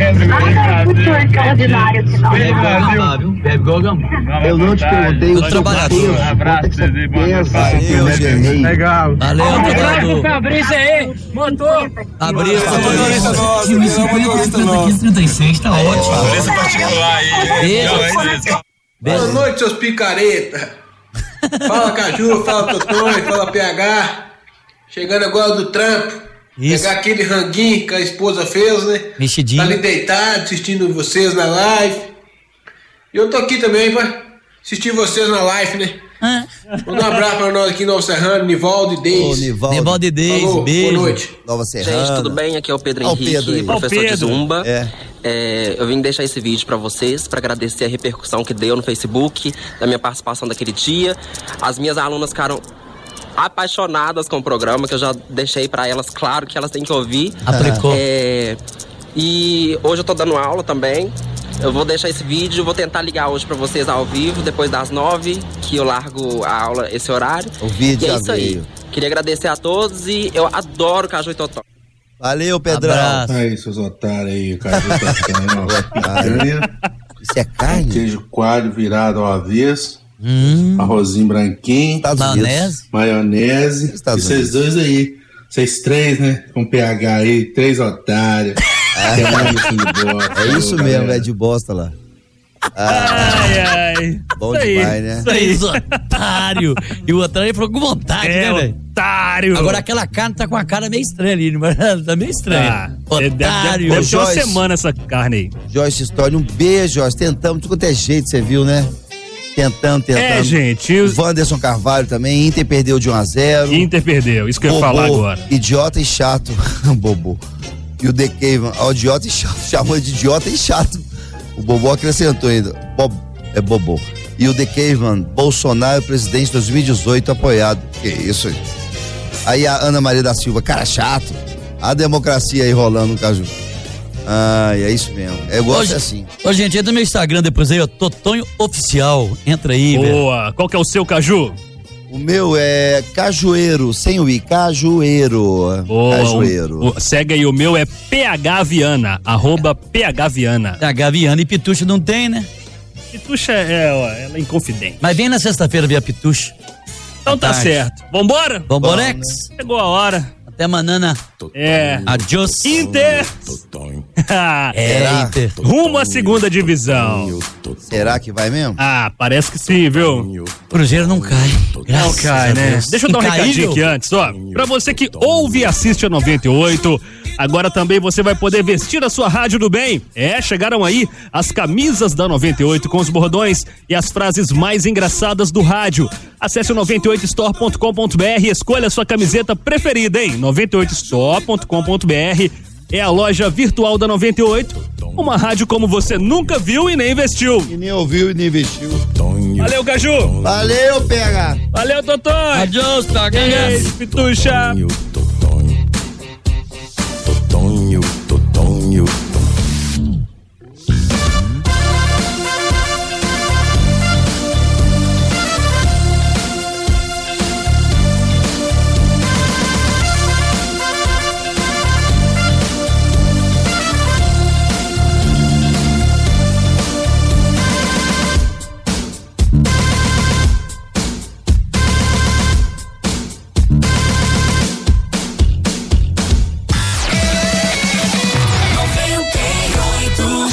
Bebe igual gambá. Eu não te perguntei o trabalhador. Abraço, Legal. Valeu, trabalhador. Fabrício aí, montou. Fabrício, não. 36, tá ótimo. Polícia particular aí. Boa noite, seus picareta. Fala Caju, fala Totonho, fala PH. Chegando agora do trampo. Isso. Pegar aquele ranguinho que a esposa fez, né? Mexidinho. Tá ali deitado, assistindo vocês na live. E eu tô aqui também pra assistir vocês na live, né? Manda um abraço pra nós aqui, Nova Serrana, Nivaldo e Deis. Nivaldo e Deis, beijo. Boa noite. Nova Serrana. Gente, tudo bem? Aqui é o Pedro Henrique, professor de Zumba. Eu vim deixar esse vídeo pra vocês, pra agradecer a repercussão que deu no Facebook, da minha participação daquele dia. As minhas alunas ficaram apaixonadas com o programa, que eu já deixei pra elas claro que elas têm que ouvir. Aplicou. E hoje eu tô dando aula também. Eu vou deixar esse vídeo, vou tentar ligar hoje pra vocês ao vivo, depois das 9, que eu largo a aula esse horário. O vídeo e é já isso aí. veio. Queria agradecer a todos e eu adoro Caju e Totó. Valeu, Pedrão. Aí, seus otários aí, Caju e picanha. Isso é carne? Queijo coalho virado ao avesso. Arrozinho branquinho. Maionese. E vocês dois aí. Vocês três, né? Com PH aí, 3 otários. É isso mesmo, é de bosta lá. Ai. Bom demais, né? Isso aí, otário. E o otário falou com vontade, né, velho? Otário. Agora aquela carne tá com a cara meio estranha ali, mas tá meio estranho. Otário. Deve ter uma semana essa carne aí. Joyce Story, um beijo, Joyce. Tentamos de qualquer jeito, você viu, né? Tentando. Gente. O Wanderson Carvalho também, Inter perdeu de 1-0. Inter perdeu, isso que eu ia falar agora. Idiota e chato, Bobô. E o The Caveman, idiota e chato, chamou de idiota e chato. O Bobô acrescentou ainda, Bobô. E o The Caveman, Bolsonaro presidente 2018 apoiado. Que isso aí. Aí a Ana Maria da Silva, cara chato. A democracia aí rolando no Caju. É isso mesmo. Eu gosto assim. Ô, gente, entra no meu Instagram depois aí, ó, Totonho Oficial. Entra aí, velho. Boa. Qual que é o seu, Caju? O meu é Cajueiro, sem o I, Cajueiro. Boa, Cajueiro. Segue aí, o meu é PH Viana, @PH Viana. PH Viana e Pitucha não tem, né? Pitucha ela é inconfidente. Mas vem na sexta-feira ver a Pitucha. Então tá certo. Vambora? Vamborex? Chegou a hora. Até manana. Adiós. Inter. Inter. Rumo à segunda divisão. Será que vai mesmo? Parece que sim, viu? Cruzeiro não cai. Não cai, né? Deixa eu dar um recadinho aqui antes, ó. Pra você que ouve e assiste a 98, agora também você vai poder vestir a sua rádio do bem. Chegaram aí as camisas da 98 com os bordões e as frases mais engraçadas do rádio. Acesse o 98store.com.br e escolha a sua camiseta preferida, hein? 98store.com.br é a loja virtual da 98. Uma rádio como você nunca viu e nem investiu. E nem ouviu e nem investiu. Valeu, Caju. Valeu, PH. Valeu, Totó. Adiós, PH. Pitucha.